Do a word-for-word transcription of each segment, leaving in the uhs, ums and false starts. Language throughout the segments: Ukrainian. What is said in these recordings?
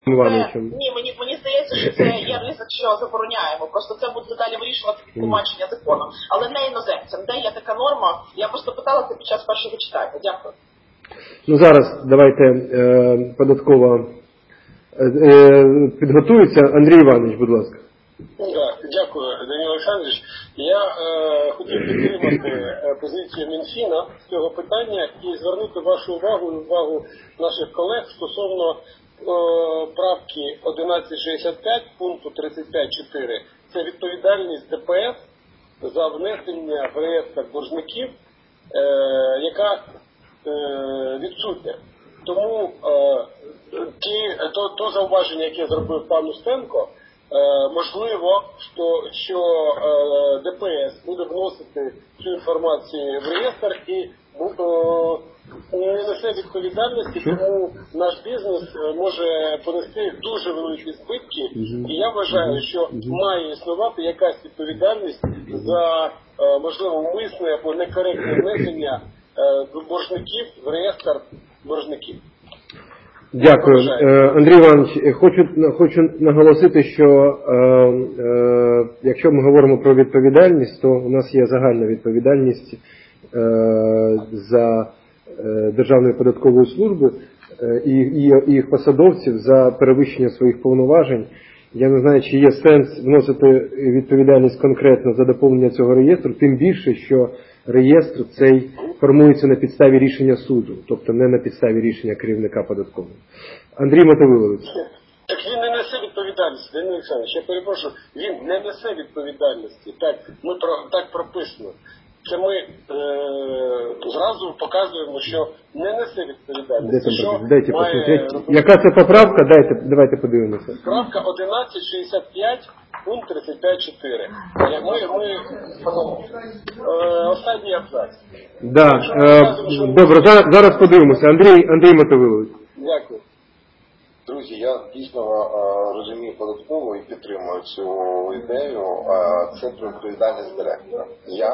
Це, ні, мені, мені здається, що це є ризик, що забороняємо. Просто це буде далі вирішувати тлумачення закону. Але не іноземцям. Де є така норма? Я просто питала це під час першого читання. Дякую. Ну зараз давайте е, податково е, е, підготується. Андрій Іванович, будь ласка. Так, дякую, Данило Олександрович. Я е, хотів підтримати е, позицію Мінфіна з цього питання і звернути вашу увагу і увагу наших колег стосовно правки одинадцять шістдесят п'ять пункту тридцять п'ять чотири. Це відповідальність ДПС за внесення в реєстр боржників, е, яка е, відсутня. Тому е, ті, то, то зауваження, яке зробив пан Устенко, е, можливо, що, що е, ДПС буде вносити цю інформацію в реєстр і е, не несе відповідальності, тому наш бізнес може понести дуже великі збитки. І я вважаю, що має існувати якась відповідальність за, можливо, умисне або некоректне внесення боржників в реєстр боржників. Дякую. Андрій Іванович, хочу, хочу наголосити, що е, е, якщо ми говоримо про відповідальність, то у нас є загальна відповідальність е, за Державної податкової служби і, і, і їх посадовців за перевищення своїх повноважень. Я не знаю, чи є сенс вносити відповідальність конкретно за доповнення цього реєстру, тим більше, що реєстр цей формується на підставі рішення суду, тобто не на підставі рішення керівника податкової. Андрій Мотовилович. Так він не несе відповідальності, Данило Олександрович, я перепрошую, він не несе відповідальності, так, ми про, так прописано. Це ми е, зразу показуємо, що не несе відповідальності. Що Дайте має... посмотреть. Яка це поправка? Дайте, давайте подивимося. Правка одинадцять шістдесят п'ять, пункт тридцять п'ять чотири. Ми, ми... Е, останній абзац. Да. Е, добре, зараз, зараз подивимося. Андрій, Андрій Мотовилович. Дякую. Друзі, я дійсно а, розумію податково і підтримую цю ідею. А, це про відповідальність директора. Я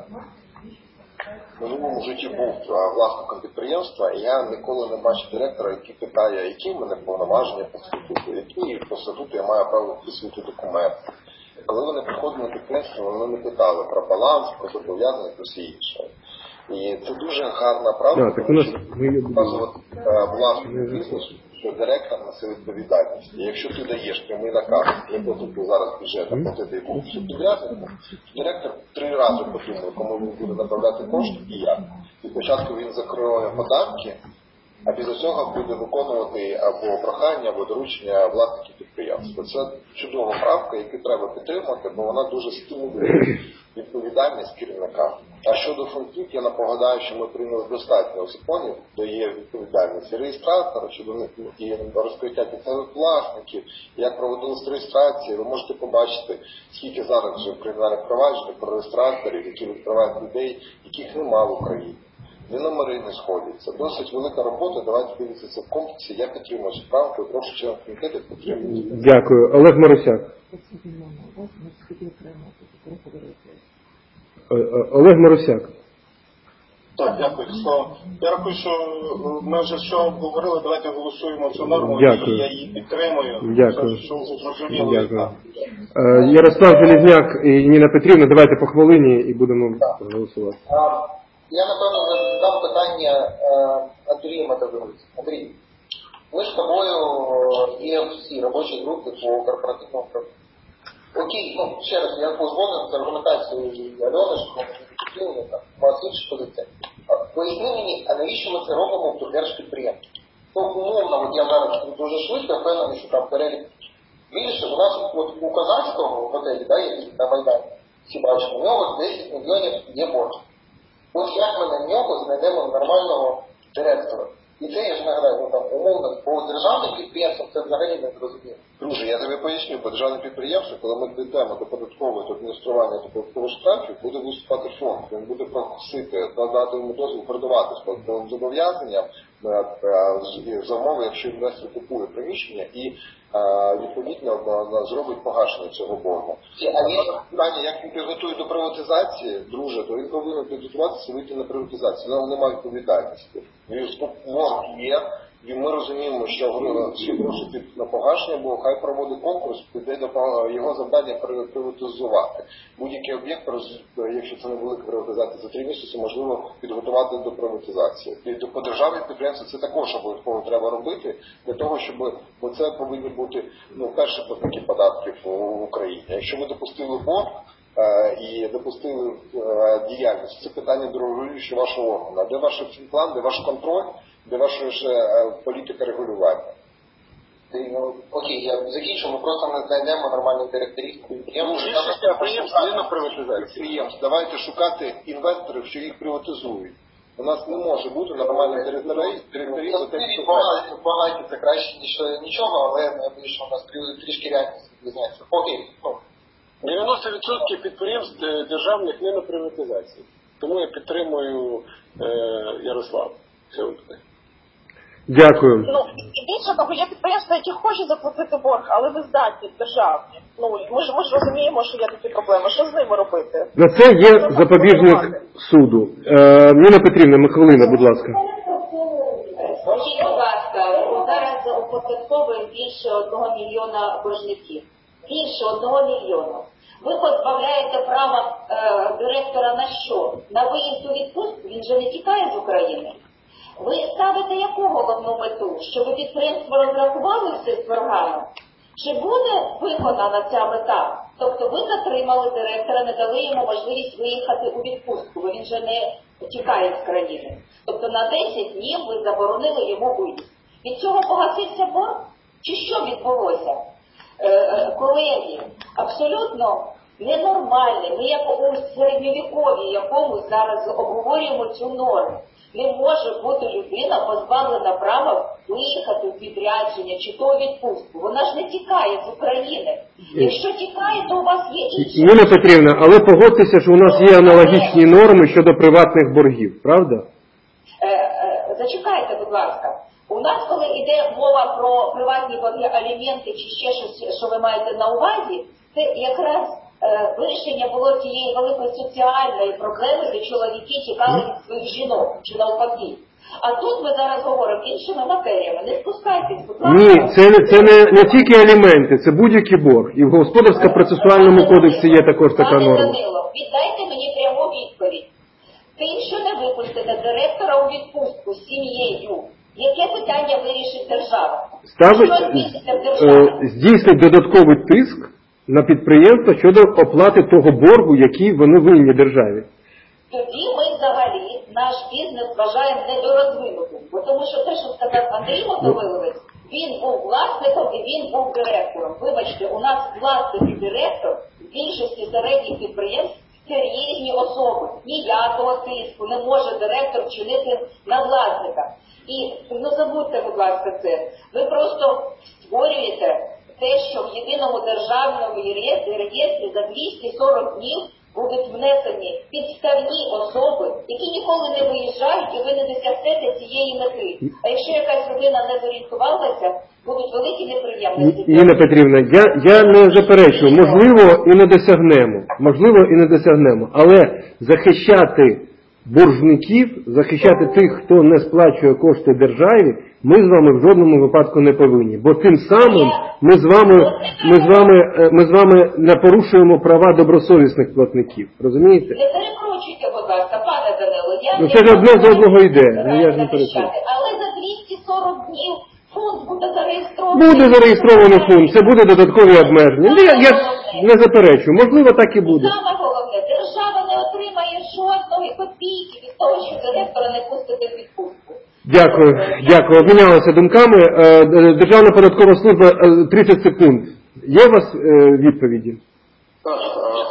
в минулому житті був а, власником підприємства, і я ніколи не бачив директора, який питає, які в мене повноваження по статуту, які по статуту я маю право підписувати документи. Коли вони приходили на підприємство, вони не питали про баланс, про зобов'язання, про все інше. І це дуже гарна правда, да, тому що показувати власному бізнесу, що директор несе відповідальність. І якщо ти даєш прямий наказ, не платити зараз бюджет, а платити якусь підряднику, директор три рази подумає, кому він буде направляти кошти і як. І спочатку він закриє податки, а після цього буде виконувати або прохання, або доручення власників підприємства. Це чудова правка, яку треба підтримати, бо вона дуже стимулює відповідальність керівника. А щодо функцій, я напогадаю, що ми прийняли достатньо законів, де є відповідальність реєстратора, щодо них і розкриття підставних власників, як проводилась реєстрація. Ви можете побачити, скільки зараз вже кримінальних проваджень про реєстраторів, які відкривають людей, яких нема в Україні. Ні номери не сходяться. Досить велика робота, давайте дивитися це в комплексі. Я підтримую цю правку і прошу член комітету підтримати. Дякую. Олег Марусяк. Олег Марусяк. Так, дякую. Я рахую, що ми вже що обговорили, давайте голосуємо цю норму, дякую. І я її підтримую. Дякую. Це, що зрозуміло. Дякую. Ярослав Железняк і Ніна Петрівна, давайте по хвилині і будемо голосувати. Я, напевно, задам питання Андрію Мотовиловичу. Андрій, ми з тобою є всі робочі групи по корпоративному управлінню. Окей, ну, ще раз, я позвонив з аргументацією Альони, що ми там, у вас інша позиція. Поясни мені, а навіщо ми це робимо в держпідприємстві? Ну, умовно, от я зараз дуже швидко впевнений, що там перелік більше. У нас от, у Казанського готелі, да, який на Майдані, всі бачимо, у нього десять мільйонів є борг. От як ми на нього знайдемо нормального директора? І це, я ж нагадаю, ну, там, умовно, по державним підприємствам це взагалі не зрозуміло. Друже, я тобі поясню, по державним підприємствам, коли ми дійдемо до податкового, до адміністрування, до податкових штрафів, буде виступати фонд. Він буде просити, надати йому дозвіл передавати з податковим зобов'язанням за умови, якщо інвестор купує приміщення і відповідно зробить погашення цього боргу. А питання, як він підготує до приватизації, друже, то він повинен підготуватися вийти на приватизацію. Вона немає відповідальності. Борг є, І ми розуміємо, що всі гроші під на погашення, бо хай проводить конкурс, піде до його завдання приватизувати. Будь-який об'єкт, якщо це не велика приватизація за три місяці, можливо підготувати до приватизації. І по державі підприємства це також обов'язково треба робити, для того, щоб, бо це повинні бути, ну, перші платники податків в Україні. Якщо ви допустили борг, і допустили діяльність, це питання до регулюючого вашого органу. Де ваш план, де ваш контроль, де ваша ж політика регулювання? Ну, окей, я закінчу, ми просто не знайдемо нормальних директорів. Більшість підприємств не на приватизації. Давайте шукати інвесторів, що їх приватизують. У нас не може бути нормальних директорів. директорів ну, багаті це краще, ніж нічого, але я боюсь, що у нас трішки реальність відрізняється. Окей, ну. дев'яносто відсотків підприємств державних не на приватизації. Тому я підтримую е, Ярослава. Дякую. Ну, і більше того, є підприємства, які хочуть заплатити борг, але не здатні державні. Ну, ми ж, ми ж розуміємо, що є такі проблеми. Що з ними робити? На це є запобіжник суду. Е, Ніна Петрівна, Михайлина, будь ласка. Скажіть, будь ласка, зараз у податкової більше одного мільйона боржників. Більше одного мільйона. Ви позбавляєте права е, директора на що? На виїзд у відпустку? Він же не тікає з України. Ви ставите яку головну мету? Щоб підприємство розрахували все з боргами? Чи буде виконана ця мета? Тобто ви затримали директора, не дали йому можливість виїхати у відпустку, бо він же не тікає з країни. Тобто на десять днів ви заборонили йому виїзд. Від цього погасився борг? Чи що відбулося? Е, колеги, абсолютно ненормальне, ми як у середньовікові, якому зараз обговорюємо цю норму. Не може бути людина позбавлена права виїхати у відрядження чи то у відпустку. Вона ж не тікає з України. Якщо тікає, то у вас є інші. Ніна Петрівна, але погодьтеся, що у нас є аналогічні норми щодо приватних боргів, правда? Е, е, зачекайте, будь ласка. У нас, коли йде мова про приватні борги, аліменти чи ще щось, що ви маєте на увазі, це якраз е, вирішення було цієї великої соціальної проблеми, де чоловіки тікали від своїх жінок, чи навпаки. А тут ми зараз говоримо іншими матеріями. Не спускайтесь, будь ласка. Ні, це, це не, не тільки аліменти, це будь-який борг. І в Господарсько-процесуальному кодексі є також така Пане норма. Данило, віддайте мені пряму відповідь. Тим, що не випустите директора у відпустку з сім'єю, яке питання вирішить держава? Ставить, е, здійснить додатковий тиск на підприємство щодо оплати того боргу, який вони винні державі. Тоді ми взагалі наш бізнес вважаємо недорозвинутим. Бо тому що те, що сказав Андрій Мотовиловець, він був власником і він був директором. Вибачте, у нас власник і директор в більшості середніх підприємств це різні особи. Ніякого тиску не може директор вчинити на власника. І не забудьте, будь ласка, це. Ви просто створюєте те, що в єдиному державному реєстрі за двісті сорок днів будуть внесені підставні особи, які ніколи не виїжджають, і ви не досягнете цієї мети. А якщо якась людина не зорієнтувалася, будуть великі неприємності. Ніна Петрівна, я, я не заперечую, можливо і не досягнемо, можливо і не досягнемо, але захищати боржників, захищати тих, хто не сплачує кошти державі, ми з вами в жодному випадку не повинні. Бо тим самим ми з вами, ми з вами, ми з вами не порушуємо права добросовісних платників. Розумієте? Не перекручуйте, будь ласка, пане Данило. Я ну це ж одне з одного йде. Ну, я ж не перекручую. Але за двісті сорок днів фонд буде зареєстрований. Буде зареєстрований фонд, це буде додаткові обмеження. Я, я не заперечую, можливо так і буде. Саме головне, держава не отримає жодної копійки від того, що директора не пустити в відпустку. Дякую, дякую. Обмінялися думками. Державна податкова служба, тридцять секунд. Є у вас відповіді? Так,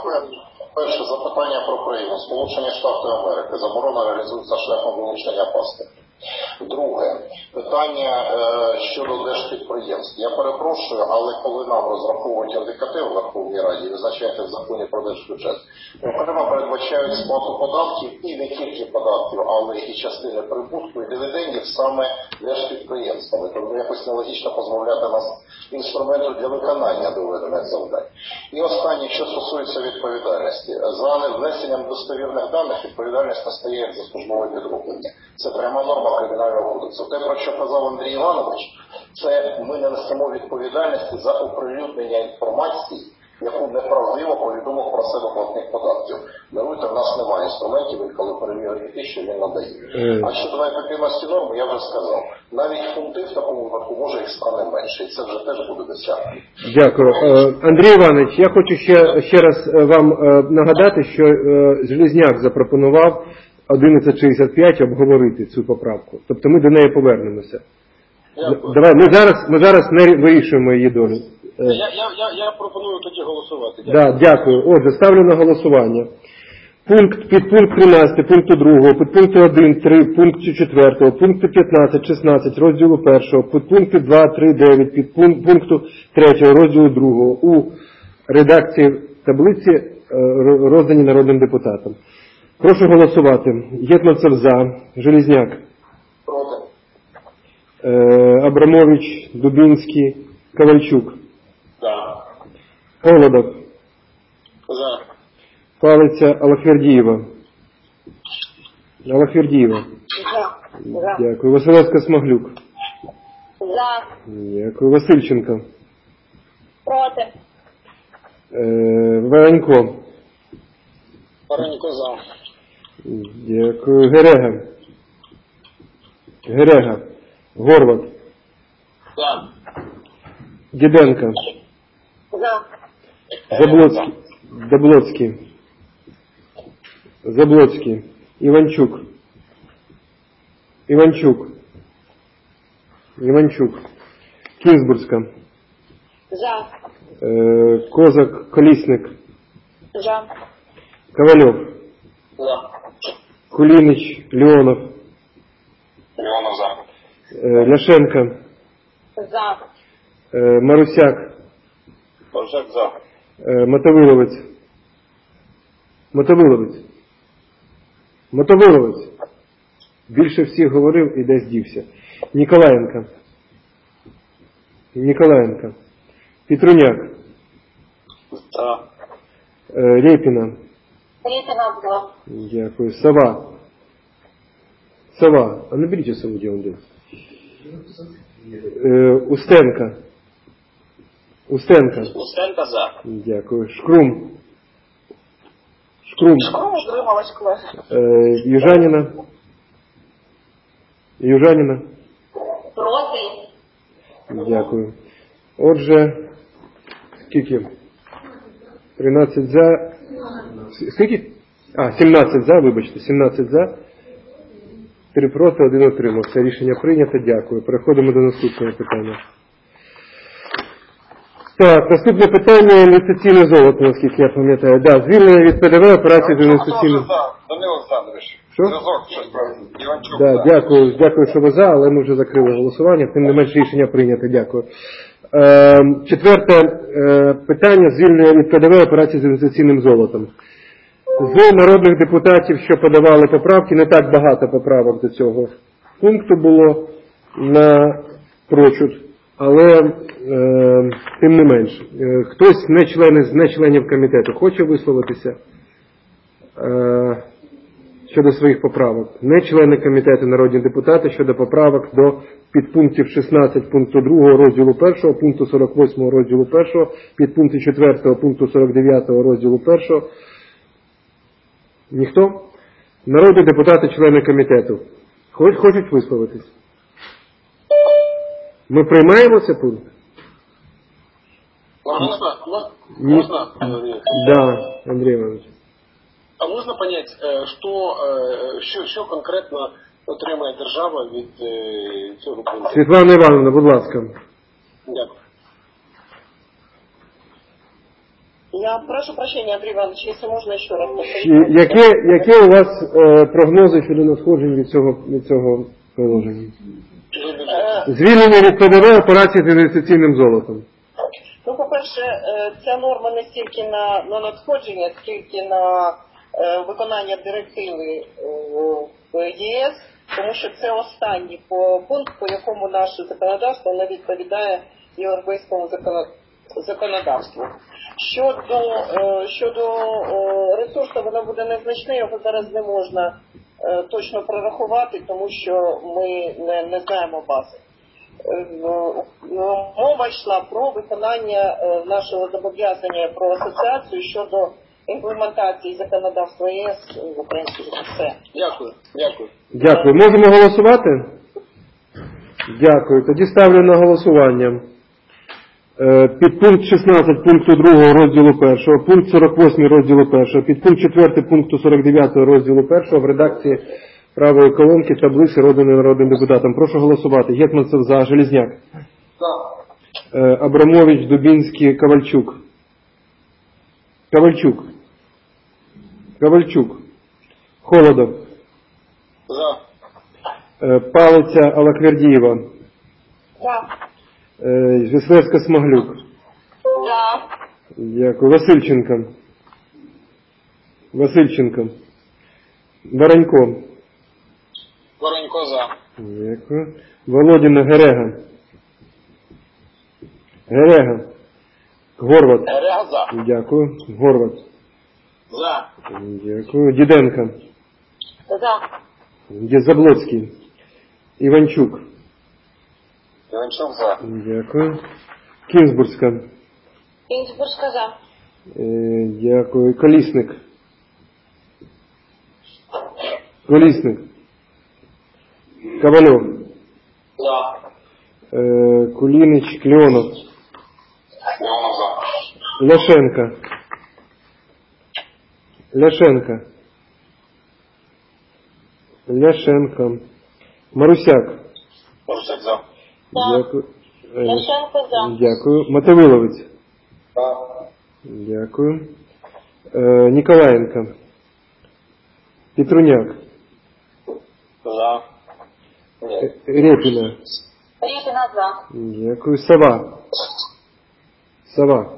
перше запитання про Україну. Сполучені Штати Америки. Заборона реалізується шляхом вилучення паспорту. Друге, питання е, щодо держпідприємств. Я перепрошую, але коли нам розраховують індикатив в Верховній Раді, визначаєте в законі про держбюджет, окремо передбачають сплату податків і не тільки податків, але і частини прибутку і дивідендів саме держпідприємствами. Тобто якось нелогічно позбавляти нас інструменту для виконання доведених завдань. І останнє, що стосується відповідальності. За невнесенням достовірних даних відповідальність настає як за службове підроблення. Це пряма норма норма Кримінального кодексу. Те, про що казав Андрій Іванович, це ми не несемо відповідальності за оприлюднення інформації, яку неправдиво повідомив про себе платник податків. Даруйте, в нас немає інструментів, коли перевірити те, що він надає. Mm. А щодо ефективності норми, я вже сказав, навіть фунти в такому випадку може їх стане менше, і це вже теж буде досягнено. Дякую. Андрій Іванович, я хочу ще, ще раз вам нагадати, що Железняк запропонував одинадцять шістдесят п'ять обговорити цю поправку. Тобто ми до неї повернемося. Дякую. Давай, ми зараз, ми зараз не вирішуємо її долю. Я, я, я, я пропоную тоді голосувати. Дякую. Да, дякую. Отже, ставлю на голосування. Пункт, підпункт тринадцять, пункту другого, підпункту один, три, пункту четвертого, пункту п'ятнадцять, шістнадцять, розділу першого, підпункту два, три, дев'ять, підпункту третього, розділу другого у редакції таблиці, роздані народним депутатам. Прошу голосувати. Єтманцев за, Железняк, Проти. Абрамович, Дубінський, Ковальчук, Да. Холодов, За. Палиця, Аллахвердієва. Аллахвердієва. За. Дякую. Василевська, Смаглюк. За. Дякую. Васильченко. Проти. Е, Воронько. Воронько за. Дякую. Герега. Герега. Горват. За. Діденко. За. Заблоцький. Заблоцький. Заблоцький. Іванчук. Іванчук. Іванчук. Кінзбурська. За. Е, Козак, Колісник. За. Ковальов. За. Кулінич, Леонов. Леонов за. Е, Ляшенко. За. Е, Марусяк. Боржак за. Е, Мотовиловець. Мотовиловець. Мотовиловець. Більше всіх говорив і десь дівся. Ніколаєнко. Ніколаєнко. Петруняк. За. Е, Рєпіна. Репина за. Дякую. Сова. Сова. А наберите сову, где он был. Е, Устенко. Устенко. Устенко за. Дякую. Шкрум. Шкрум. Шкрум утрималась, клас. Е, Южаніна. Южаніна. Проти. Дякую. Отже, скільки? тринадцять за. Скільки? А, сімнадцять за, вибачте, сімнадцять за. три проти, один утримався. Рішення прийнято. Дякую. Переходимо до наступного питання. Так, наступне питання – інвестиційне золото, наскільки я пам'ятаю. Да, звільнення від ПДВ операції з інвестиційним. Данило Олександрович. Що? Зв'язок щось про Іванчук. Да, дякую, дякую, що ви за, але ми вже закрили голосування, тим не менш рішення прийнято. Дякую. Е, четверте е, питання – звільнення від ПДВ операції з інвестиційним золотом. З народних депутатів, що подавали поправки, не так багато поправок до цього пункту було на прочуд, але е, тим не менш. Е, хтось не члени, з не членів комітету хоче висловитися е, щодо своїх поправок. Не члени комітету, народні депутати щодо поправок до підпунктів шістнадцять пункту другого розділу першого, пункту сорок восьмого розділу першого, підпункту четвертого пункту сорок дев'ятого розділу першого. Ніхто? Народні депутати, члени комітету. Хоч, хочуть висловитись? Ми приймаємо це пункт? Можно? Ні. Можно? Да, Андрій Іванович. А можна понять, що, що, що конкретно отримає держава від цього пункту? Світлана Івановна, будь ласка. Дякую. Я прошу прощения, Андрей Иванович, если можно еще раз повторить. Які, які у вас е, прогнози щодо надходжень від цього, від цього положення? Звільнення від ПДВ операції з інвестиційним золотом. Ну, по-перше, е, ця норма не стільки на, на надходження, скільки на е, виконання директиви е, в ЄС, тому що це останній по, пункт, по якому наше законодавство не відповідає європейському законодавству. Щодо, е, щодо е, ресурсу, воно буде незначне, його зараз не можна е, точно прорахувати, тому що ми не, не знаємо бази. Мова йшла про виконання нашого зобов'язання про асоціацію щодо імплементації законодавства ЄС в українській все. Дякую. Дякую. Дякую. Можемо голосувати? Дякую. Тоді ставлю на голосування. Підпункт шістнадцять пункту другого розділу першого, пункт сорок восьмий розділу першого, підпункт четвертий пункту сорок дев'ятого розділу першого в редакції правої колонки таблиці роданої народним депутатам. Прошу голосувати. Гетманцев за. Железняк. За. Е, Абрамович, Дубінський, Ковальчук. Ковальчук. Ковальчук. Холодов. За. Е, Палиця, Алаквердієва. За. Е, Жеслевська, Смаглюк. За. Дякую. Васильченко. Васильченко. Воронько. Воронько за. Дякую. Володіна, Герега. Герега. Горват. Герега за. Дякую. Горват. За. Дякую. Діденко. За. Заблоцький. Іванчук. Іванчук за. Дякую. Кінзбурська. Кінзбурська за. Е, Дякую. Колісник. Колісник. Ковальов. За. Е, Кулінич, Клеонов. Клеонов за. Ляшенко. Ляшенко. Ляшенко. Марусяк. Марусяк за. Дякую. Е, Ляшенко за. Дякую. Мотовиловець. За. Дякую. Е, Ніколаєнко. Петруняк. За. Е, Репіна. Ріпіна за. Дякую. Сова. Сова.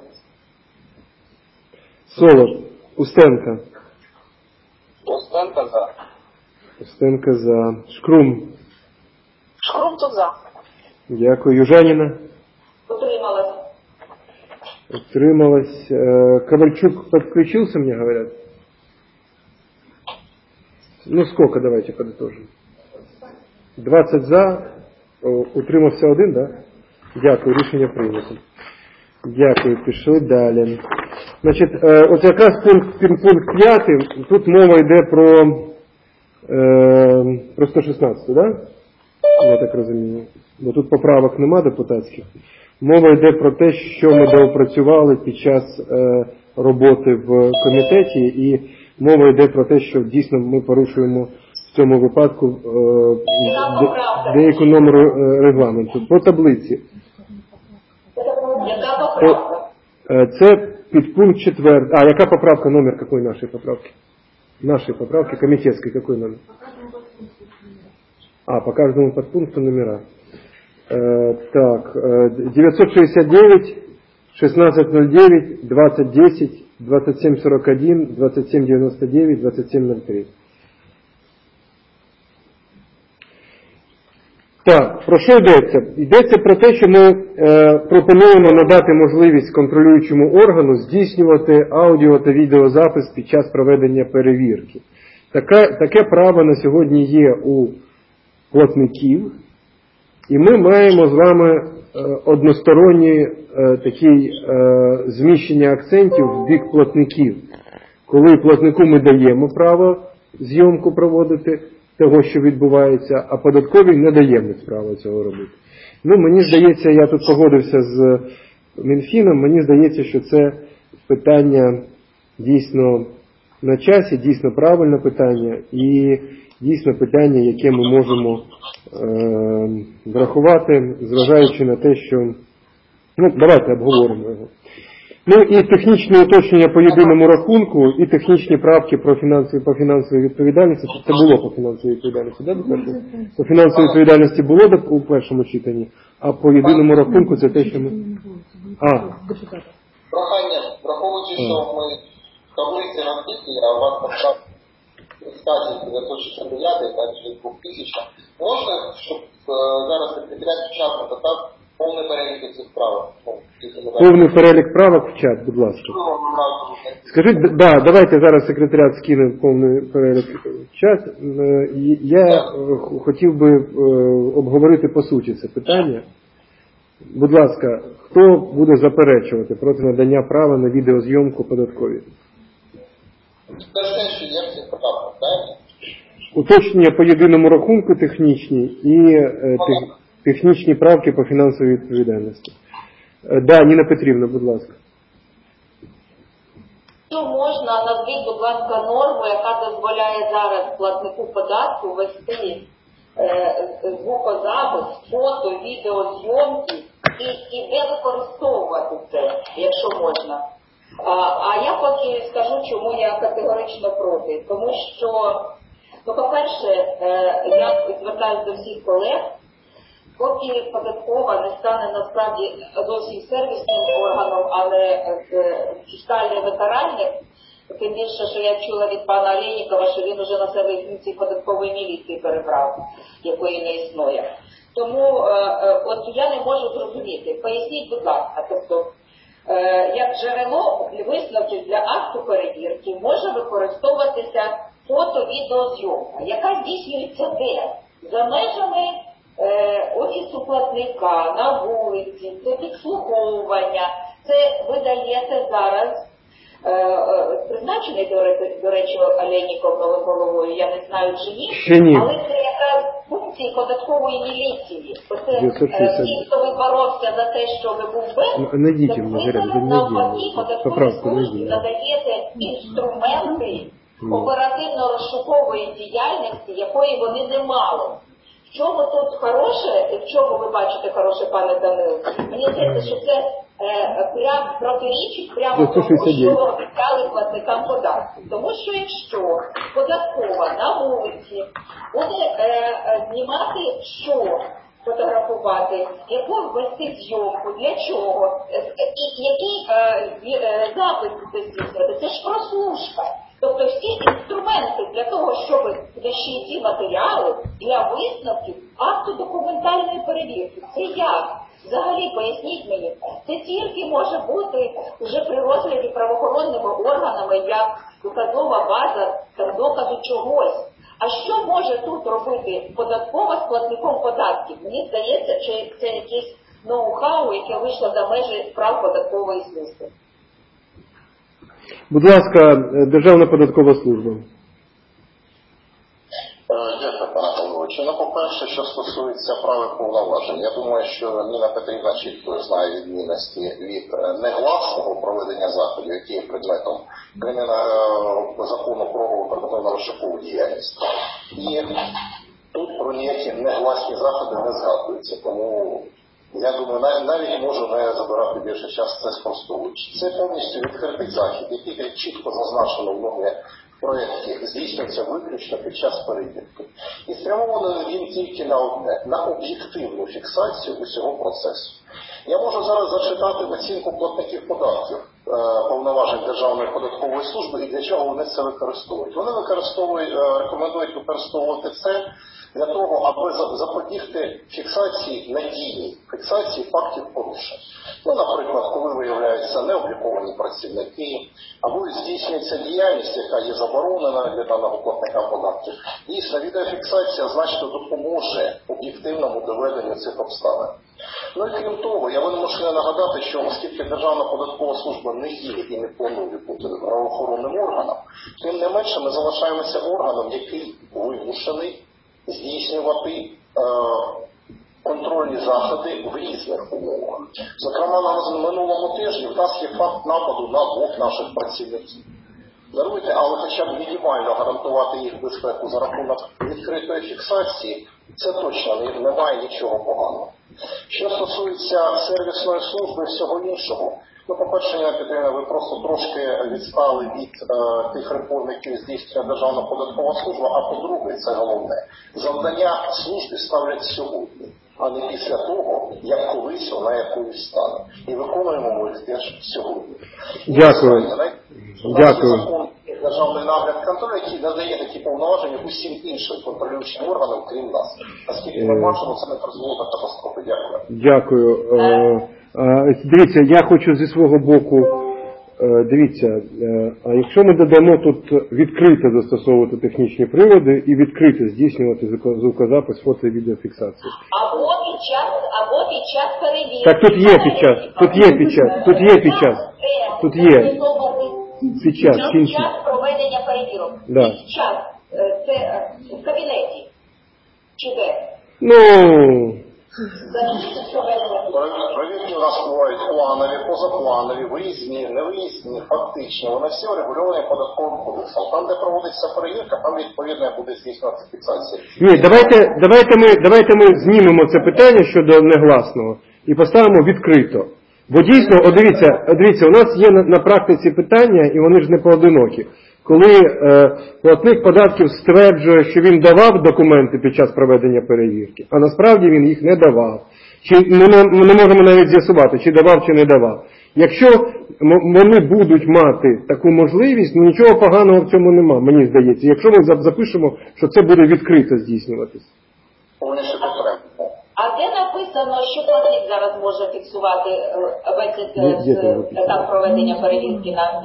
Солод. Устенко. Устенко за. Устенко за. Шкрум. Шкрум тут за. Дякую. Южаніна. Утрималась. Утрималась. Е, Ковальчук подключился, мне говорят. Ну, сколько, давайте подытожим. двадцять за. О, утримався один, да? Дякую, рішення прийнято. Дякую, пішли далі. Значить, е, от якраз пункт, пункт п'ятий, тут мова йде про, е, про сто шістнадцять, да? Я так розумію. Бо тут поправок нема депутатських. Мова йде про те, що ми доопрацювали під час е, роботи в комітеті, і мова йде про те, що дійсно ми порушуємо в цьому випадку е, де, деяку номеру е, регламенту. По таблиці. Яка поправка? Е, це підпункт четвертий. А, яка поправка, номер какой нашей поправки? Нашей поправки, комитетской, какой номер? А, по каждому подпункту номера. Э, так, э, девятьсот шестьдесят девять, шестнадцать ноль девять, двадцать десять, двадцать семь сорок один, двадцать семь девяносто девять, двадцать семь ноль три. Так, про що йдеться? Йдеться про те, що ми е, пропонуємо надати можливість контролюючому органу здійснювати аудіо та відеозапис під час проведення перевірки. Таке, таке право на сьогодні є у платників, і ми маємо з вами е, односторонні е, такі е, зміщення акцентів в бік платників. Коли платнику ми даємо право зйомку проводити того, що відбувається, а податковій не даємо права цього робити. Ну, мені здається, я тут погодився з Мінфіном, мені здається, що це питання дійсно на часі, дійсно правильне питання і дійсно питання, яке ми можемо е, врахувати, зважаючи на те, що... Ну, давайте обговоримо його. Ну і технічне уточнення по єдиному рахунку, і технічні правки про фінансові, по фінансовій відповідальності. Це було по фінансовій відповідальності, да, до першого? По фінансовій відповідальності було у першому читанні, а по єдиному рахунку це те, що ми... А. Прохання, враховуючи, що ми в таблиці розбиті, а у вас поправ статі дев'ятсот шістдесят дев'ять, так, дві тисячі, можна, щоб е, зараз секретаріат вчасно додав повний перелік цих правил. Повний перелік правок в чат, будь ласка. Скажіть, да, давайте зараз секретаріат скине повний перелік в чат. Е, Я е, хотів би е, обговорити по суті це питання. Будь ласка, хто буде заперечувати проти надання права на відеозйомку податковій? Перше, що є в цих правилах, правильно? Уточнення по єдиному рахунку технічні і е, тех, технічні правки по фінансовій відповідальності. Е, да, Ніна Петрівна, будь ласка. Що можна, назвіть, будь ласка, норму, яка дозволяє зараз платнику податку вести е, звукозапис, фото, відеозйомки і, і не використовувати це, якщо можна. А, а я поки скажу, чому я категорично проти. Тому що, ну, по-перше, е, я звертаюся до всіх колег, поки податкова не стане насправді зовсім сервісним органом, але е, фіскально-викаральним, тим більше, що я чула від пана Олейнікова, що він уже на себе функції податкової міліції перебрав, якої не існує. Тому е, е, от я не можу зрозуміти. Поясніть, будь ласка, тобто, е, як джерело висновків для акту перевірки може використовуватися фото-відеозйомка, яка здійснюється де? За межами е, офісу платника, на вулиці, це підслуховування, це ви даєте зараз е, е, призначений, до, до речі, Олейніков новим головою, я не знаю чи ні, ні. але це якраз функції податкової міліції. Оце е, ті, хто ви боровся за те, що ви був без, так ви навпаки податковій службі надаєте інструменти оперативно-розшукової діяльності, якої вони не мали. В чому тут хороше, в чому ви бачите хороше, пане Данило? Мені здається, що це е, прям протирічить прямо тому, що обіцяли платникам податків. Тому що якщо податкова на вулиці буде е, е, знімати що? Фотографувати, яку ввести зйомку, для чого, і який е, е, запис це здійснювати, це ж прослушка. Тобто всі інструменти для того, щоб знайти ці матеріали для висновків акту документальної перевірки. Це як? Взагалі, поясніть мені, це тільки може бути вже при розгляді правоохоронними органами як доказова база там, доказу чогось. А що може тут робити податкова з платником податків? Мені здається, що це якесь ноу-хау, яке вийшло за межі прав податкової служби. Будь ласка, Державна податкова служба. Дякую, пане Павловичу. Ну, по-перше, що стосується прав і повноважень, я думаю, що Ніна Петрівна чітко знає відмінності від негласного проведення заходів, які є предметом закону про оперативно-розшукову діяльність. І тут про ніякі негласні заходи не згадуються, тому я думаю, навіть можу не забирати більше часу, це спростовуючи. Це повністю відкритий захід, який чітко зазначено в нормі проєкті здійснюється виключно під час перевірки. І спрямований він тільки на одне, на об'єктивну фіксацію усього процесу. Я можу зараз зачитати оцінку платників податків е, повноважень Державної податкової служби і для чого вони це використовують. Вони використовують, е, рекомендують використовувати це для того, аби запобігти фіксації, надійній фіксації фактів порушень. Ну, наприклад, коли виявляються необліковані працівники, або здійснюється діяльність, яка є заборонена для даного платника податків. Дійсно, відеофіксація значно допоможе об'єктивному доведенню цих обставин. Ну і крім того, я вимушений нагадати, що оскільки Державна податкова служба не є і не планує бути правоохоронним органом, тим не менше ми залишаємося органом, який вимушений здійснювати е, контрольні заходи в різних умовах. Зокрема, на минулому тижні в нас є факт нападу на двох наших працівників. Даруйте, але хоча б мінімально гарантувати їх безпеку за рахунок відкритої фіксації, це точно не, немає нічого поганого. Що стосується сервісної служби і всього іншого, ну, по-перше, Ніна Петрівна, ви просто трошки відстали від е, тих реформ, які здійснює Державна податкова служба, а по-друге, це головне, завдання службі ставлять сьогодні, а не після того, як колись вона якоюсь стане. І виконуємо ми їх теж сьогодні. Дякую. І, Дякую. закон державний нагляд контролю, який надає такі повноваження усім іншим контролюючим органам, крім нас. Наскільки ми бачимо, це не призвело до катастрофи. Дякую. Дякую. Дивіться, я хочу зі свого боку, дивіться, а якщо ми додамо тут відкрито застосовувати технічні прилади і відкрито здійснювати звукозапис, фото і відеофіксацію. Або під час, або під час перевірки. Так тут є під час, тут є під час, тут є під час, тут є під час, під час проведення перевірок. Да. Під час, це в кабінеті. Чи де? Ну... Провірки у нас бувають планові, позапланові, виїзні, невиїзні, фактичні. Вони всі регульовані податковим кодексом. Там, де проводиться перевірка, там відповідно буде здійснюватися фіксація. Ні, давайте, давайте, ми, давайте ми знімемо це питання щодо негласного і поставимо відкрито. Бо дійсно, о, дивіться, дивіться, у нас є на, на практиці питання, і вони ж не поодинокі. Коли е, платник податків стверджує, що він давав документи під час проведення перевірки, а насправді він їх не давав. Чи ми не, ми не можемо навіть з'ясувати, чи давав, чи не давав. Якщо вони будуть мати таку можливість, ну нічого поганого в цьому нема, мені здається. Якщо ми запишемо, що це буде відкрито здійснюватись. А де написано, що платник зараз може фіксувати весь етап проведення перевірки на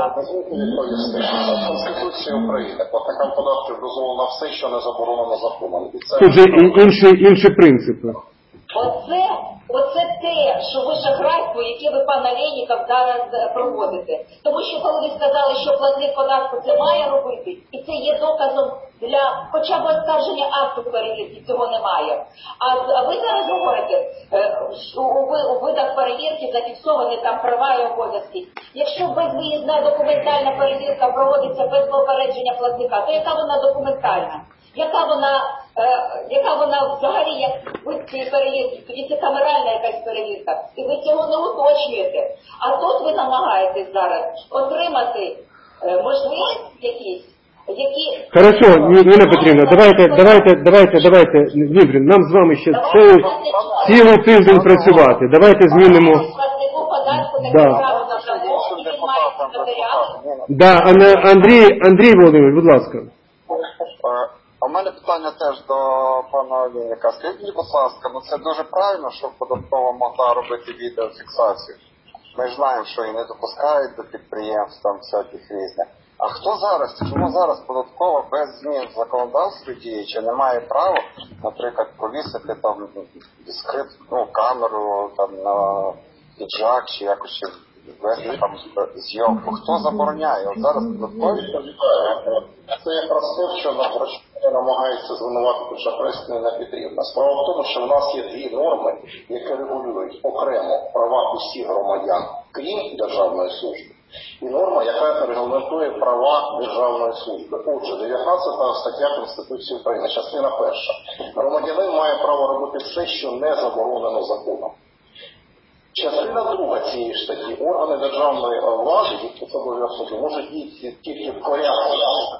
Конституція України. Платникам податків дозволено все, що не заборонено законом. Тут же інші, інші принципи. Оце, оце те, що ви шахрайство, яке ви, пана Леніков, зараз проводите. Тому що коли ви сказали, що платник податку це має робити, і це є доказом для хоча б оскарження акту перевірки, цього немає. А, а ви зараз говорите, що у, у видах перевірки зафіксовані там права і обов'язки. Якщо безвиїзна документальна перевірка проводиться без попередження платника, то яка вона документальна? Яка вона, е, яка вона взагалі, як вид цієї перевірки, тоді це камеральна якась перевірка, і ви цього не уточнюєте. А тут ви намагаєтесь зараз отримати е, можливість якісь, які... Хорошо, Ніна Петрівна, давайте, давайте, давайте, давайте, Дмитрий, нам з вами ще цілий, цілий тиждень працювати. Давайте змінимо... Да. Да, Андрій, Андрій Володимирович, будь ласка. У мене питання теж до пана Олійника. Скажіть мені, будь ласка, ну це дуже правильно, щоб податкова могла робити відеофіксацію. Ми ж знаємо, що і не допускають до підприємств, там всяких різних. А хто зараз, чому зараз податкова без змін в законодавстві діючи не має права, наприклад, повісити там дискрет, ну, камеру там на піджак чи якось вести там зйомку? Хто забороняє? От зараз податкові... Це якраз те, що намагається звинуватити Шахрайська Петрівна. Справа в тому, що в нас є дві норми, які регулюють окремо права усіх громадян, крім Державної служби. І норма, яка регламентує права Державної служби. Отже, дев'ятнадцята стаття Конституції України, частина перша. Громадянин має право робити все, що не заборонено законом. Частина друга цієї ж статті. Органи державної влади, від посадові особи, можуть діяти тільки в порядку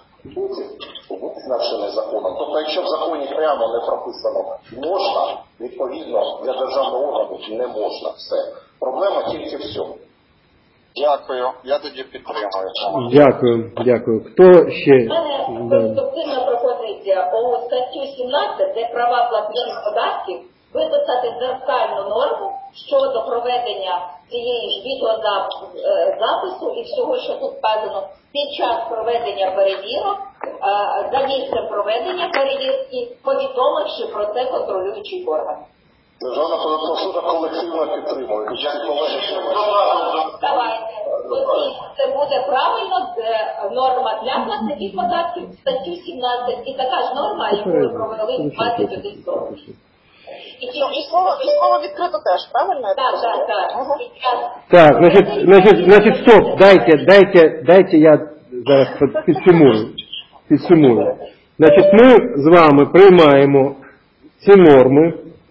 визначений законом. Тобто, якщо в законі прямо не прописано можна, відповідно для державного органу не можна. Все. Проблема тільки в цьому. Дякую. Я тоді підтримую. Дякую, дякую. Хто ще? У мене конструктивна пропозиція. У статтю сімнадцять, де права платників податків, виписати дзеркальну норму щодо проведення цієї ж відеозапису і всього, що тут вказано, під час проведення перевірок, за місцем проведення перевірки, повідомивши про це контролюючий орган. Державна податкова служба колективно підтримує. Давайте. Це буде правильно, норма для платників податків, статтю сімнадцять, і така ж норма, яку ви провели двадцять один сорок. І, і, слово, і слово відкрито теж, правильно? Так, так, так. Так, значить, значить, значить, стоп, дайте, дайте, дайте я зараз підсумую. Підсумую. Значить, ми з вами приймаємо ці норми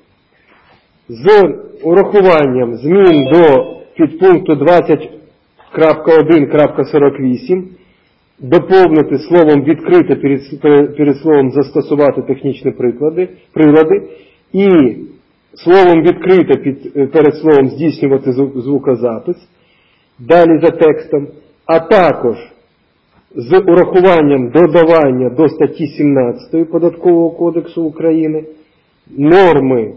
з урахуванням змін до підпункту двадцять крапка один крапка сорок вісім, доповнити словом відкрито перед, перед словом застосувати технічні приклади, прилади, і словом відкрито під, перед словом здійснювати звукозапис, далі за текстом, а також з урахуванням додавання до статті сімнадцятої Податкового кодексу України норми,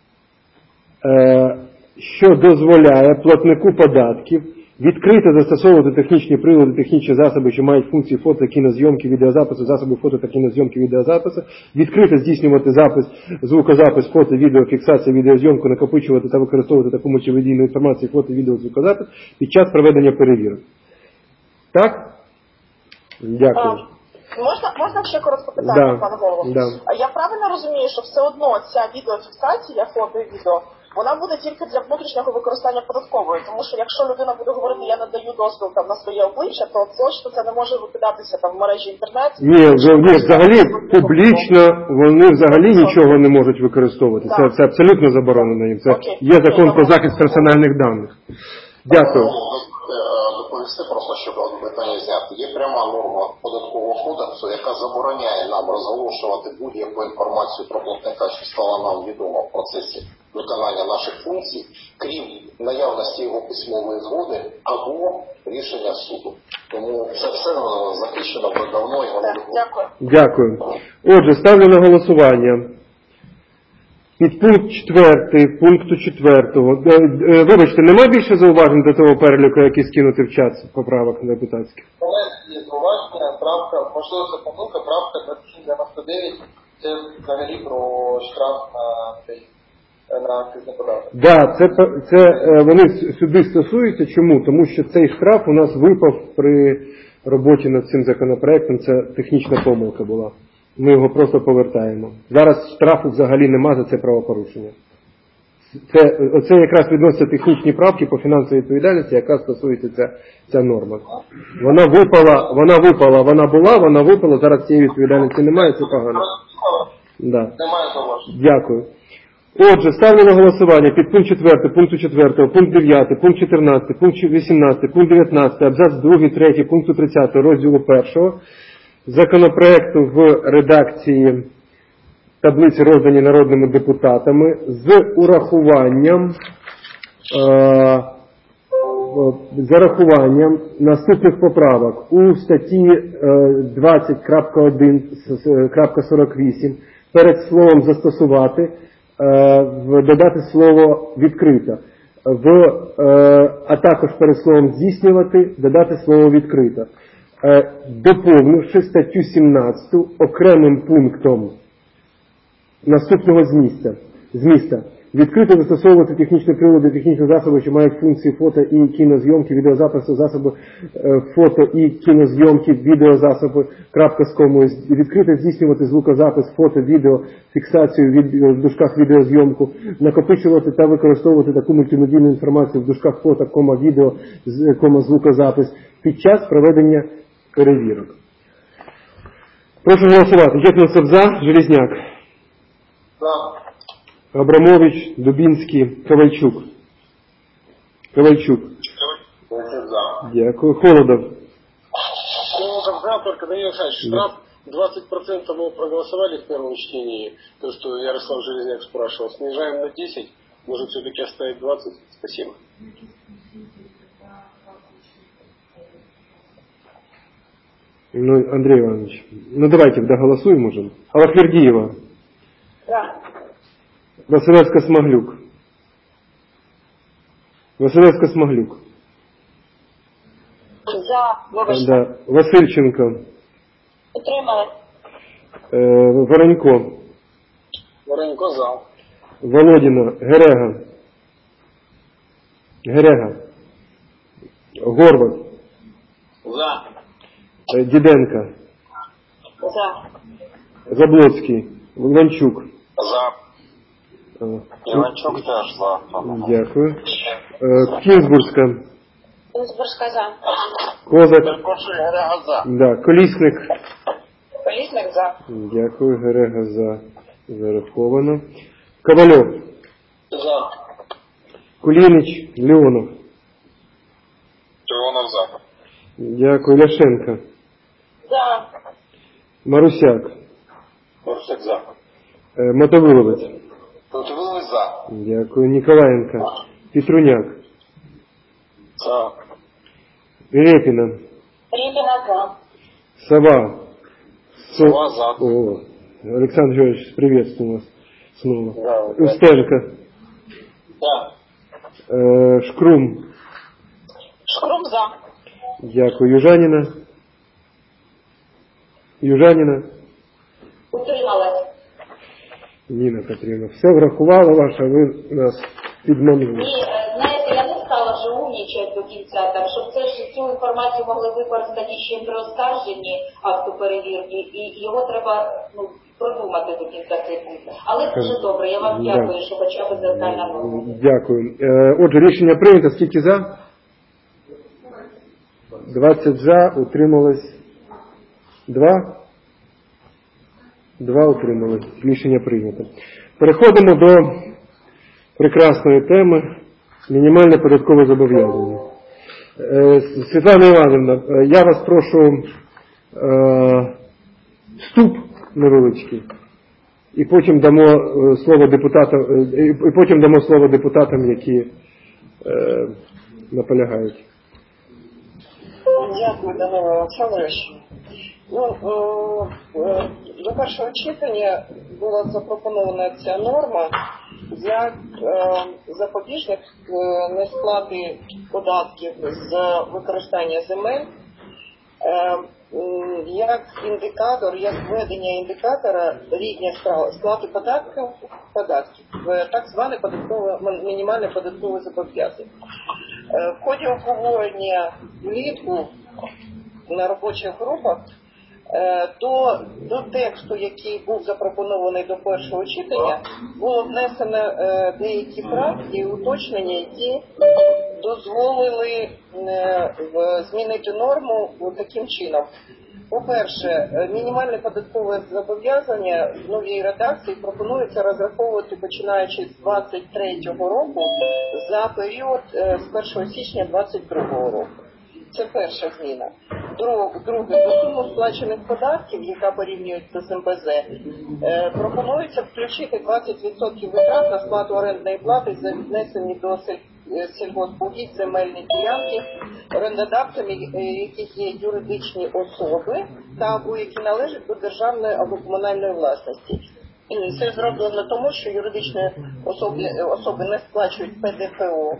що дозволяє платнику податків відкрито застосовувати технічні прилади, технічні засоби, що мають функції фото, кінозйомки, відеозапису, засоби фото та кінозйомки, відеозапису, відкрито здійснювати запис, звукозапис, фото, відео, фіксацію, відеозйомку, накопичувати та використовувати таку мультимедійну інформацію, фото, відео, звукозапис під час проведення перевірок. Так? Дякую. Можна, можна ще коротко питання, Да, пане голово? да. Я правильно розумію, що все одно ця відеофіксація, фото і відео, вона буде тільки для внутрішнього використання податкової, тому що якщо людина буде говорити, я надаю дозвіл там на своє обличчя, то точно це не може викидатися там в мережі інтернет. Ні, ні, взагалі публічно вони взагалі нічого не можуть використовувати. Це, це абсолютно заборонено їм. Це Окей. є закон про захист персональних даних. Дякую. Доповісти просто, щоб питання зняти. Є пряма норма податкового кодексу, яка забороняє нам розголошувати будь-яку інформацію про платника, що стала нам відома в процесі виконання наших функцій, крім наявності його письмової згоди або рішення суду. Тому це все захищено вже давно і воно виходить. Дякую. Дякую. Отже, ставлю на голосування. Під пункт четвертий, пункту четвертого. Вибачте, немає більше зауважень до того переліку, який скинути в чат поправок депутатських? Момент є зауваження, правка, можливо, це помилка, правка двадцять сім дев'яносто дев'ять, це взагалі про штраф на цей, на акцизний податок. Так, да, це, це вони сюди стосуються. Чому? Тому що цей штраф у нас випав при роботі над цим законопроектом, це технічна помилка була. Ми його просто повертаємо. Зараз штрафу взагалі нема за це правопорушення. Це, це якраз відноситься технічні правки по фінансовій відповідальності, яка стосується ця, ця норма. Вона випала, вона випала, вона була, вона випала, зараз цієї відповідальності немає, це погано. Да. Немає зауважень. Дякую. Отже, ставлю на голосування під пункт четвертий, пункту четвертого, пункт дев'ятий, пункт чотирнадцятий, пункт вісімнадцятий, пункт дев'ятнадцятий, абзац другий, третій, пункту тридцятого, розділу першого, законопроекту в редакції таблиці, роздані народними депутатами, з урахуванням, е, з урахуванням наступних поправок у статті двадцять крапка один крапка сорок вісім перед словом «застосувати» е, додати слово «відкрита», в, е, а також перед словом «здійснювати» додати слово «відкрита», е, доповнивши статтю сімнадцяту окремим пунктом наступного зміста. зміста. Відкрито застосовувати технічні прилади, технічні засоби, що мають функції фото і кінозйомки, відеозапису, засоби е, фото і кінозйомки, відеозасоби, крапка з комою. Відкрито здійснювати звукозапис, фото, відео, фіксацію від, в дужках відеозйомку, накопичувати та використовувати таку мультимедійну інформацію в дужках фото, кома, відео, кома, звукозапис під час проведення перевірок. Прошу голосувати. Єтносов за, Железняк. За. Абрамович, Дубінський, Ковальчук. Ковальчук. Дякую. Холодов. Холодов за, только, Данил Александрович, штраф двадцать процентов мы проголосовали в первом чтении, то, что Ярослав Железняк спрашивал. Снижаем на десять, может все-таки оставить двадцать? Спасибо. Ну, Андрей Иванович, ну давайте доголосуем уже. Аллахвердиева. Да. Василевська-Смаглюк. Василевська-Смаглюк. За. Вибачте. Да. Васильченко. Утримали. Е, Воронько. Воронько за. Володіна. Герега. Герега. Горват. За. Е, Діденко. За. Заблоцький. Ланчук. За. Е, Іванчук теж за. Дякую. Е, Кінзбурська. Інсбурська за. Козак. Перепрошую, Герега за. Да. Колісник. Колісник за. Дякую. Герега за. Зараховано. Ковальов. За. Кулінич. Леонов. Леонов за. Дякую. Ляшенко. За. Марусяк. Марусяк за. Е, Мотовиловець. Мотовиловець за. Дякую. Ніколаєнко. Петруняк. За. Репіна. Ріпіна за. Сова. Сова за. О, Александр Георгиевич, приветствую вас снова. Да, Устенко. Да. Е, Шкрум. Шкрум за. Дякую. Южаніна. Южаніна. Утрималась. Ніна Петрівна. Все врахувала ваша, ви нас підманули. Ні, е, знаєте, я не стала вже умнічати до кінця, так, щоб це ж цю інформацію могли використати ще при оскарженні акту перевірки, і його треба, ну, продумати до кінця цей пункт. Але дуже добре, я вам Да. дякую, що хоча б загальна мова. Дякую. Е, Отже, рішення прийнято. Скільки за? двадцять за, утрималось два. Два утрималось. Рішення прийнято. Переходимо до прекрасної теми мінімальне податкове зобов'язання. Е, Світлана Іванівна, е, я вас прошу е, вступ невеличкий. І потім дамо е, слово депутатам, е, і потім дамо слово депутатам, які е, наполягають. Дякую, Данило Олександрович. Ну, е, е, до першого читання була запропонована ця норма як е, запобіжник е, несплати податків з використання земель, е, як індикатор, як введення індикатора рівня сплати податків, податків в так зване податкове, мінімальне податкове зобов'язання. Е, в ході обговорення влітку на робочих групах До, до тексту, який був запропонований до першого читання, було внесено е, деякі правки і уточнення, які дозволили е, в, змінити норму таким чином. По-перше, мінімальне податкове зобов'язання в новій редакції пропонується розраховувати починаючи з двадцять третього року за період е, з першого січня двадцять другого року. Це перша зміна. Друге, до суми сплачених податків, яка порівнюється з ем пе зет, е, пропонується включити двадцять відсотків витрат на сплату орендної плати за віднесені до сільгоспугідь земельні ділянки, орендодавцями яких є юридичні особи та або які належать до державної або комунальної власності. І це зроблено тому, що юридичні особи, особи не сплачують пе де фе о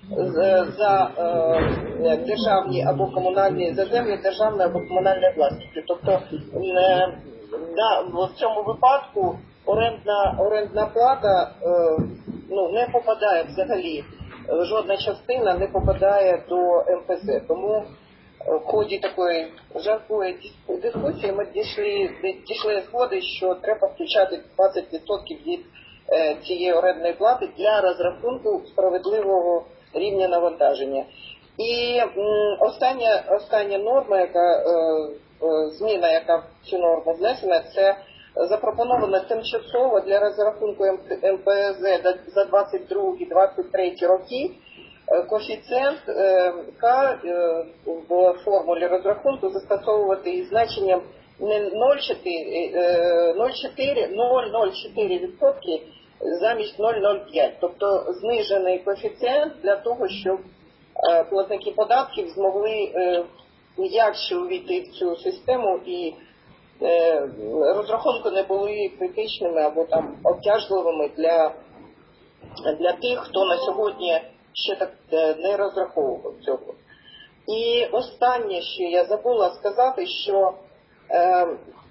за е, державні або комунальні, за землі державної або комунальної власності. Тобто е, да, в цьому випадку орендна, орендна плата е, ну, не попадає взагалі, жодна частина не попадає до ем пе зет. Тому в ході такої жаркої дискусії ми дійшли, дійшли згоди, що треба включати двадцять відсотків від е, цієї орендної плати для розрахунку справедливого рівня навантаження. І м, остання, остання норма, яка е, е, зміна, яка в цю норму внесена, це запропоновано тимчасово для розрахунку ем пе зет за двадцять другий - двадцять третій роки коефіцієнт К в формулі розрахунку застосовувати із значенням не нуль цілих нуль чотири відсотки замість нуль цілих нуль п'ять. Тобто знижений коефіцієнт для того, щоб платники податків змогли м'якше увійти в цю систему і розрахунки не були критичними або там обтяжливими для, для тих, хто на сьогодні ще так не розраховував цього. І останнє, що я забула сказати, що е, е,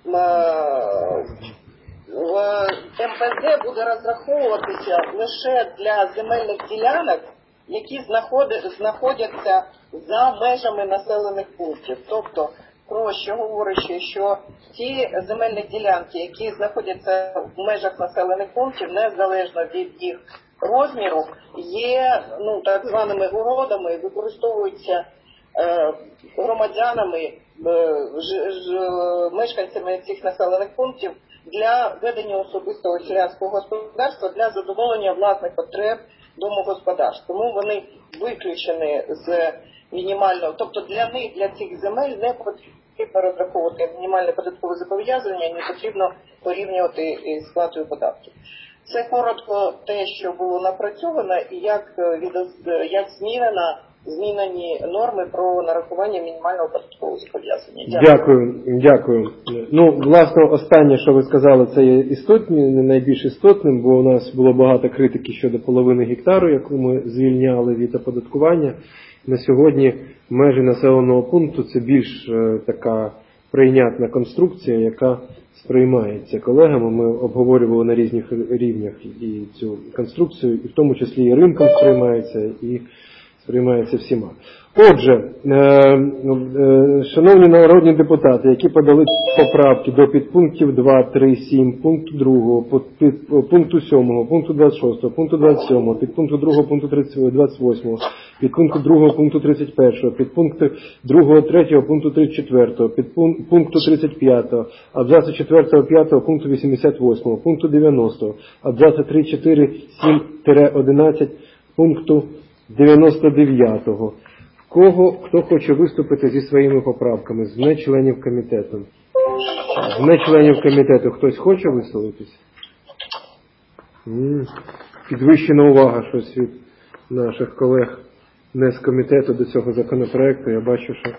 в ем пе зет буде розраховуватися лише для земельних ділянок, які знаходяться за межами населених пунктів. Тобто, проще говорячи, що ті земельні ділянки, які знаходяться в межах населених пунктів, незалежно від їх розміру, є ну, так званими городами, використовуються е, громадянами, е, ж, ж, мешканцями цих населених пунктів для ведення особистого селянського господарства для задоволення власних потреб домогосподарств. Тому вони виключені з мінімального, тобто для них, для цих земель не потрібно розраховувати мінімальне податкове зобов'язання, не потрібно порівнювати із сплатою податків. Це коротко те, що було напрацьовано і як, як змінена змінені норми про нарахування мінімального податкового зобов'язання. Дякую, дякую. Ну, власне, останнє, що ви сказали, це є істотним, не найбільш істотним, бо у нас було багато критики щодо половини гектару, яку ми звільняли від оподаткування. На сьогодні межі населеного пункту це більш е, така прийнятна конструкція, яка сприймається колегами. Ми обговорювали на різних рівнях і цю конструкцію, і в тому числі і ринком сприймається, і сприймається всіма. Отже, е, е, шановні народні депутати, які подали поправки до підпунктів два, три, сім, пункту другого, під, пункту сьомого, пункту двадцять шостого, пункту двадцять сьомого, підпункту другого, пункту двадцять восьмого, підпункту другого, пункту тридцять першого, підпункту другого, третього, пункту тридцять четвертого, підпункту тридцять п'ятого, абзаци четвертого, п'ятого, пункту вісімдесят восьмого, пункту дев'яностого, абзаци три, чотири, сім, одинадцять, пункту дев'яносто дев'ятого. Кого, хто хоче виступити зі своїми поправками, з нечленів комітету? З нечленів комітету хтось хоче висловитись? М-м, підвищена увага щось від наших колег не з комітету до цього законопроекту. Я бачу, що...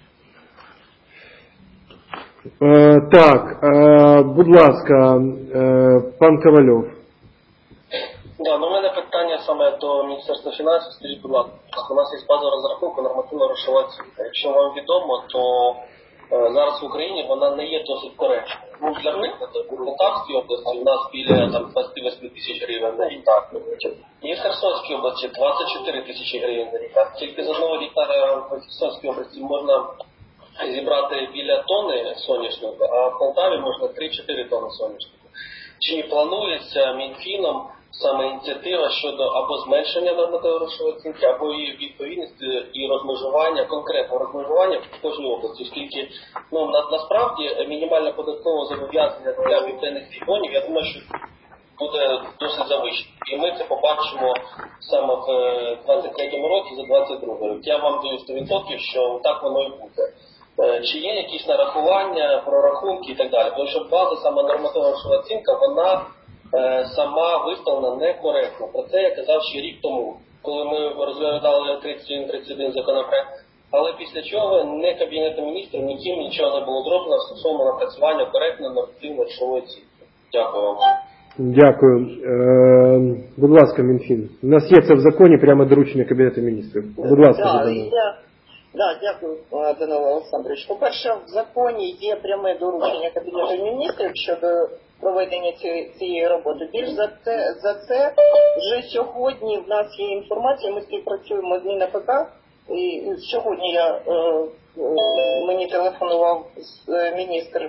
Е, так, е, будь ласка, е, пан Ковальов. Да, ну, у мене питання саме до Міністерства фінансів. Скажіть, будь ласка, у нас є база розрахунку нормативно-грошова оцінка. Якщо вам відомо, то е, зараз в Україні вона не є досить коректною. Ну, для прикладу, у Полтавській області у нас біля там, двадцять вісім тисяч гривень на гектар. І в Херсонській області двадцять чотири тисячі гривень на гектар. Тільки з одного гектара в Херсонській області можна зібрати біля тонни соняшника, а в Полтаві можна три-чотири тонни соняшника. Чи планується Мінфіном саме ініціатива щодо або зменшення нормативно-грошової оцінки, або її відповідності і розмежування, конкретного розмежування в кожній області, оскільки ну, на, насправді мінімальне податкове зобов'язання для південних регіонів, я думаю, що буде досить завищено. І ми це побачимо саме в двадцять третьому році за двадцять другий рік. Я вам даю сто відсотків, що так воно і буде. Чи є якісь нарахування, прорахунки і так далі. Тому що база, саме нормативно-грошова оцінка, вона е, сама виставлена некоректно. Про це я казав ще рік тому, коли ми розглядали тридцять один тридцять один законопроект. Але після чого не Кабінетом міністрів, ніким нічого не було зроблено стосовно напрацювання коректної нормативно-грошової оцінки. Дякую вам. Дякую. Е, будь ласка, Мінфін. У нас є це в законі, прямо доручення Кабінету міністрів. Будь ласка, да, я, да, дякую, Данило Олександрович. По-перше, в законі є пряме доручення Кабінету міністрів щодо проведення цієї, цієї роботи. Більш за це, за це вже сьогодні в нас є інформація, ми співпрацюємо з МінАПК, і сьогодні я, е, е, мені телефонував міністр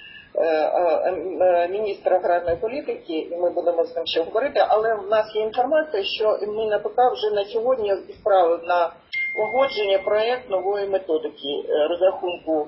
міністр аграрної політики, і ми будемо з ним ще говорити, але в нас є інформація, що МінАПК вже на сьогодні відправив на погодження проєкт нової методики розрахунку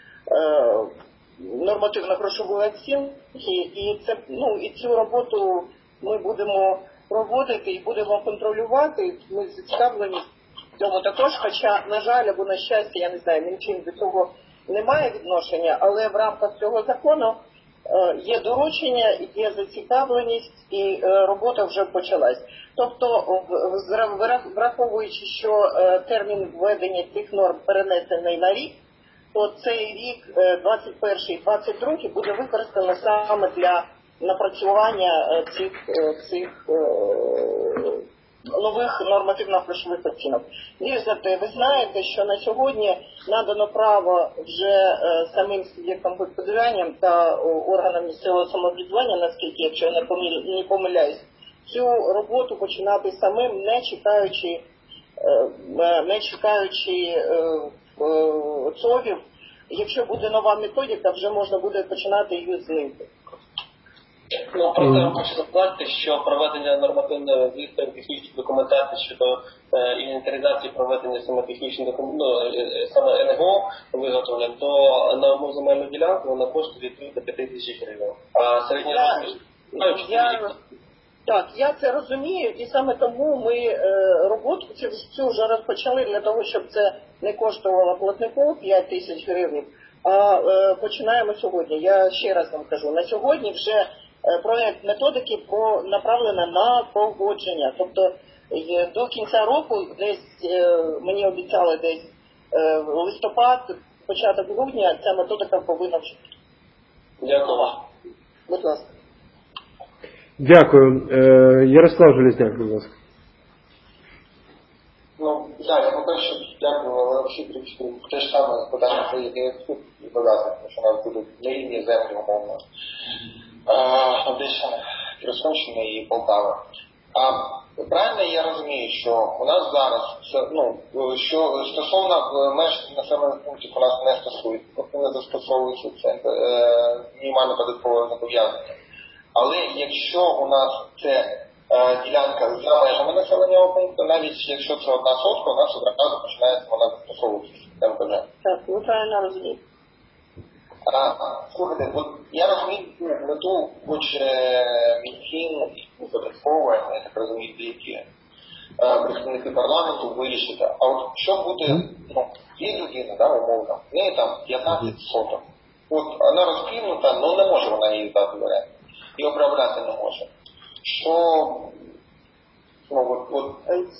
нормативно-грошової оцінки, і це, ну, і цю роботу ми будемо проводити і будемо контролювати. Ми зацікавлені в цьому також, хоча, на жаль, або на щастя, я не знаю, Мінфін до цього немає відношення, але в рамках цього закону е, є доручення, є зацікавленість і е, робота вже почалась. Тобто, в, враховуючи, що е, термін введення цих норм перенесений на рік, то цей рік, е, двадцять перший двадцять другий, буде використано саме для напрацювання е, цих, е, цих е, нових нормативно-грошових оцінок. Більш за те, ви знаєте, що на сьогодні надано право вже е, самим суб'єктам господарювання та о, органам місцевого самоврядування, наскільки, якщо я не, помилю, не помиляюсь, цю роботу починати самим, не чекаючи, е, не чекаючи е, е, ЦОВів. Якщо буде нова методика, вже можна буде починати її з ними. Ну, про це я хочу сказати, що проведення нормативної звістої технічної документації щодо е, інвентаризації проведення саме технічної документації, ну, саме ен ге о виготовлення, то на одну земельну ділянку вона коштує від до п'яти тисяч гривень. А середня розмір... Я... Так, я це розумію, і саме тому ми е, роботу цю, цю вже розпочали для того, щоб це не коштувало платнику п'ять тисяч гривень, а е, починаємо сьогодні. Я ще раз вам кажу, на сьогодні вже проєкт методики направлено на погодження. Тобто І до кінця року, десь мені обіцяли десь листопад, початок грудня, ця методика повинна вчити. Дякую. Будь ласка. Дякую. Ярослав Железняк, будь ласка. Ну, так, я по-перше, дякую Олексію, те ж саме питання про ЄСУ і додати, тому що у нас будуть нерівні землі, умовно, Одещини, Херсонщини і Полтави. А правильно я розумію, що у нас зараз, ну, що стосовно меж населених пунктів у нас не стосується, тобто не застосовується це е, мінімальне податкове зобов'язання. Але якщо у нас це е, ділянка за межами населеного пункту, навіть якщо це одна сотка, у нас одразу починається вона застосовуватися. Так, ви правильно розумієте. А, слухайте, от я розумію мету, хоче Мінфін і податково, я так розумію, деякі е, представники парламенту вирішити. А от що буде, ну, є людина, да, умовно, в неї там п'ятнадцять соток. От вона розкинута, але не може вона її дати в оренду. І обробляти не може. Що, ну, от, от...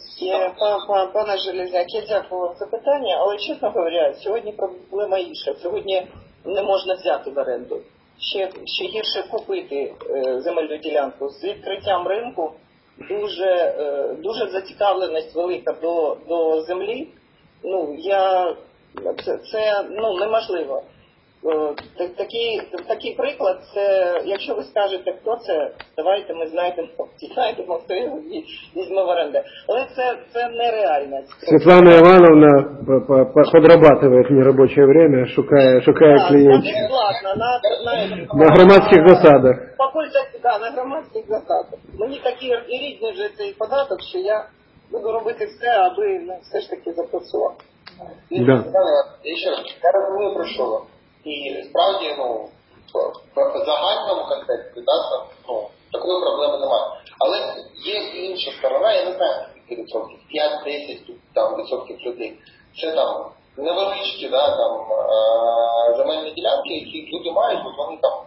Пане Железняк, я дякую вам за питання, але, чесно говоря, сьогодні проблема інша. Сьогодні не можна взяти в оренду. Ще, ще гірше купити е, земельну ділянку. З відкриттям ринку дуже, е, дуже зацікавленість велика до, до землі. Ну, я, це, це ну, неможливо. Е, такий, такий приклад, це, якщо ви скажете, хто це, давайте ми знайдемо, знайдемо, хто його візьме в оренду. Але це, це нереально. Светлана Ивановна подрабатывает в нерабочее время, шукая, шукая да, клиентов. Бесплатно, на, на, на громадських засадах. Покольця, да, на громадських засадах. Мені такий і рідний вже цей податок, що я буду робити все, аби ну, все ж таки запрацювати. Да. Я ще раз, я розумію про що. І справді, ну, в загальному контексті, да, ну, такої проблеми немає. Але є інша сторона, я не знаю, скільки відсотків, п'ять-десять там, відсотків людей. Це там невеличкі, да, там, е- земельні ділянки, які люди мають, от вони там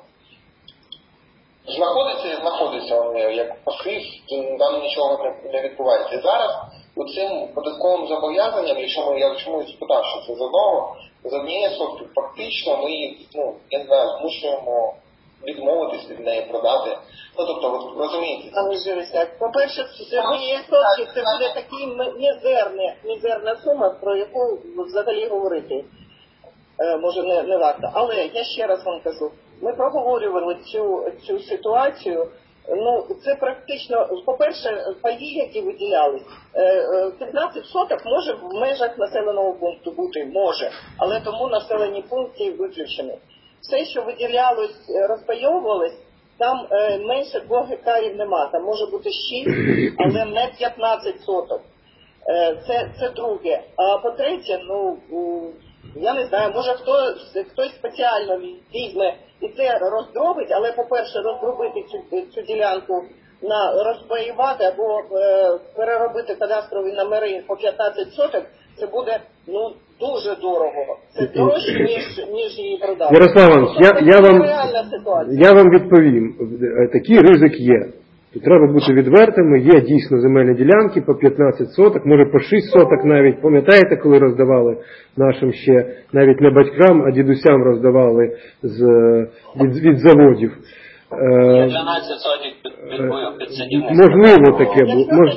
знаходяться і знаходяться вони, як пасив, там нічого не, не відбувається. І зараз у цим податковим зобов'язанням, якщо ми, я чомусь спитав, що це з одного, з однієї сотки, фактично ми, ну, я не знаю, змушуємо відмовитись від неї, продати. Ну, тобто, от, розумієте? Але Железняк, по-перше, з однієї сотки це буде така мізерна, мізерна сума, про яку взагалі говорити е, може не, не варто. Але я ще раз вам кажу, ми проговорювали цю, цю ситуацію. Ну, це практично, по-перше, паї, які виділялись, п'ятнадцять соток може в межах населеного пункту бути, може, але тому населені пункти виключені. Все, що виділялось, розпайовувалось, там е, менше двох гектарів нема, там може бути шість, але не п'ятнадцять соток. Е, це, це друге. А по-третє, ну, я не знаю, може хтось, хтось спеціально візьме і це роздробить, але, по-перше, роздробити цю, цю ділянку на розпаювати або е, переробити кадастрові номери по п'ятнадцять соток, це буде, ну, дуже дорого. Це дорожче, ніж, ніж її продати. Ярослав Іванович, я, я, вам, я вам відповім. Такий ризик є. Тут треба бути відвертими. Є дійсно земельні ділянки по п'ятнадцять соток, може по шість соток навіть. Пам'ятаєте, коли роздавали нашим ще, навіть не батькам, а дідусям роздавали з, від, від заводів. дванадцять соток під, під садівництво. Можливо таке було. Мож...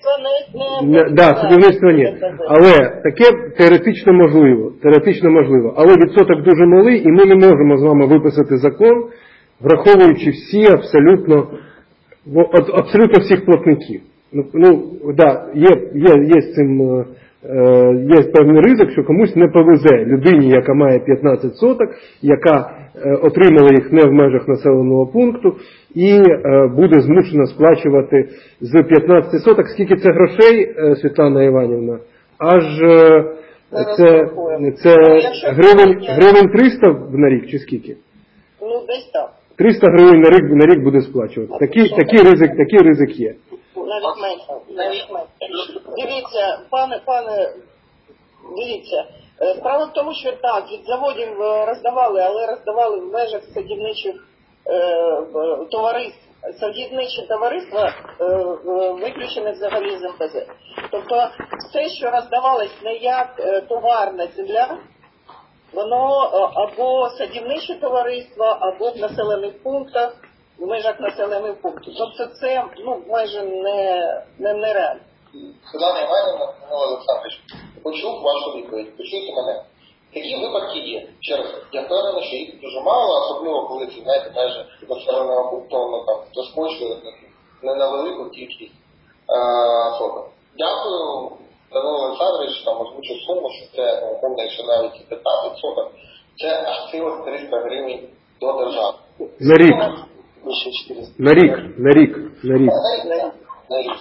Да, садівництва ні. Але таке теоретично можливо. Теоретично можливо. Але відсоток дуже малий, і ми не можемо з вами виписати закон, враховуючи всі абсолютно, абсолютно всіх платників. Ну, ну да, є, є, є з цим... Є певний ризик, що комусь не повезе людині, яка має п'ятнадцять соток, яка отримала їх не в межах населеного пункту і буде змушена сплачувати з п'ятнадцяти соток. Скільки це грошей, Світлана Іванівна? Аж це, це гривень, гривень триста на рік чи скільки? Ну, десь так. триста гривень на рік, на рік буде сплачувати. Такий, такий, ризик, такий ризик є. Навіть менше, навіть менше. Дивіться, пане, пане, дивіться, справа в тому, що так, від заводів роздавали, але роздавали в межах садівничих е, товариств. садівничі товариства е, е, виключені взагалі з ем пе зет. Тобто все, що роздавалось не як е, товарна земля, воно е, або садівничі товариства, або в населених пунктах, в межах населених пунктів. Тобто це ну, майже не, не, нереально. Світлана Іванівна, Данило Олександрович, почув вашу відповідь, почуйте мене. Такі випадки є. Ще раз, я впевнений, що їх дуже мало, особливо коли це, знаєте, майже населеного пункту, воно там доскочує не на велику кількість соток. Дякую, Данило Олександрович, там озвучив суму, що це, напевно, якщо навіть п'ятнадцять соток, це аж цілих триста гривень до держави. На рік. На рік, на рік, на рік. На рік.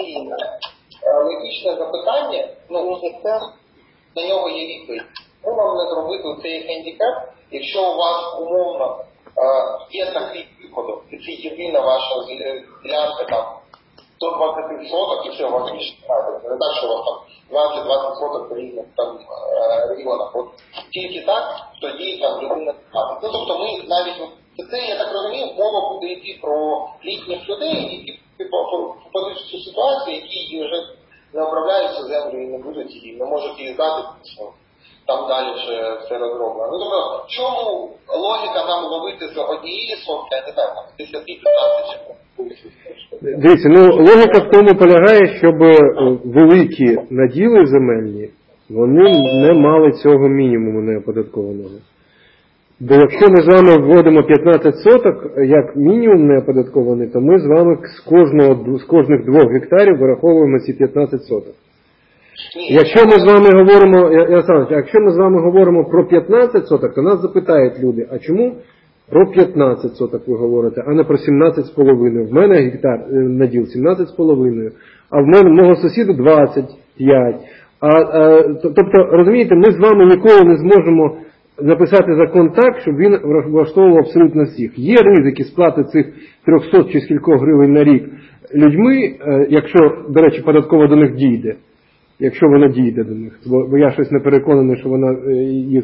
Логічне запитання, ну, на нього є відповідь. Ми вам не зробити цей хендікеп, якщо у вас умовно є такий виходок, і це єдина ваша ділянка там до двадцять соток, і все, у вас більше немає. Не так, що у вас там двадцять-двадцять соток в різних там регіонах. От тільки так, тоді там людина платить. Ну, тобто ми навіть, це, я так розумію, мова буде йти про літніх людей, які попадуть в цю ситуацію, які вже не обробляються землю і не будуть її, не можуть її здати, там далі вже все розроблено. Ну, тобто, в чому логіка нам ловити з однієї сотки, а не так, десять-п'ятнадцять? Дивіться, ну логіка в тому полягає, щоб великі наділи земельні, вони не мали цього мінімуму неоподаткованого. Бо якщо ми з вами вводимо п'ятнадцять соток як мінімум неоподаткований, то ми з вами з кожного з кожних двох гектарів вираховуємо ці п'ятнадцять соток. Якщо ми з вами говоримо, Ярослав, якщо ми з вами говоримо про п'ятнадцять соток, то нас запитають люди, а чому про п'ятнадцять соток ви говорите, а не про сімнадцять з половиною? В мене гектар наділ сімнадцять з половиною, а в мене мого сусіда двадцять п'ять. А, а, тобто, розумієте, ми з вами ніколи не зможемо написати закон так, щоб він влаштовував абсолютно всіх. Є ризики сплати цих триста чи скількох гривень на рік людьми, якщо, до речі, податково до них дійде. Якщо вона дійде до них. Бо я щось не переконаний, що вона їх...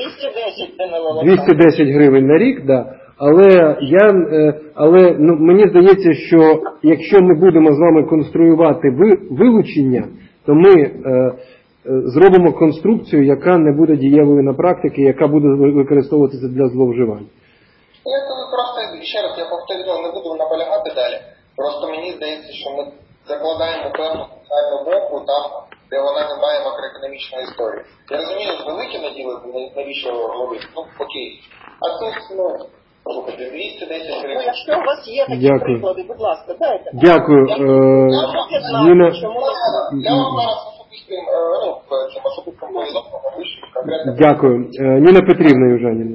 двісті десять гривень на рік, да. Але, я, але ну, мені здається, що якщо ми будемо з вами конструювати вилучення, то ми е, зробимо конструкцію, яка не буде дієвою на практиці, яка буде використовуватися для зловживань. Я просто, ще раз, я повторю, не буду наполягати далі. Просто мені здається, що ми закладаємо певну соціальну бомбу там, де вона не має макроекономічної історії. Я розумію, великі наділи, навіщо робити, ну окей. А тут, ну, слухайте, двісті десять гривень. Ну, якщо у вас є такі Дякую. приклади, будь ласка, дайте. Дякую. Я, е, я, Ніна... я вам зараз особистим, ну, цим особистим повідомленням вийшов конкретно. Дякую. Е, Ніна Петрівна Южаніна.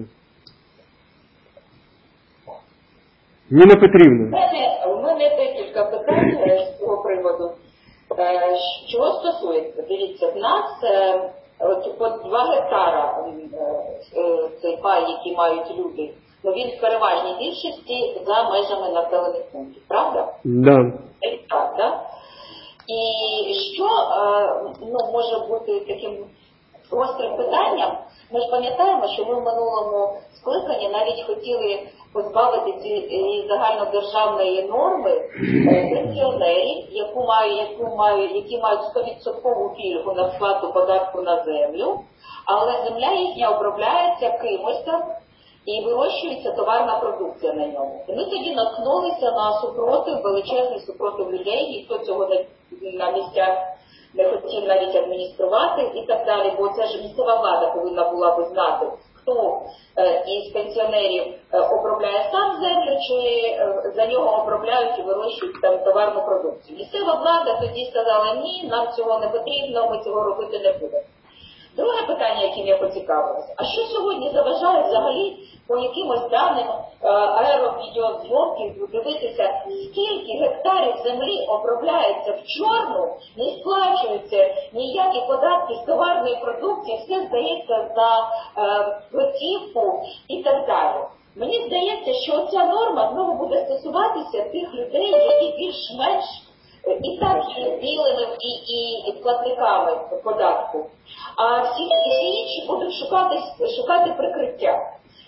Ніна Петрівна. У мене декілька питань з цього приводу. Чого стосується? Дивіться, в нас от, по два гектара цей пай, який мають люди, ну він в переважній більшості за межами населених пунктів, правда? Да. Так, да? І що ну, може бути таким гострим питанням? Ми ж пам'ятаємо, що ми в минулому скликанні навіть хотіли позбавити цієї загальнодержавної норми пенсіонерів, яку мають, яку мають, які мають сто відсотків пільгу на сплату податку на землю, але земля їхня обробляється кимось там і вирощується товарна продукція на ньому. І ми тоді наткнулися на супротив, величезний супротив людей, ніхто цього не, на місцях не хотів навіть адмініструвати і так далі, бо це ж місцева влада повинна була би знати, хто е, із пенсіонерів е, обробляє сам землю, чи е, за нього обробляють і вирощують там товарну продукцію. Місцева влада тоді сказала, ні, нам цього не потрібно, ми цього робити не будемо. Друге питання, яким я поцікавилася, а що сьогодні заважає взагалі по якимось даним е, аеровідеозйомки дивитися, скільки гектарів землі обробляється в чорну, не сплачуються ніякі податки з товарної продукції, все здається за е, готівку і так далі. Мені здається, що ця норма знову буде стосуватися тих людей, які більш-менш і так є білими і, і, і платниками податку. А всі, всі інші будуть шукати, шукати прикриття.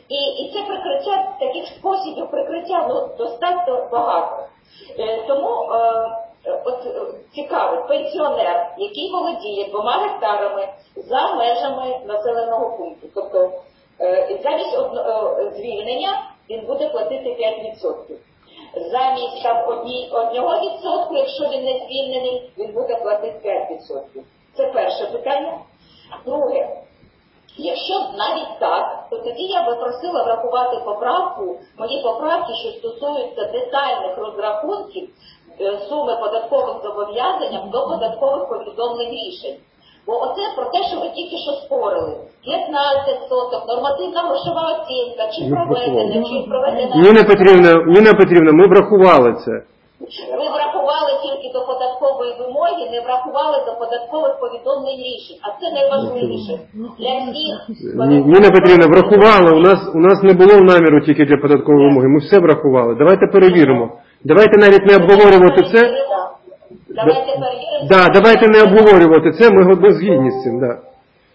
І, і це прикриття, таких способів прикриття ну, достатньо багато. Е, тому е, от, цікавить пенсіонер, який володіє двома гектарами за межами населеного пункту. Тобто е, замість одно, е, звільнення він буде платити п'ять відсотків. Замість там одні, одного відсотку, якщо він не звільнений, він буде платити п'ять відсотків. Це перше питання. Друге. Якщо навіть так, то тоді я би просила врахувати поправку, мої поправки, що стосуються детальних розрахунків суми податкових зобов'язань до податкових повідомлень рішень. Бо оце про те, що ви тільки що спорили. п'ятнадцять соток, нормативна грошова оцінка, чи проведена, чи проведена... Ніна Петрівна, Ніна Петрівна, ми врахували це. Ви врахували тільки до податкової вимоги, не врахували до податкових повідомлень рішень. А це найважливіше. Для всіх... Ніна Петрівна, врахували. У нас, у нас не було наміру тільки для податкової вимоги. Ми все врахували. Давайте перевіримо. Давайте навіть не обговорювати це. Давайте перевіримо. Да, давайте не обговорювати це, ми, ми згідні з цим, да.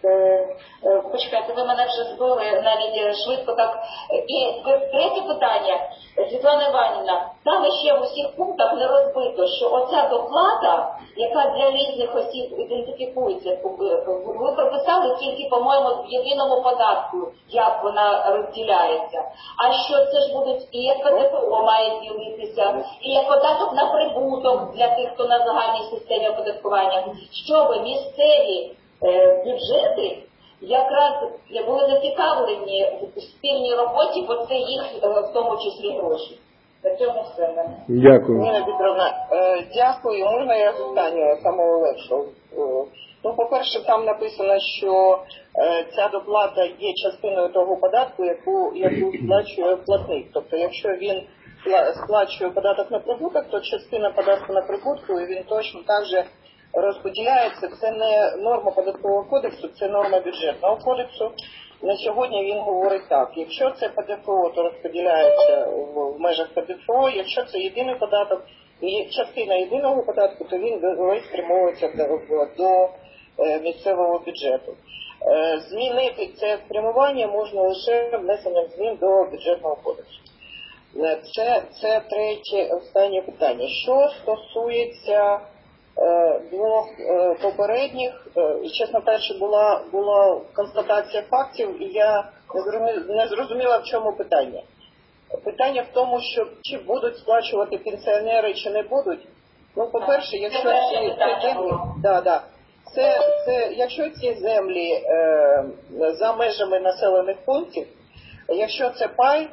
Почекайте, ви мене вже збили навіть швидко так. І третє питання, Світлана Іванівна, там ще в усіх пунктах не розбито, що оця доплата, яка для різних осіб ідентифікується, ви прописали тільки, по-моєму, в єдиному податку, як вона розділяється. А що це ж будуть і як ПДФО має ділитися, і як податок на прибуток для тих, хто на загальній системі оподаткування, щоб місцеві е, бюджети якраз були зацікавлені в спільній роботі, бо це їх в тому числі гроші. На цьому все в мене. Дякую. Ніна Петровна, дякую. Можна я останнього, самого легшого? Ну, по-перше, там написано, що ця доплата є частиною того податку, яку, яку сплачує платник. Тобто, якщо він сплачує податок на прибуток, то частина податку на прибутку, і він точно так же розподіляється. Це не норма податкового кодексу, це норма бюджетного кодексу. На сьогодні він говорить так: якщо це ПДФО, то розподіляється в межах ПДФО, якщо це єдиний податок, частина єдиного податку, то він весь спрямовується до, до місцевого бюджету. Змінити це спрямування можна лише внесенням змін до бюджетного кодексу. Це, це третє, останнє питання. Що стосується двох попередніх, і, чесно кажучи, була, була констатація фактів, і я не зрозуміла, в чому питання. Питання в тому, що чи будуть сплачувати пенсіонери, чи не будуть. Ну, по-перше, якщо ці, ці землі, да, да, це, це, якщо ці землі е, за межами населених пунктів, якщо це пай,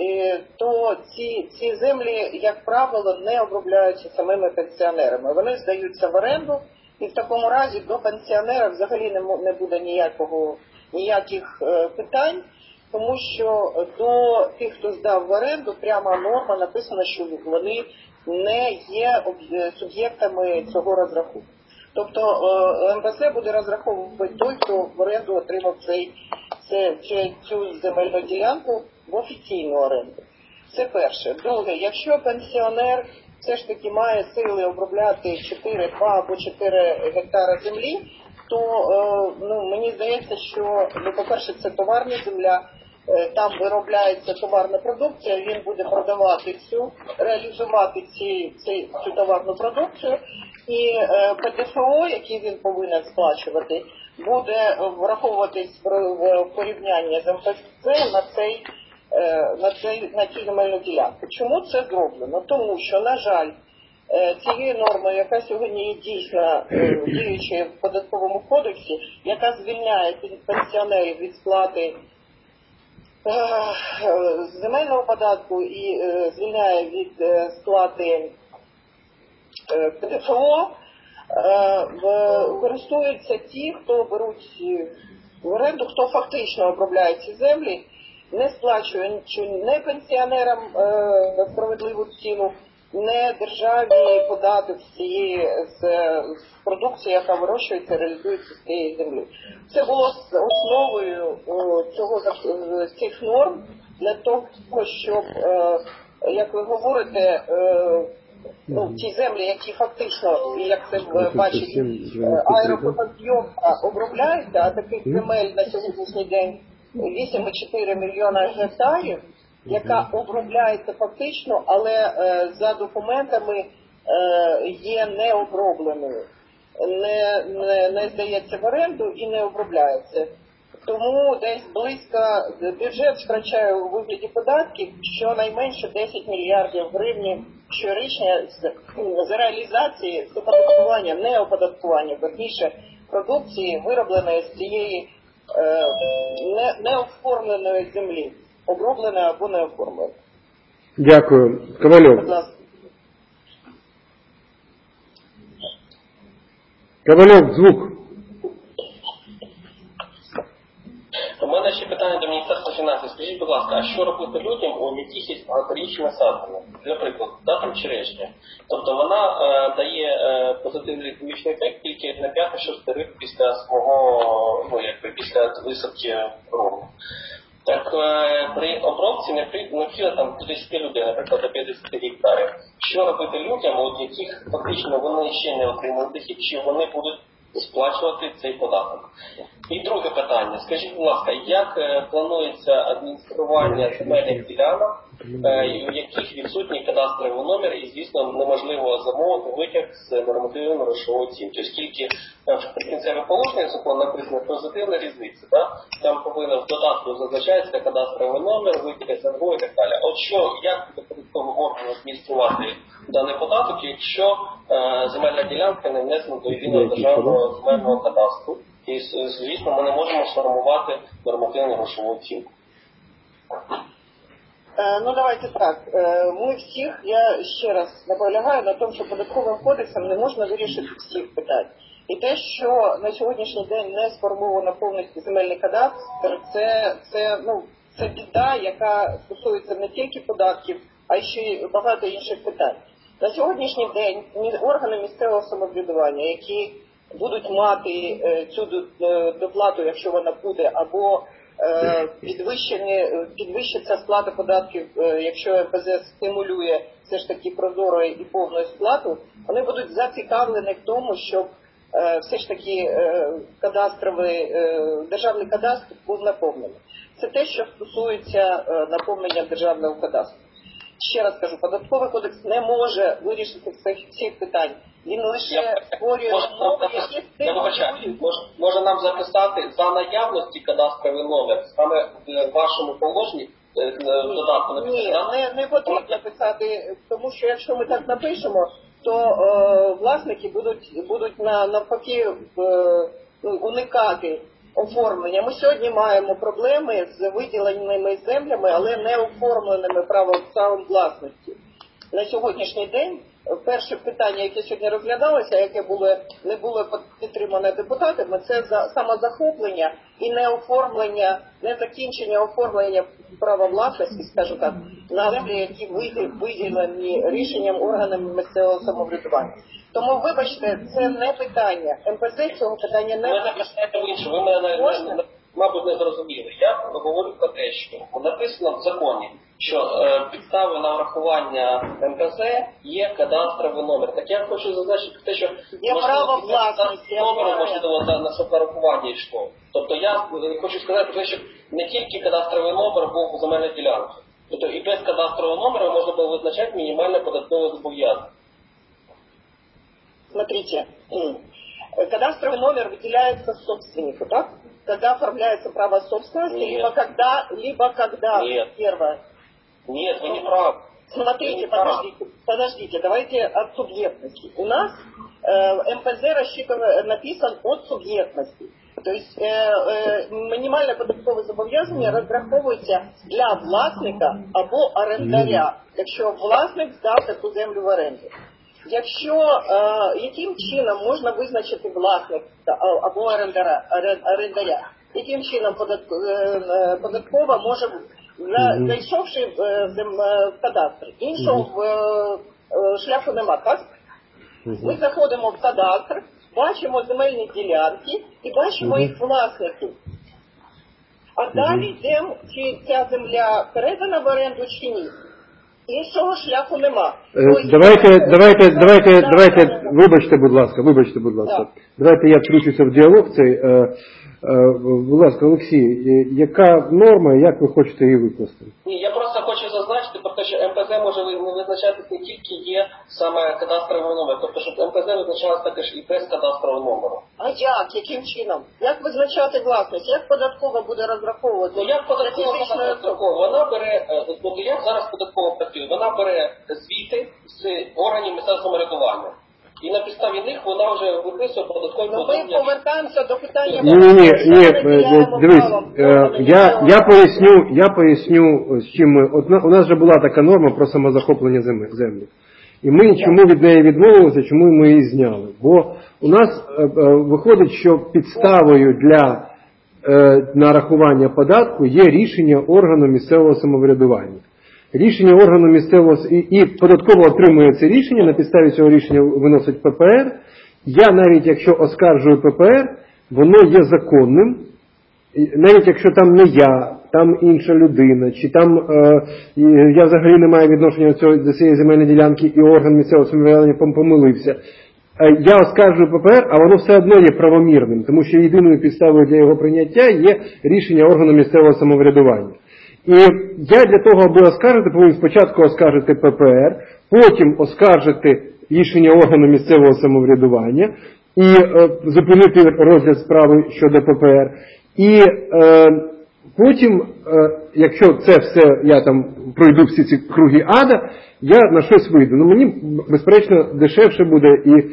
то ці, ці землі, як правило, не обробляються самими пенсіонерами. Вони здаються в оренду, і в такому разі до пенсіонера взагалі не, не буде ніякого, ніяких е, питань, тому що до тих, хто здав в оренду, пряма норма написано, що вони не є суб'єктами цього розрахунку. Тобто ем пе ес буде розраховувати той, хто в оренду отримав цей, цей, цю земельну ділянку в офіційну оренду. Це перше. Друге, якщо пенсіонер все ж таки має сили обробляти чотири, два або чотири гектари землі, то ну, мені здається, що, ну, по-перше, це товарна земля, там виробляється товарна продукція, він буде продавати цю, реалізувати ці, ці, цю товарну продукцію, і е, ПДФО, який він повинен сплачувати, буде враховуватись в порівнянні з ем пе ес на цей, е, на цей, на цю земельну ділянку. Чому це зроблено? Тому що, на жаль, е, цією нормою, яка сьогодні є дійсно е, діючою в податковому кодексі, яка звільняє пенсіонерів від сплати земельного податку і е, звільняє від е, сплати е, ПДФО, е, користуються ті, хто беруть в оренду, хто фактично обробляє ці землі, не сплачує не пенсіонерам е, справедливу ціну, не державі податок з цієї з, з продукції, яка вирощується і реалізується з цієї землі. Це було основою о, цього, цих норм для того, щоб, е, як ви говорите, е, ну, ті землі, які фактично, як це бачить, аеропотопйомка обробляються, а таких земель на сьогоднішній день вісім цілих чотири мільйона гектарів, яка обробляється фактично, але е, за документами е, є необробленою, не, не, не здається в оренду і не обробляється. Тому десь близько бюджет втрачає у вигляді податків щонайменше десять мільярдів гривень щорічно з, з реалізації, з оподаткування, не оподаткування, верніше, продукції, виробленої з цієї е, не, неоформленої землі, обробленої або не оформленої. Дякую. Ковальов. Будь ласка. Ковальов, звук. У мене ще питання до Міністерства фінансів. Скажіть, будь ласка, а що робити людям, у яких є багаторічні насадження? Наприклад, да, там черешня. Тобто вона е, дає е, позитивний економічний ефект тільки на п'ятий-шостий рік після свого, ну, якби, після висадки року. Так е, при обробці необхідно там тридцять людей, наприклад, до п'ятдесят гектарів. Що робити людям, у яких фактично вони ще не отримали дохід, чи вони будуть сплачувати цей податок? І друге питання. Скажіть, будь ласка, як е, планується адміністрування земельних ділянок, е, у яких відсутній кадастровий номер і, звісно, неможливо замовити витяг з нормативно-грошової оцінки, оскільки е, в прикінцевих положеннях закону написано позитивна різниця. Да? Там повинен в додатку зазначається кадастровий номер, витяг СНГО і так далі. От що, як буде податковий орган адмініструвати даний податок, якщо е, земельна ділянка не внесена до єдиного державного земельного кадастру? І, звісно, ми не можемо сформувати нормативну грошову оцінку. Е, ну, давайте так. Е, ми всіх, я ще раз наполягаю на тому, що податковим кодексом не можна вирішити всіх питань. І те, що на сьогоднішній день не сформовано повністю земельний кадастр, це, це, ну, це біда, яка стосується не тільки податків, а ще й багато інших питань. На сьогоднішній день органи місцевого самоврядування, які будуть мати е, цю доплату, якщо вона буде, або е, підвищиться сплата податків, е, якщо ем пе зет стимулює все ж таки прозору і повну сплату, вони будуть зацікавлені в тому, щоб е, все ж таки е, кадастровий, е, державний кадастр був наповнений. Це те, що стосується е, наповнення державного кадастру. Ще раз кажу, податковий кодекс не може вирішити всіх, всіх питань. Він лише створює умови, які стимулюють. Може, може нам записати за наявності кадастровий номер, саме в вашому положенні в додатку написати? Ні, не, не потрібно писати, тому що якщо ми так напишемо, то е, власники будуть, будуть на, навпаки е, уникати оформлення. Ми сьогодні маємо проблеми з виділеними землями, але не оформленими правом власності. На сьогоднішній день перше питання, яке сьогодні розглядалося, яке було, не було підтримане депутатами, це за самозахоплення і не оформлення, не закінчення оформлення права власності, скажу так, на землі, які виділені рішенням органів місцевого самоврядування. Тому, вибачте, це не питання. ем пе зет цього питання не... Ви записаєте в інше, ви мене, мабуть, не зрозуміли. Я говорю про те, що написано в законі, що е, підстави на врахування ем пе зет є кадастровий номер. Так я хочу зазначити те, що є право власності номеру, можливо, на, на нарахування йшло. Тобто я хочу сказати те, що не тільки кадастровий номер був у земельній ділянці. Тобто і без кадастрового номера можна було визначати мінімальне податкове зобов'язання. Смотрите, кадастровый номер выделяется собственнику, так? Когда оформляется право собственности, Нет. либо когда, либо когда Нет. первое. Нет, вы не правы. Смотрите, не подождите, прав. подождите, давайте от субъектности. У нас э, эм пэ зет рассчитан, написан от субъектности. То есть э, э, мінімальне податкове зобов'язання розраховується для власника або орендаря, якщо власник здав таку землю в оренду. Якщо, е, яким чином можна визначити власника або орендаря, орендаря? Яким чином податко, е, податкова може, mm-hmm. зайшовши в, в, в кадастр, іншого mm-hmm. е, шляху нема, так? Mm-hmm. Ми заходимо в кадастр, бачимо земельні ділянки і бачимо mm-hmm. їх власників. А mm-hmm. далі йдемо, чи ця земля передана в оренду чи ні. Іншого шляху нема. Е, давайте, давайте, давайте, давайте, вибачте, будь ласка, вибачте, будь ласка. Да. Давайте я втручуся в діалог цей. Е, Будь ласка, Олексій, яка норма, як ви хочете її викласти? Ні, я просто хочу зазначити про те, що ем пе зет може визначатись не тільки є саме кадастровий номер, тобто, щоб ем пе зет визначалась також і без кадастрового номеру. А як? Яким чином? Як визначати власність? Як податкова буде розраховувати? Ну як податкова буде розраховувати? Вона бере, от як зараз податкова працює, вона бере звіти з органів місцевого самоврядування. І на підставі них вона вже виписує податкові подання. Ми повертаємося до питання. Ні, ні, ні, дивись, я, я поясню, я поясню, з чим ми, от у нас вже була така норма про самозахоплення землі. І ми чому від неї відмовилися, чому ми її зняли. Бо у нас е, е, виходить, що підставою для е, нарахування податку є рішення органу місцевого самоврядування. Рішення органу місцевого і, і податково отримує це рішення, на підставі цього рішення виносить пе пе ер. Я навіть якщо оскаржую пе пе ер, воно є законним, навіть якщо там не я, там інша людина, чи там е, я взагалі не маю відношення до, цього, до цієї земельної ділянки і орган місцевого самоврядування помилився. Е, я оскаржую пе пе ер, а воно все одно є правомірним, тому що єдиною підставою для його прийняття є рішення органу місцевого самоврядування. І я для того, аби оскаржити, повинен спочатку оскаржити пе пе ер, потім оскаржити рішення органу місцевого самоврядування і е, зупинити розгляд справи щодо пе пе ер. І е, потім, е, якщо це все, я там пройду всі ці круги ада, я на щось вийду. Ну мені, безперечно, дешевше буде і е,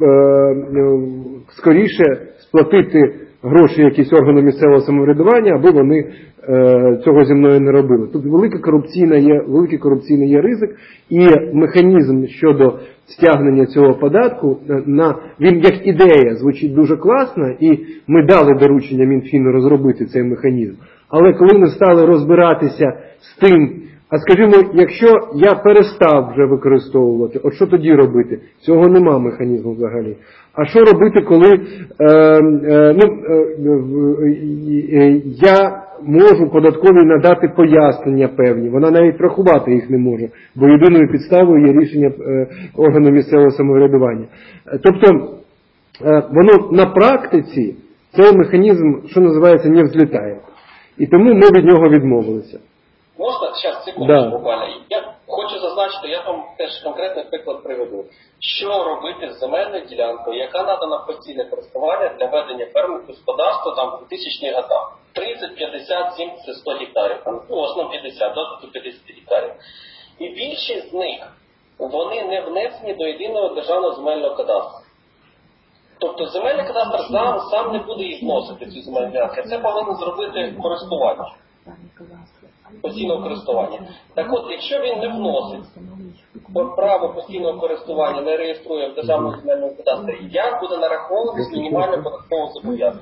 е, скоріше сплатити гроші якісь органу місцевого самоврядування, аби вони е, цього зі мною не робили. Тут велика корупційна є, великий корупційний є ризик, і механізм щодо стягнення цього податку, на, він як ідея звучить дуже класно, і ми дали доручення Мінфіну розробити цей механізм. Але коли ми стали розбиратися з тим, а скажімо, якщо я перестав вже використовувати, от що тоді робити? Цього нема механізму взагалі. А що робити, коли е, е, ну, е, е, я можу податковій надати пояснення певні, вона навіть рахувати їх не може, бо єдиною підставою є рішення е, органу місцевого самоврядування. Тобто, е, воно на практиці, цей механізм, що називається, не взлітає. І тому ми від нього відмовилися. Можна? Зараз, секундочку, да. буквально. Я хочу зазначити, я вам теж конкретний приклад приведу. Що робити з земельною ділянкою, яка надана в постійне користування для ведення фермерського господарства там в тисячних годах? тридцять, п'ятдесят, сімдесят, сто гектарів. Ну, в основному п'ятдесят, до п'ятдесят гектарів. І більшість з них, вони не внесені до єдиного державного земельного кадастру. Тобто земельний кадастр сам, сам не буде їх вносити, цю земельну ділянку. Це повинен зробити користувач постійного користування. Так от, якщо він не вносить право постійного користування, не реєструє в державному земельному кадастрі, як буде нараховуватись мінімальне податкове зобов'язання?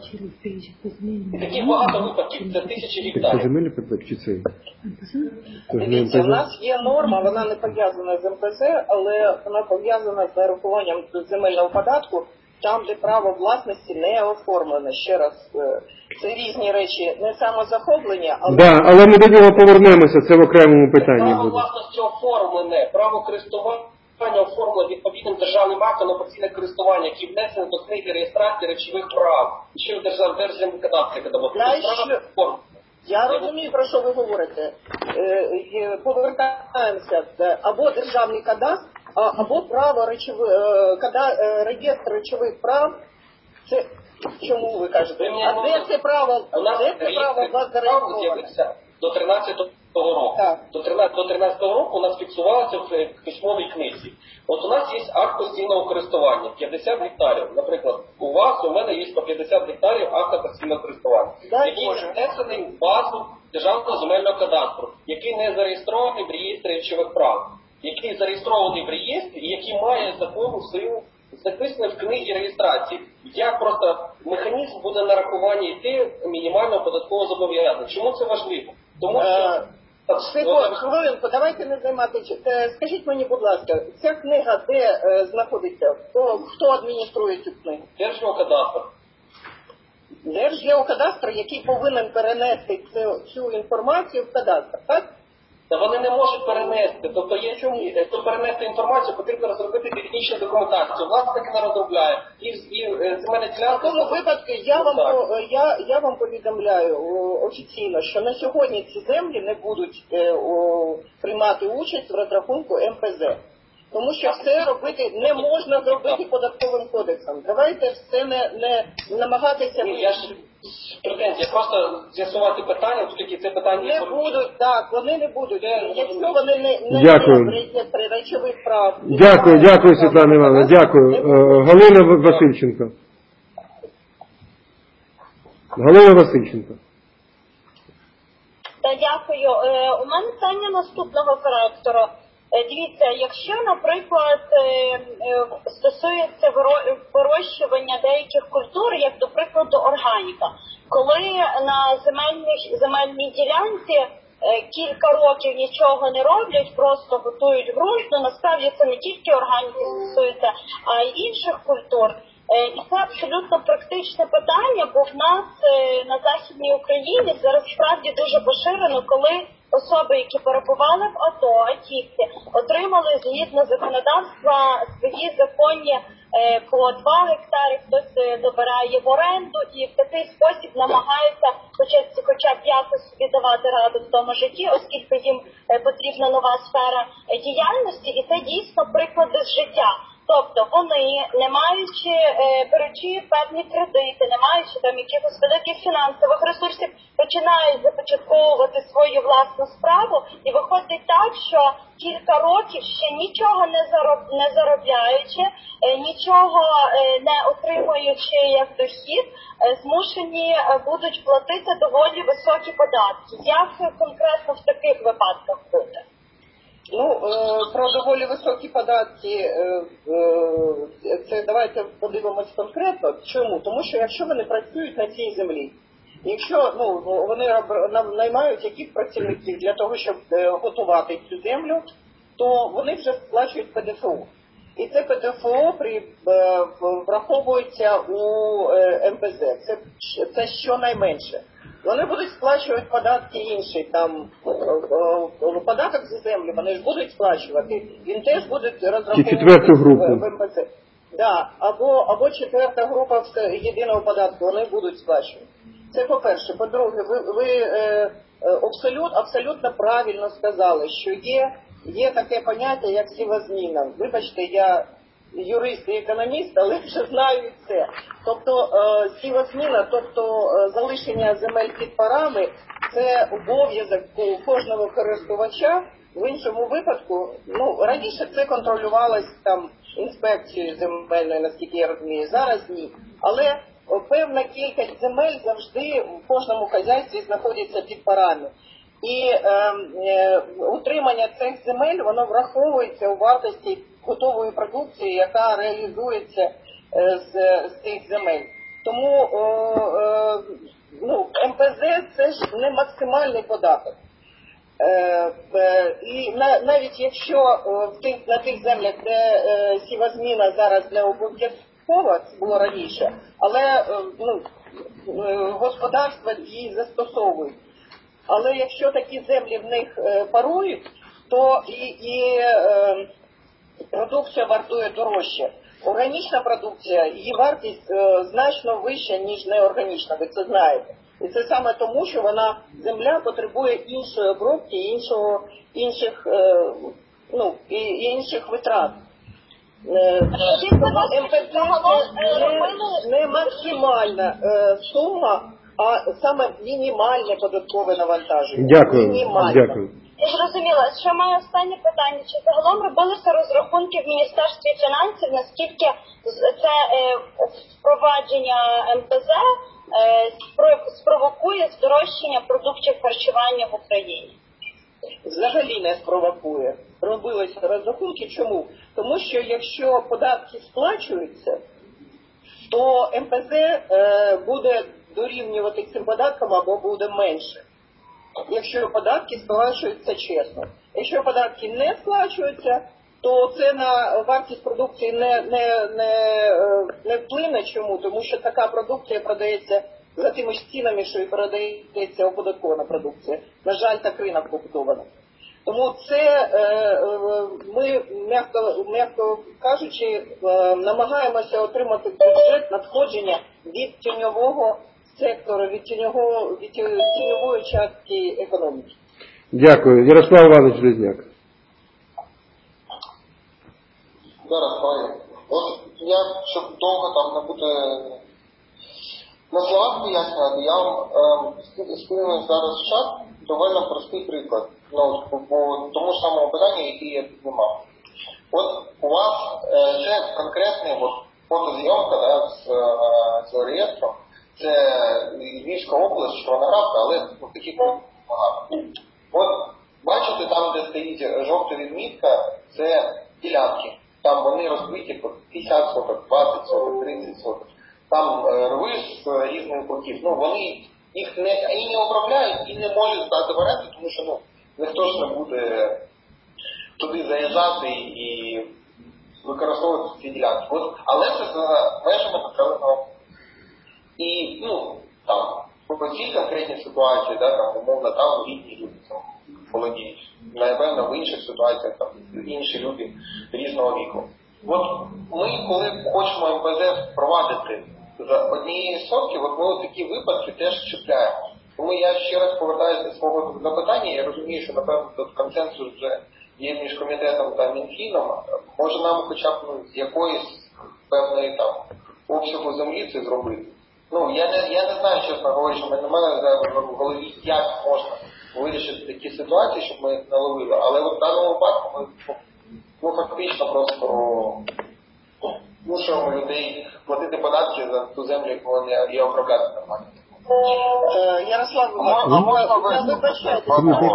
І таких багато випадків, це тисячі гектарів. Це земельний податок чи це? Дивіться, у нас є норма, вона не пов'язана з ем пе зет, але вона пов'язана з нарахуванням земельного податку, там, де право власності не оформлене. Ще раз, це різні речі, не самозахоплення, але... Да, але ми до нього повернемося, це в окремому питанні право буде. Право власності оформлене, право користування оформлене відповідним державним актом на постійне користування, які внесені до книги реєстрації речових прав. І ще в державному кадастрі, коли було право. Я розумію, про що ви говорите. Е, повертаємося, або державний кадастр, або право речових, е, реєстр речових прав. Це чому ви кажете? А де це право? У нас де це право у вас зареєстровано? З'явився до тринадцятого року. Так. До тринадцятого року у нас фіксувалося в письмовій книзі. От у нас є акт постійного користування, п'ятдесят гектарів. Наприклад, у вас, у мене є по п'ятдесят гектарів акта постійного користування, Дай який Боже. внесений в базу державного земельного кадастру, який не зареєстрований в реєстрі речових прав, який зареєстрований в реєстрі і який має законну силу, записаний в книгі реєстрації. Як просто механізм буде нарахування йти мінімального податкового зобов'язання. Чому це важливо? Тому що... Хвилинку, давайте не займати. Скажіть мені, будь ласка, ця книга де е, знаходиться? Хто, хто адмініструє цю книгу? Держгеокадастр. Держгеокадастр, який повинен перенести цю, цю інформацію в кадастр, так? Та вони не можуть перенести. Тобто є чому, щоб перенести інформацію, потрібно розробити технічну документацію. Власник не розробляє. І, і земельна ділянка... В такому випадку я вам, я, я вам повідомляю офіційно, що на сьогодні ці землі не будуть е, о, приймати участь в розрахунку ем пе зет. Тому що все робити не можна зробити податковим кодексом. Давайте все не, не намагатися... Ні, я ж претензія, просто з'ясувати питання, оскільки це питання... Не будуть, так, вони не будуть. Якщо вони не, не Дякую. при речових прав... Дякую, дякую, Світлана Івановна, дякую. Галина Васильченко. Галина Васильченко. Та дякую. Е, у мене питання наступного характеру. Дивіться, якщо, наприклад, стосується вирощування деяких культур, як, до прикладу, органіка, коли на земельній, земельній ділянці кілька років нічого не роблять, просто готують ґрунт, то насправді це не тільки органіки стосується, а й інших культур. І це абсолютно практичне питання, бо в нас на Західній Україні зараз справді дуже поширено, коли особи, які перебували в АТО, атівці, отримали згідно законодавства свої законні е, по два гектари, хтось добирає в оренду і в такий спосіб намагається хоча, хоча б якось собі давати раду в тому житті, оскільки їм е, потрібна нова сфера е, діяльності, і це дійсно приклади з життя. Тобто вони, не маючи, е, беручи певні кредити, не маючи там якихось великих фінансових ресурсів, починають започатковувати свою власну справу, і виходить так, що кілька років ще нічого не, зароб, не заробляючи, е, нічого е, не отримуючи як дохід, е, змушені е, будуть платити доволі високі податки. Як конкретно в таких випадках буде? Ну, про доволі високі податки, це давайте подивимось конкретно. Чому? Тому що якщо вони працюють на цій землі, якщо ну, вони наймають яких працівників для того, щоб готувати цю землю, то вони вже сплачують пе де еф о. І це пе де еф о при, враховується у ем пе зет. Це, це щонайменше. Вони будуть сплачувати податки інші, там податок за землю, вони ж будуть сплачувати, він теж буде розраховувати в ем пе зет. Да, або, або четверта група єдиного податку, вони будуть сплачувати. Це по-перше. По-друге, ви, ви е, абсолют, абсолютно правильно сказали, що є, є таке поняття, як сівозміна. Вибачте, я юрист і економіст, але вже знаю і це. Тобто е, сівозміна, тобто е, залишення земель під парами, це обов'язок у кожного користувача. В іншому випадку, ну, раніше це контролювалось там інспекцією земельною, наскільки я розумію, зараз ні. Але певна кількість земель завжди в кожному хазяйстві знаходиться під парами. І е, е, утримання цих земель, воно враховується у вартості готової продукції, яка реалізується е, з, з цих земель. Тому е, е, ну, ем пе зет це ж не максимальний податок. Е, е, і на, навіть якщо е, в тих, на тих землях, де е, сівозміна зараз не обов'язкова, це було раніше, але е, ну, е, господарства її застосовують. Але якщо такі землі в них е, парують, то і, і е, продукція вартує дорожче. Органічна продукція, її вартість е, значно вища, ніж неорганічна, ви це знаєте. І це саме тому, що вона, земля потребує іншої обробки, іншого, інших, е, ну, і, і інших витрат. ем пе зет не, не максимальна е, сума, а саме мінімальне податкове навантаження. Дякую. Мінімальне. Дякую. Я зрозуміла. Ще маю останнє питання. Чи загалом робилися розрахунки в Міністерстві фінансів, наскільки це е, впровадження ем пе зет е, спровокує здорожчання продуктів харчування в Україні? Взагалі не спровокує. Робилися розрахунки. Чому? Тому що якщо податки сплачуються, то ем пе зет е, буде дорівнювати цим податкам або буде менше. Якщо податки сплачуються чесно. Якщо податки не сплачуються, то це на вартість продукції не, не, не, не вплине. Чому? Тому що така продукція продається за тими ж цінами, що і продається оподаткована продукція. На жаль, так ринок побудовано. Тому це ми, м'яко, м'яко кажучи, намагаємося отримати бюджет надходження від тіньового сектору, від тіньового, від тіньової частки економіки. Дякую. Ярослав Іванович Железняк. Зараз, колеги. От я, щоб довго там не бути на словах пояснювати, я вам е, скину зараз в чат доволі простий приклад. Ну, по, по тому ж самому питанню, яке я піднімав. От у вас е, це конкретний от, фотозйомка, да, з е, цього реєстру. Це Львівська область, Чорноградка, але ну, таких багато. От бачите, там, де стоїть жовта відмітка, це ділянки. Там вони розбиті по п'ятдесят соток, двадцять соток, тридцять соток. Там е, рви з різних боків. Ну, вони їх не, і не управляють, і не можуть здати в оренду, тому що ну, ніхто ж не буде туди заїжджати і використовувати ці ділянки. От, але це за межами населеного. І, ну, там, по цій конкретній ситуації, да, там, умовно, там літні люди там, володіють. Напевно, в інших ситуаціях там інші люди різного віку. От ми, коли хочемо ем пе зет впровадити за однієї сотки, от ми такі випадки теж чіпляємо. Тому я ще раз повертаюся до свого запитання, я розумію, що, напевно, тут консенсус вже є між комітетом та Мінфіном. Може нам хоча б ну, з якоїсь певної там обсягу землі це зробити. Ну, я не, я не знаю, чесно говорячи, що в мене в голові, як можна вирішити такі ситуації, щоб ми їх наловили. Але от в даному випадку ми ну, фактично просто змушуємо людей платити податки за ту землю, яку вони є обробляти нормально. Ярослав, я вибачаюся,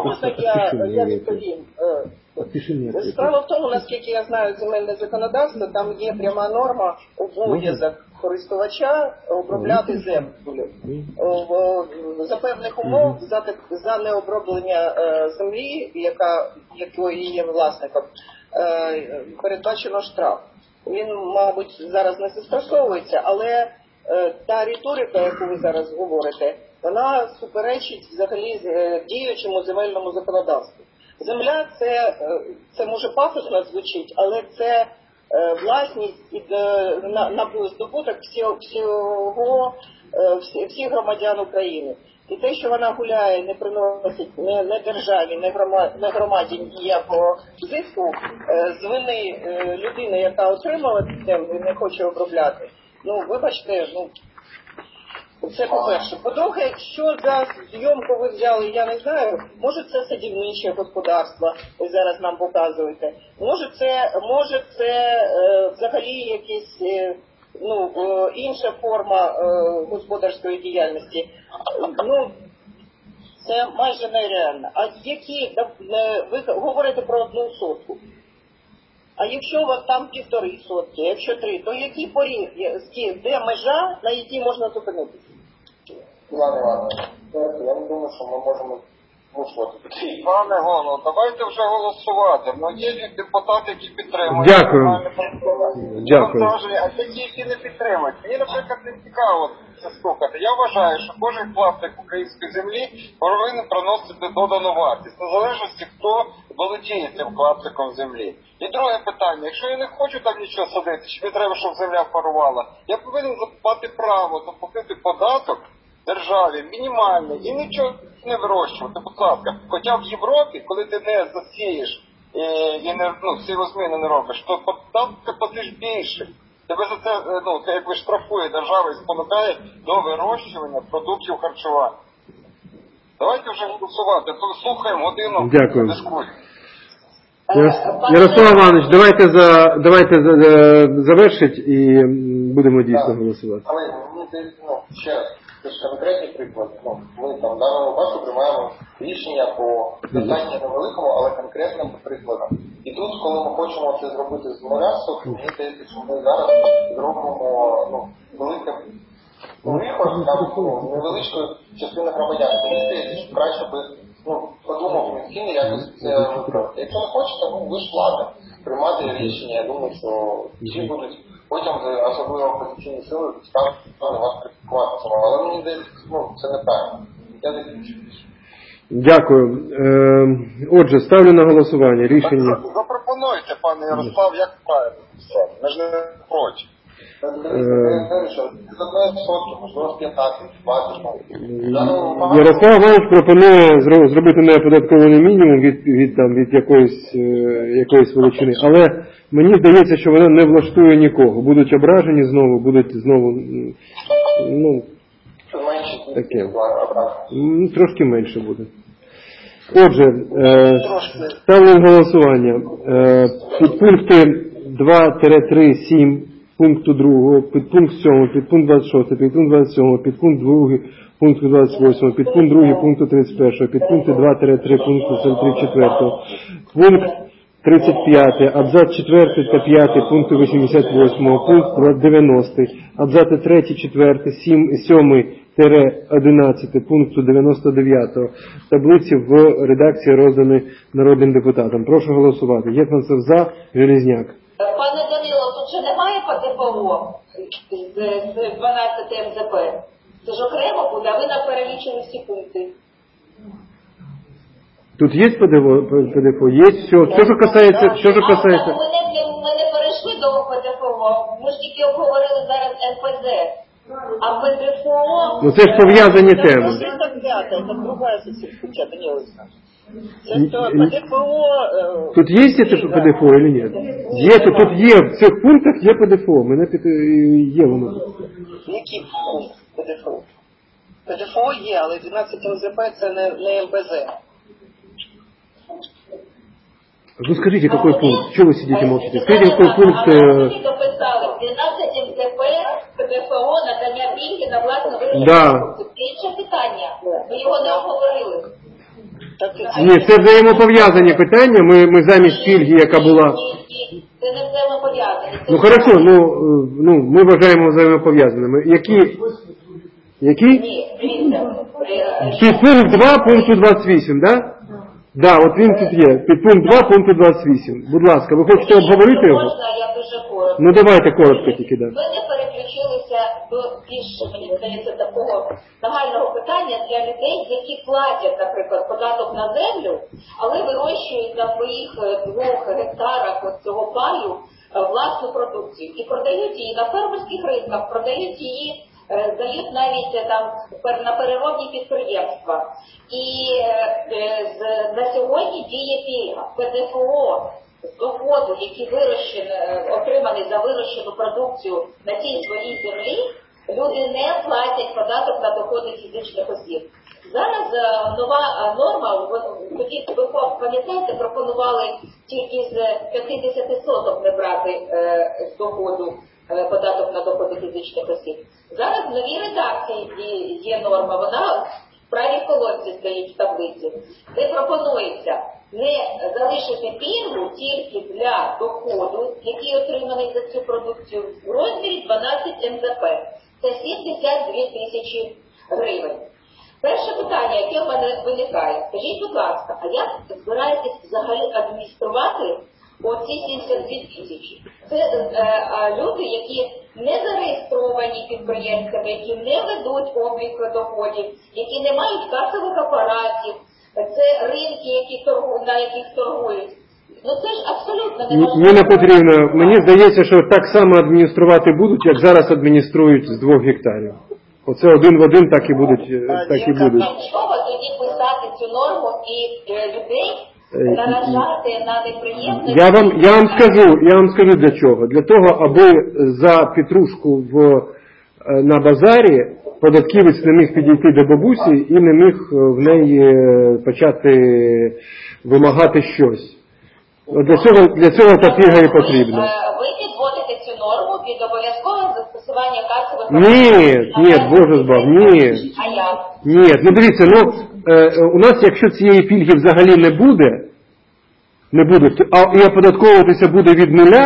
я відповім. Справа в тому, наскільки я знаю земельне законодавство, там є пряма норма обов'язок користувача обробляти землю. За певних умов, за, за необроблення землі, яка, якої є власником, передбачено штраф. Він, мабуть, зараз не застосовується, але та риторика, яку ви зараз говорите, вона суперечить взагалі діючому земельному законодавству. Земля це, це може пафосно звучить, але це власність і на, на здобуток всього, всього, всіх громадян України. І те, що вона гуляє, не приносить не, не державі, не, громад, не громаді ніякого зиску, з вини людини, яка отримала землю і не хоче обробляти, ну, вибачте, ну, це по-перше. По-друге, що за зйомку ви взяли, я не знаю. Може це садівниче господарство, ви зараз нам показуєте. Може це, може це е, взагалі якісь, е, ну, е, інша форма е, господарської діяльності. Ну, це майже нереально. А які, ви говорите про одну сотку. А якщо у вас там півтори сотки, якщо три, то які поріг, де межа, на якій можна зупинитися? Іван Іванович, я не думаю, що ми можемо змушувати. Пане Голово, давайте вже голосувати. Ну, є депутати, які підтримують. Дякую. Дякую. А такі, які не підтримують. Мені, наприклад, не цікаво це слухати. Я вважаю, що кожен клаптик української землі повинен приносити додану вартість. Незалежності, хто володіє цим клаптиком землі. І друге питання. Якщо я не хочу там нічого садити, чи мені треба, щоб земля парувала, я повинен мати право заплатити податок державі мінімальний і нічого не вирощувати, будь ласка. Хоча в Європі, коли ти не засієш і, і не, ну, сівозміни не робиш, то податки платиш більше. Тебе за це, ну, це якби штрафує держава і спонукає до вирощування продуктів харчування. Давайте вже голосувати, слухаємо годину дискусії. Ярослав Іванович, давайте за давайте за, за, завершить і будемо дійсно голосувати. Але мені здається, ну, ще раз, це ж конкретний приклад. Ну, ми там в даному випадку приймаємо рішення по достатньо невеликому, але конкретним прикладам. І тут, коли ми хочемо це зробити з нуля, мені здається, що ми зараз зробимо ну, велике виход там ну, невеличкої частини громадян. Мені здається, що краще би ну, подумав Мінфін якось це виправити. Якщо не хочете, ну ви ж влада, приймати рішення. Я думаю, що всі будуть потім, особливо опозиційні сили, стануть вас критикувати. Але мені здається, ну, це неправильно. Я закінчу. Дякую. Е, отже, ставлю на голосування рішення. Запропонуйте, пане Ярослав, як правильно писати. Ми ж не проти. Ярослав Іванович пропонує зробити неоподаткований мінімум від, від, там, від якоїсь, якоїсь величини. Але мені здається, що вона не влаштує нікого. Будуть ображені знову, будуть знову, ну, таке. Трошки менше буде. Отже, ставлю на голосування. Підпункти два три сім пункту другого, підпункт сьомий, підпункт двадцять шостий, підпункт двадцять сьомий, підпункт другий, пункту двадцять восьмого, підпункт другий, пункту тридцять першого, підпункти два три пункту тридцять четвертого, пункт тридцять п'ятий, абзац четвертий та п'ятий пункту вісімдесят восьмого, пункт дев'яностий, абзаци третій, четвертий, сьомий, одинадцятий пункту дев'яносто дев'ятого таблиці в редакції роздані народним депутатам. Прошу голосувати. Єфанцев за, Железняк. Пане Данило, тут же немає ПДФО з дванадцяти ем зет пе. Це ж окремо буде, а ви нам перелічили всі пункти. Тут є ПДФО? Є все. Що ж касається... Що ж касається... Ми не, ми не перейшли до ПДФО, ми ж тільки обговорили зараз ен пе зет. А ПДФО... Ну це ж пов'язані теми. Це друга стаття, Данило Олександрович. ПДФО... Тут є це ПДФО чи ні? Є, то тут є, в цих пунктах є ПДФО. Мене під... є воно. Які ПДФО? ПДФО є, але дванадцять ем зет пе це не, не ем пе зет. Ну скажите, какой пункт? Чего вы сидите молчите? Скажите, какой пункт... Дописали дванадцять ем зет пе, ПДФО, надання пільги на власне вирішення. Да. Це інше питання. Ми його не обговорили. Ні, це взаємопов'язані питання. Ми, ми замість пільги, яка була... Ні, це не взаємопов'язані. Ну хорошо, ну, ну ми вважаємо взаємопов'язаними. Які... Які? Ні, дивіться. Підпункт два пункту двадцять вісім, так? Да? Да, от він тут є. Підпункт два пункту двадцять вісім. Будь ласка, ви хочете обговорити його? Можна, я дуже коротко. Ну давайте коротко тільки, да. Ми не переключилися до більш, мені здається, такого загального питання для людей, які платять, наприклад, податок на землю, але вирощують на своїх двох гектарах от цього паю власну продукцію. І продають її на фермерських ринках, продають її, дають навіть там на переробні підприємства. І е, з, на сьогодні діє пільга. ПДФО з доходу, який вирощений, отриманий за вирощену продукцію на тій своїй землі, люди не платять податок на доходи фізичних осіб. Зараз е, нова норма, тоді, ви пам'ятаєте, пропонували тільки з п'ятдесят соток не брати е, з доходу е, податок на доходи фізичних осіб. Зараз в новій редакції є норма, вона в правій колонці стоїть в таблиці, де пропонується не залишити пільгу тільки для доходу, який отриманий за цю продукцію, в розмірі дванадцять ем зет пе. Це сімдесят дві тисячі гривень. Перше питання, яке в мене виникає, скажіть, будь ласка, а як збираєтесь взагалі адмініструвати оці сімдесят дві тисячі? Це е, люди, які не зареєстровані підприємцями, які не ведуть облік доходів, які не мають касових апаратів, це ринки, які торгу, на яких торгують. Ну це ж абсолютно неможливо. Ніна Петрівна, мені здається, що так само адмініструвати будуть, як зараз адмініструють з двох гектарів. Оце один в один так і будуть. Так і будуть. Чого тоді писати цю норму і е, людей наражати на неприємне? Я вам, я вам скажу, я вам скажу для чого. Для того, аби за петрушку в, на базарі податківець не міг підійти до бабусі і не міг в неї почати вимагати щось. Для цього, для цього та пільга і потрібна. Ви підводите цю норму під обов'язкове застосування касових... Ні, ні, Боже збав, ні. А як? Ні, ну дивіться, ну, е, у нас якщо цієї пільги взагалі не буде, не буде, а і оподатковуватися буде від нуля,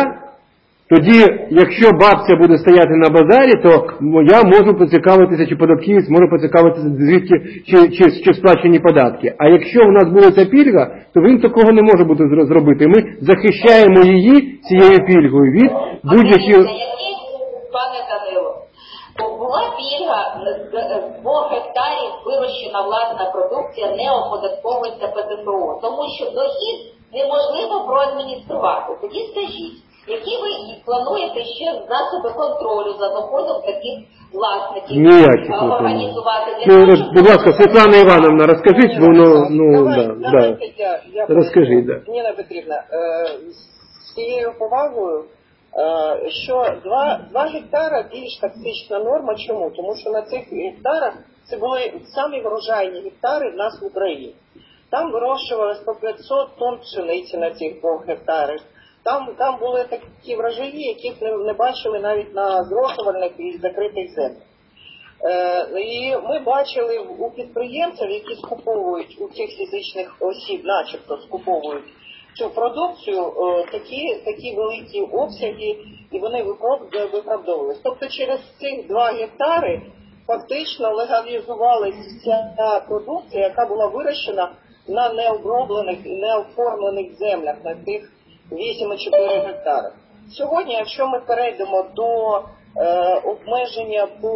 тоді, якщо бабця буде стояти на базарі, то я можу поцікавитися, чи податківець може поцікавитися, звідки, чи, чи, чи сплачені податки. А якщо в нас буде ця пільга, то він такого не може бути зробити. Ми захищаємо її цією пільгою від будь-яких... Пане Данило, в була пільга з двох гектарів вирощена власна продукція не оподатковується ПДФО, тому що дохід неможливо проадмініструвати. Тоді скажіть, які ви плануєте ще засоби контролю за доходом таких власників Ніяких організувати? Для ну, того, будь ласка, Світлана Івановна, розкажіть, воно, ну, Давай, да, давайте да. я, я Розкажіть, да. Ніна Петрівна, е, з цією повагою, е, що два, два гектара більш токсична норма. Чому? Тому що на цих гектарах це були самі врожайні гектари в нас в Україні. Там вирощувалось по п'ятсот тонн пшениці на цих двох гектарах. Там, там були такі врожаї, яких не, не бачили навіть на зрошувальних і закритих землях. Е, і ми бачили у підприємців, які скуповують у цих фізичних осіб, начебто скуповують цю продукцію, е, такі, такі великі обсяги, і вони виправдовувалися. Тобто через цих два гектари фактично легалізувалася ця продукція, яка була вирощена на необроблених і неоформлених землях, на тих вісім цілих чотири десятих гектара. Сьогодні, якщо ми перейдемо до е, обмеження по,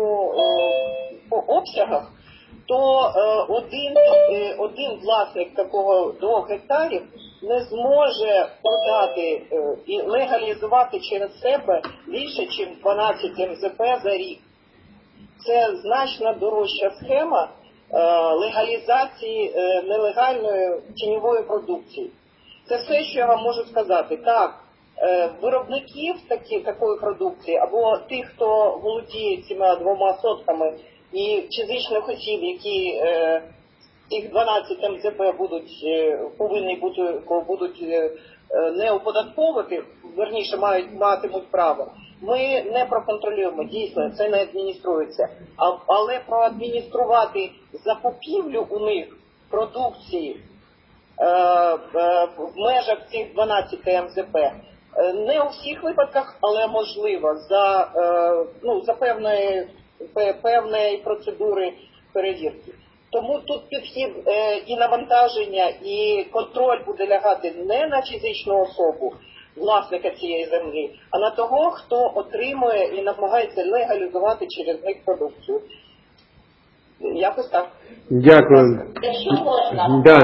е, по обсягах, то е, один, е, один власник такого двох гектарів не зможе продати е, і легалізувати через себе більше, ніж дванадцять ем зе пе за рік. Це значно дорожча схема е, легалізації е, нелегальної тіньової продукції. Це все, що я вам можу сказати. Так, е, виробників такі, такої продукції, або тих, хто володіє цими двома сотками, і фізичних осіб, які е, цих дванадцять ем зе пе будуть, е, повинні бути, будуть е, не оподатковувати, верніше мають, матимуть право, ми не проконтролюємо, дійсно, це не адмініструється. А, але проадмініструвати закупівлю у них продукції в межах цих дванадцяти ем зе пе не у всіх випадках, але можливо за, ну, за певної, певної процедури перевірки. Тому тут підхід і навантаження, і контроль буде лягати не на фізичну особу, власника цієї землі, а на того, хто отримує і намагається легалізувати через них продукцію. Якось так. Дякую. Якщо можна, да.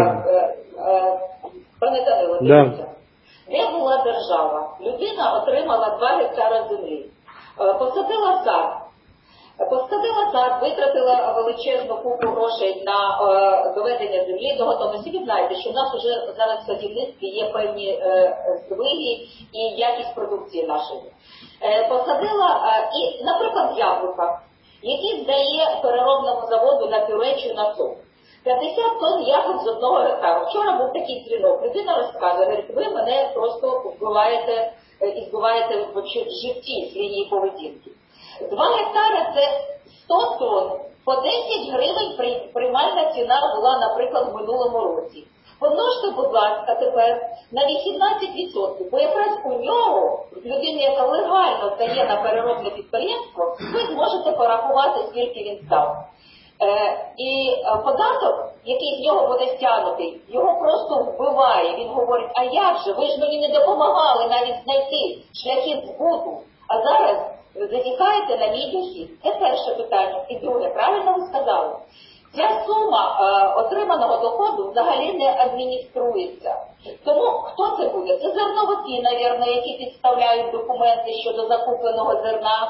пане Данило, дивіться, де була держава? Людина отримала два гектара землі, посадила сад, посадила сад, витратила величезну купу грошей на е, доведення землі до готовності. Ви знаєте, що в нас вже зараз в садівництві є певні е, здвиги і якість продукції нашої. Е, посадила, е, і, наприклад, яблука, які здає переробному заводу на пюре чи на сок. п'ятдесят тонн яблук з одного гектару. Вчора був такий дзвінок. Людина розказує, говорить, ви мене просто вбиваєте і збиваєте в житті з лінії поведінки. Два гектари – це сто тонн. По десять гривень приймальна ціна була, наприклад, в минулому році. Помножте, будь ласка, тепер на вісімнадцять відсотків. Бо якраз у нього, людина, яка легально здає на переробне підприємство, ви зможете порахувати, скільки він став. Е, і е, податок, який з нього буде стягнутий, його просто вбиває. Він говорить, а як же, ви ж мені не допомагали навіть знайти шляхи збуту. А зараз ви затікаєте на мій дохід. Це перше питання. І друге, правильно ви сказали, ця сума е, отриманого доходу взагалі не адмініструється. Тому хто це буде? Це зерновики, навірно, які підставляють документи щодо закупленого зерна.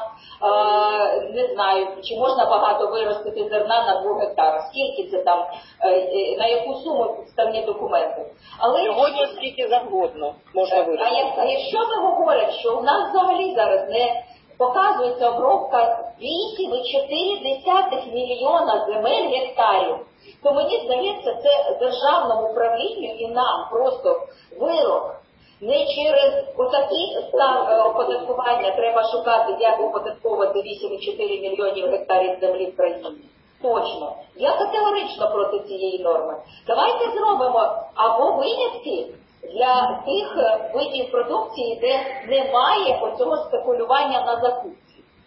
Е, не знаю, чи можна багато виростити зерна на двох гектарах. Скільки це там, е, на яку суму підставні документи. Але сьогодні якщо... скільки завгодно можна виростити. А, як, а якщо ми говорять, що у нас взагалі зараз не показується обробка вісім цілих чотири десятих мільйона земель гектарів, то мені здається, це державному управлінню і нам просто вирок. Не через отакі оподаткування треба шукати, як оподатковувати вісім цілих чотири мільйонів гектарів землі в країні. Точно. Я категорично проти цієї норми. Давайте зробимо або винятки для тих видів продукції, де немає оцього спекулювання на закупці.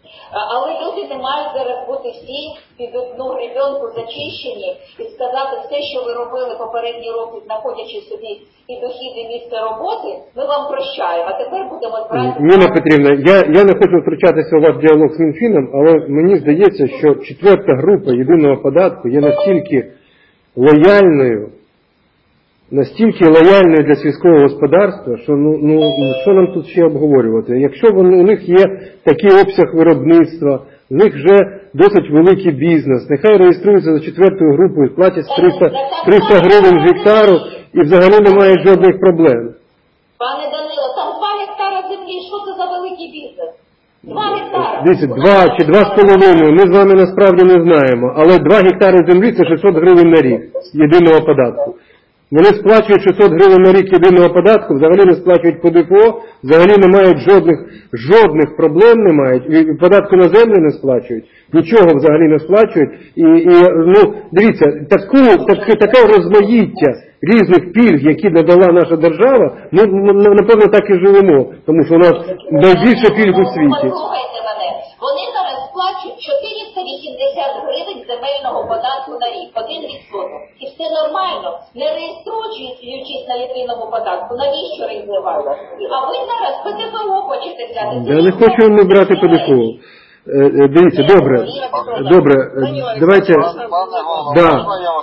Але люди не мають зараз бути всі під одну гребенку зачищені і сказати, все, що ви робили попередні роки, знаходячи собі і дохід, і місце роботи, ми вам прощаємо, а тепер будемо збирати... Ніна Петрівна, я, я не хочу втручатися у ваш діалог з Мінфіном, але мені здається, що четверта група єдиного податку є настільки лояльною, настільки лояльною для сільського господарства, що ну, ну, що нам тут ще обговорювати? Якщо вони, у них є такий обсяг виробництва, у них вже досить великий бізнес, нехай реєструються за четвертою групою, платять триста гривень з гектару і взагалі не мають жодних проблем. Пане Данило, там два гектара землі, що це за великий бізнес? Два гектари. Дивіться, два чи два з половиною, ми з вами насправді не знаємо, але два гектари землі це шістсот гривень на рік єдиного податку. Вони сплачують шістсот гривень на рік єдиного податку, взагалі не сплачують ПДФО, взагалі не мають жодних, жодних проблем не мають, податку на землю не сплачують, нічого взагалі не сплачують. І, і ну, дивіться, таку, так, таке розмаїття різних пільг, які надала наша держава, ну, напевно, так і живемо, тому що у нас найбільше пільг у світі. Послухайте мене, вони зараз сплачують чотириста вісімдесят гривень земельного податку на рік, один відсоток. І все нормально, не реєструючись на єдиному податку, навіщо реєструвати? А ви зараз ПДФО хочете взяти. Я не хочу не брати ПДФО. Дивіться, добре, добре, давайте, да,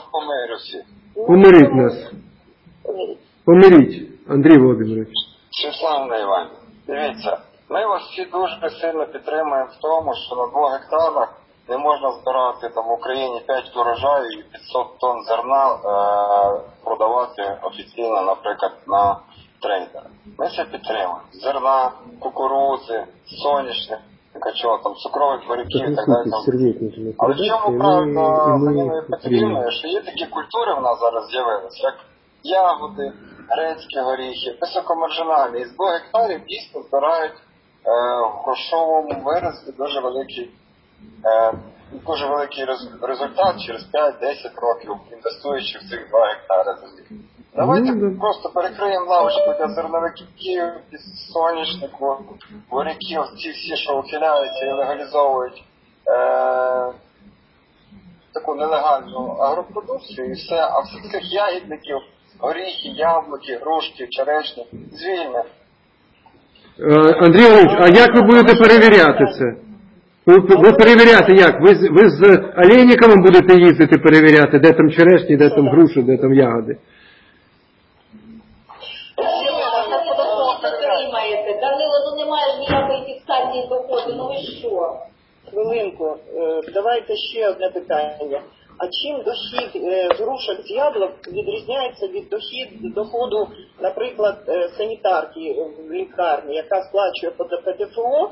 помиріть нас, помиріть, Андрій Володимирович. Світлана Іванівна, дивіться, ми вас всі дуже сильно підтримуємо в тому, що на двох гектарах не можна збирати там в Україні п'ять урожаїв і п'ятсот тонн зерна е, продавати офіційно, наприклад, на трейдера. Ми все підтримуємо. Зерна, кукурудзи, соняшник, чого там, цукрових буряків і так далі. Але в чому правильно Галиною Петрівною, що є такі культури в нас зараз з'явилися, як ягоди, грецькі горіхи, високомаржинальні. І з двох гектарів дійсно збирають е, в грошовому виразі дуже великий Е, дуже великий результат через п'ять-десять років, інвестуючи в цих два гектари землі. Давайте mm-hmm. просто перекриємо лавочку для зерновиків, соняшнику, буряків, ці всі, що ухиляються і легалізовують е, таку нелегальну агропродукцію і все, а всіх цих ягідників, горіхи, яблуки, грушки, черешні, звільнення. Е, Андрій Володимирович, а як ви будете перевіряти це? Ви, ви перевіряти як? Ви, ви з Олейниковим будете їздити перевіряти, де там черешні, де там груші, де там ягоди? Данило, ну немає ж ніякої фіксації доходу, ну і що? Хвилинку, давайте ще одне питання. А чим дохід з грушок з яблук відрізняється від дохід, доходу, наприклад, санітарки в лікарні, яка сплачує ПДФО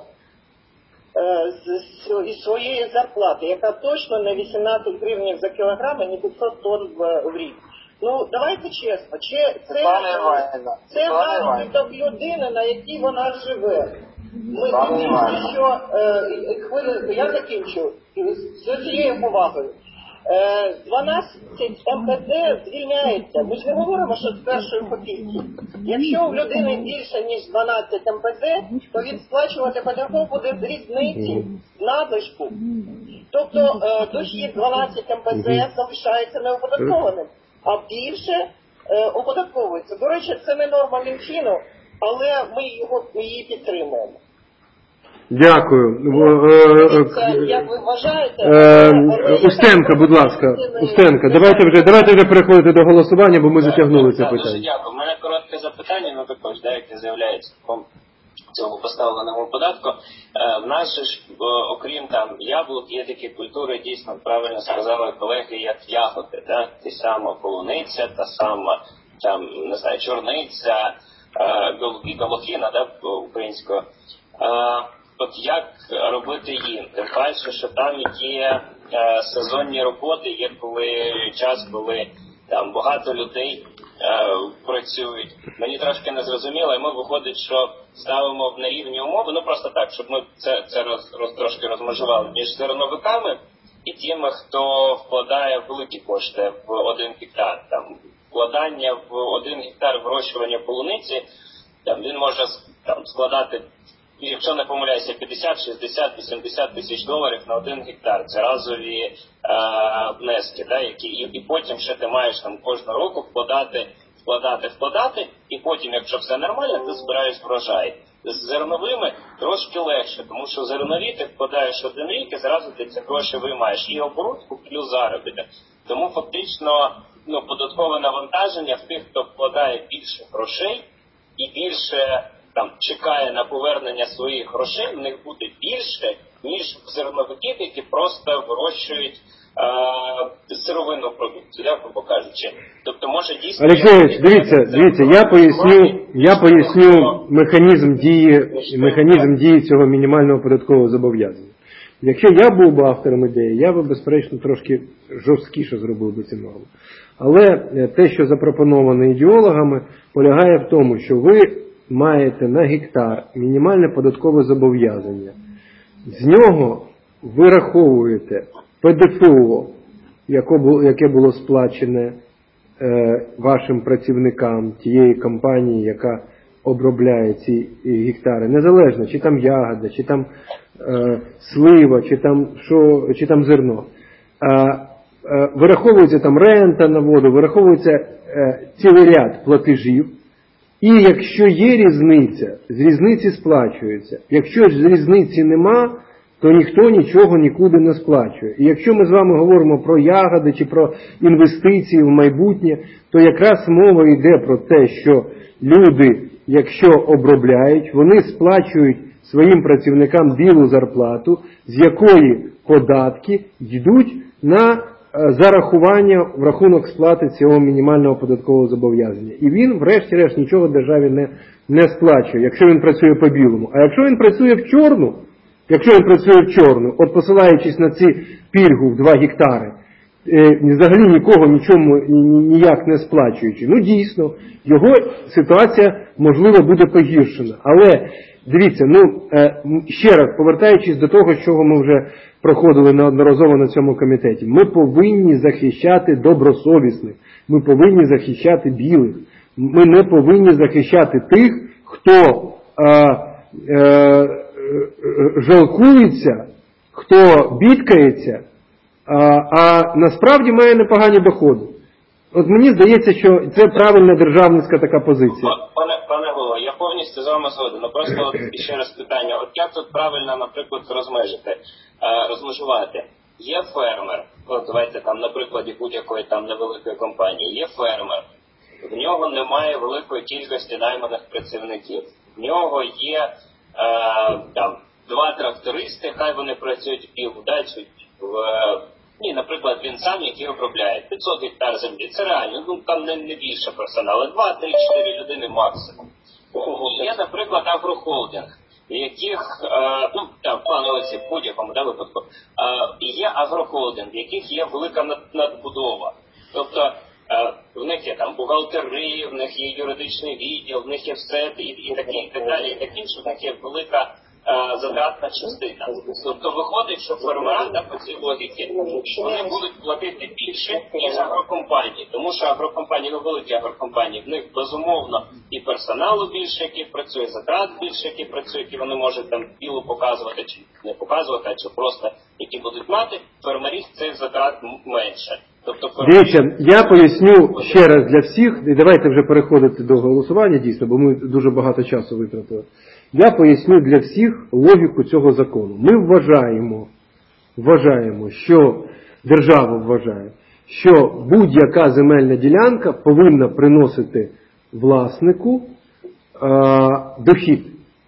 із своєї зарплати, яка точно не вісімнадцять гривень за кілограм і не п'ятсот тонн в рік. Ну, давайте чесно, це, це, це наслідок людини, на якій вона живе. Ми думаємо, що, е, хвилинку, я закінчу, з цією повагою. дванадцять ем пе де звільняється. Ми ж не говоримо, що з першої копійки. Якщо в людини більше, ніж дванадцять ем пе де, то він сплачувати ПДФО буде з різниці, з надлишку. Тобто дохід дванадцять ем пе де залишається неоподаткованим, а більше оподатковується. До речі, це не норма Мінфіну, але ми його, її підтримуємо. Дякую. Як ви вважаєте? Устенко, будь ласка. Устенко, давайте вже, давайте вже переходити до голосування, бо ми затягнули це питання. Дуже дякую. У мене коротке запитання, ну також, де яке з'являється в цьому поставленому податку. В нас же ж, окрім там яблук, є такі культури, дійсно, правильно сказали колеги, як ягоди, да? Ті сама полуниця, та сама, там, не знаю, чорниця, голохіна, да, українською. От як робити їм? Тим паче, що там є е, сезонні роботи, є коли час, коли там багато людей е, працюють. Мені трошки не зрозуміло, і ми виходить, що ставимо в нерівні умови, ну просто так, щоб ми це, це роз, роз, трошки розмежували між зерновиками і тими, хто вкладає великі кошти в один гектар. Там вкладання в один гектар вирощування полуниці, там він може там складати якщо не помиляюся, п'ятдесят, шістдесят, вісімдесят тисяч доларів на один гектар. Це разові е, внески, да, які, і, і потім ще ти маєш там кожного року вкладати, вкладати, вкладати, і потім, якщо все нормально, ти збираєш врожай. З зерновими трошки легше, тому що зернові ти вкладаєш один рік і зразу ти ці гроші виймаєш. І оборудку плюс заробіток. Тому фактично ну, податкове навантаження в тих, хто вкладає більше грошей і більше там чекає на повернення своїх грошей, в них буде більше, ніж в зерновиків, які просто вирощують е- сировинну продукцію, як грубо кажучи. Тобто, може дійсно... Олексійович, дивіться, дивіться, я поясню, я поясню механізм дії, механізм дії цього мінімального податкового зобов'язання. Якщо я був би автором ідеї, я би, безперечно, трошки жорсткіше зробив би ці норми. Але те, що запропоновано ідеологами, полягає в тому, що ви маєте на гектар мінімальне податкове зобов'язання. З нього вираховуєте ПДФО, яке було сплачене е, вашим працівникам тієї компанії, яка обробляє ці гектари. Незалежно, чи там ягода, чи там е, слива, чи там, що, чи там зерно. Е, е, вираховується там рента на воду, вираховується е, цілий ряд платежів. І якщо є різниця, з різниці сплачується. Якщо ж з різниці нема, то ніхто нічого нікуди не сплачує. І якщо ми з вами говоримо про ягоди чи про інвестиції в майбутнє, то якраз мова йде про те, що люди, якщо обробляють, вони сплачують своїм працівникам білу зарплату, з якої податки йдуть на зарахування в рахунок сплати цього мінімального податкового зобов'язання. І він, врешті-решт, нічого державі не, не сплачує, якщо він працює по білому. А якщо він працює в чорну, якщо він працює в чорну, от посилаючись на ці пільгу в два гектари, е, взагалі нікого нічому ніяк не сплачуючи, ну дійсно, його ситуація, можливо, буде погіршена. Але, дивіться, ну, е, ще раз, повертаючись до того, що ми вже проходили неодноразово на цьому комітеті, ми повинні захищати добросовісних, ми повинні захищати білих, ми не повинні захищати тих, хто е, е, жалкується, хто бідкається, а, а насправді має непогані доходи. От мені здається, що це правильна державницька така позиція. Пане, пане Голово, я повністю з вами згоден. Ну просто от ще раз питання. От як тут правильно, наприклад, розмежити, розмежувати? Є фермер, от давайте там на прикладі будь-якої там невеликої компанії, є фермер, в нього немає великої кількості найманих працівників, в нього є е, там два трактористи, хай вони працюють в півдачу, в ні, наприклад, він сам, який обробляє п'ятсот гектар землі. Це реально, ну там не, не більше персоналу, два, три, чотири людини максимум. Є, наприклад, агрохолдинг, в яких, е, ну, там, пане Олексій, в будь-якому да, випадку, е, є агрохолдинг, в яких є велика надбудова. Тобто, е, в них є там бухгалтери, в них є юридичний відділ, в них є все, і, і, такі, і так далі, і так інше, в них є велика задатна частина. Тобто виходить, що фермерам по цій логіці вони будуть платити більше, ніж агрокомпанії. Тому що агрокомпанії, ну великі агрокомпанії, в них безумовно і персоналу більше, який працює, затрат більше, які працюють, і вони можуть там білу показувати, чи не показувати, а чи просто які будуть мати, фермерів цих затрат менше. Тобто, фермерів... Дивіться, я поясню ще раз для всіх, і давайте вже переходити до голосування дійсно, бо ми дуже багато часу витратили. Я поясню для всіх логіку цього закону. Ми вважаємо, вважаємо, що держава вважає, що будь-яка земельна ділянка повинна приносити власнику е, дохід.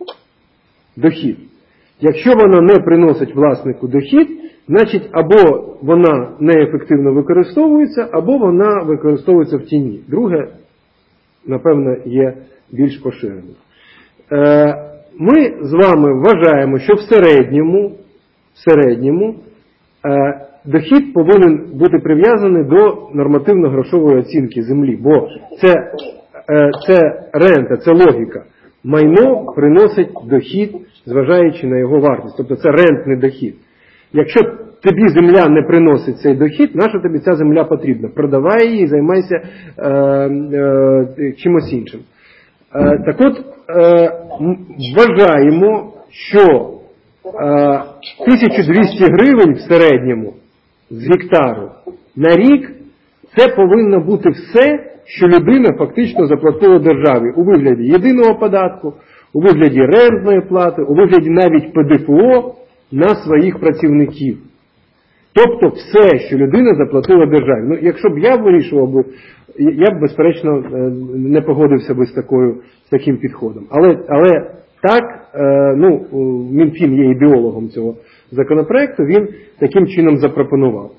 Дохід. Якщо вона не приносить власнику дохід, значить або вона неефективно використовується, або вона використовується в тіні. Друге, напевно, є більш поширеним. Е, Ми з вами вважаємо, що в середньому, в середньому е, дохід повинен бути прив'язаний до нормативно-грошової оцінки землі, бо це, е, це рента, це логіка. Майно приносить дохід, зважаючи на його вартість, тобто це рентний дохід. Якщо тобі земля не приносить цей дохід, наша тобі ця земля потрібна? Продавай її і займайся е, е, чимось іншим. Е, так от, е, вважаємо, що е, тисяча двісті гривень в середньому з гектару на рік це повинно бути все, що людина фактично заплатила державі у вигляді єдиного податку, у вигляді рентної плати, у вигляді навіть Пе Де Фе О на своїх працівників. Тобто все, що людина заплатила державі. Ну, якщо б я вирішував би, я б, безперечно, не погодився би з, такою, з таким підходом. Але, але так, ну, Мінфін є ідеологом цього законопроекту, він таким чином запропонував.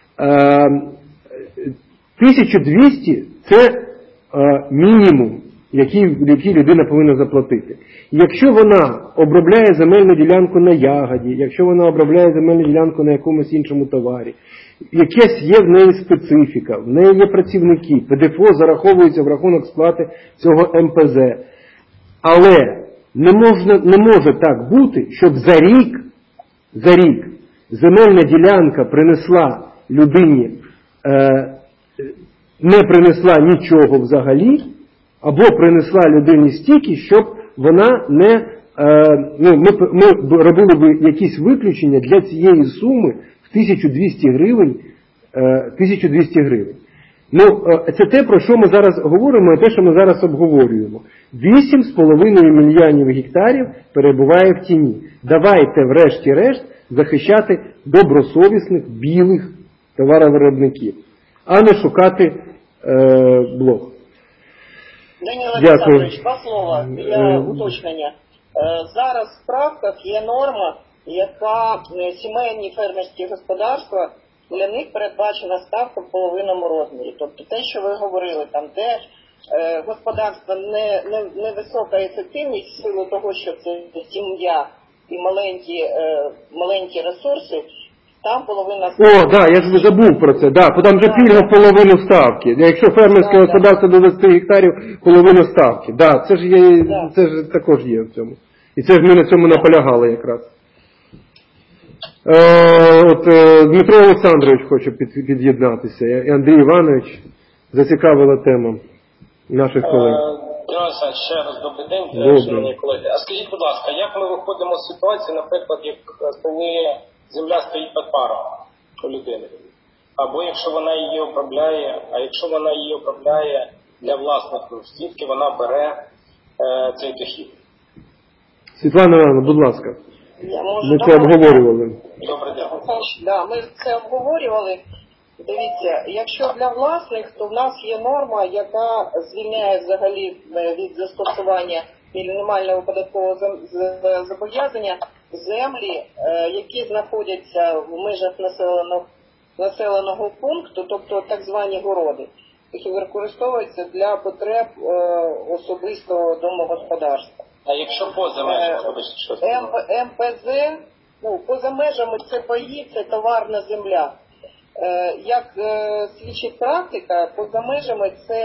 тисяча двісті – це мінімум, який, який людина повинна заплатити. Якщо вона обробляє земельну ділянку на ягоді, якщо вона обробляє земельну ділянку на якомусь іншому товарі, якась є в неї специфіка, в неї є працівники, Пе Де Фе О зараховується в рахунок сплати цього Ем Пе Зе. Але не, можна, не може так бути, щоб за рік, за рік земельна ділянка принесла людині, е, не принесла нічого взагалі, або принесла людині стільки, щоб вона не, е, ну, ми, ми робили б якісь виключення для цієї суми в тисяча двісті гривень, е, тисяча двісті гривень. Ну, е, це те, про що ми зараз говоримо, і те, що ми зараз обговорюємо. вісім з половиною мільйонів гектарів перебуває в тіні. Давайте, врешті-решт, захищати добросовісних, білих товаровиробників, а не шукати е, блох. Данило Олександрович, два слова для уточнення. Зараз в правках є норма, яка сімейні фермерські господарства, для них передбачена ставка в половинному розмірі. Тобто те, що ви говорили, там, де е, господарства не, не, не висока ефективність в силу того, що це сім'я і маленькі, е, маленькі ресурси, там половина ставки. О, да, я ж забув про це, да, там же пільга половину ставки. Якщо фермерське да, господарство да. до двадцяти гектарів, половину ставки. Да, це ж є, да. це ж також є в цьому. І це ж ми на цьому наполягали якраз. Е, от е, Дмитро Олександрович хоче під, під'єднатися, і Андрій Іванович, зацікавила тема наших колег. Дмитро Олександрович, ще раз добрий день, шановні колеги. А скажіть, будь ласка, як ми виходимо з ситуації, наприклад, як коли земля стоїть під паром у людини? Або якщо вона її обробляє, а якщо вона її обробляє для власних, звідки вона бере е, цей дохід? Світлана Івановна, будь ласка. Я можу ми це обговорювали. Добре, дякую. Да, ми це обговорювали. Дивіться, якщо для власних, то в нас є норма, яка звільняє взагалі від застосування мінімального податкового зобов'язання землі, які знаходяться в межах населеного, населеного пункту, тобто так звані городи, які використовуються для потреб особистого домогосподарства. А якщо поза межами, що це? Ем Пе Зе, ну, поза межами це паї, це товарна земля. Е, як е, свідчить практика, поза межами це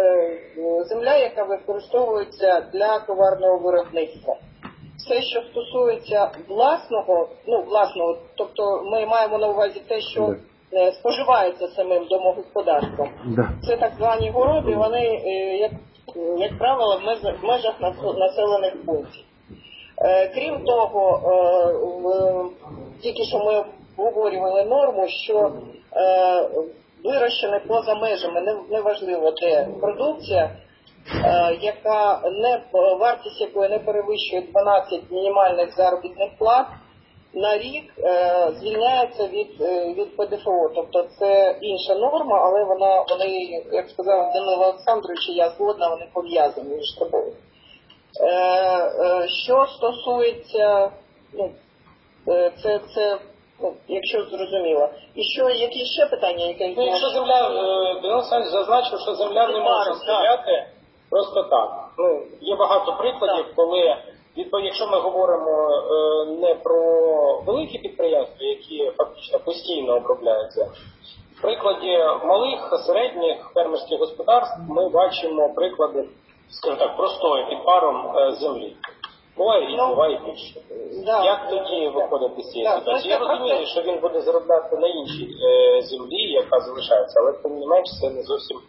е, земля, яка використовується для товарного виробництва. Все, що стосується власного, ну, власного, тобто ми маємо на увазі те, що е, споживається самим домогосподарством. Да. Це так звані городи, вони, е, як як правило, в межах населених пунктів. Е, крім того, е, в, тільки що ми обговорювали норму, що е, вирощена поза межами, неважливо де, продукція, е, яка не, вартість якої не перевищує дванадцять мінімальних заробітних плат, на рік е, звільняється від, е, від Пе Де Фе О. Тобто це інша норма, але вона, вони, як сказав Данило Олександрович, я згодна, вони пов'язані між собою. Е, е, що стосується, ну, е, це, це ну, якщо зрозуміло. І що, які ще питання? Які... Ну, якщо земля, Данило Олександрович зазначив, що земля не може стояти просто так. Ну, є багато прикладів, коли відповідь, якщо ми говоримо е, не про великі підприємства, які фактично постійно обробляються, в прикладі малих, середніх фермерських господарств ми бачимо приклади, скажімо так, простої під паром е, землі. Буває і буває більше. Да. Як тоді виходити з цієї да, ситуації? Я розумію, що він буде заробляти на іншій е, землі, яка залишається, але тим не менш це не зовсім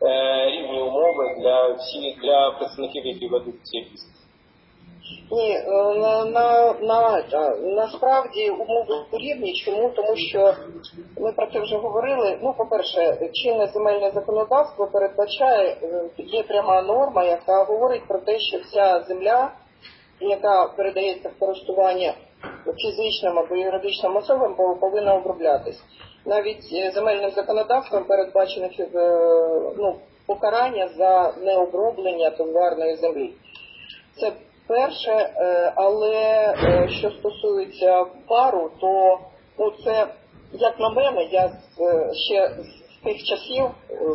рівні умови для всіх, для представників, які ведуть ці бізнес? Ні, на, на, на, насправді умови рівні. Чому? Тому що ми про це вже говорили. Ну, по-перше, чинне земельне законодавство передбачає, є пряма норма, яка говорить про те, що вся земля, яка передається в користування фізичним або юридичним особам, повинна оброблятись. Навіть земельним законодавством передбачено ну, покарання за необроблення товарної землі. Це перше, але що стосується пару, то ну, це, як на мене, я ще з тих часів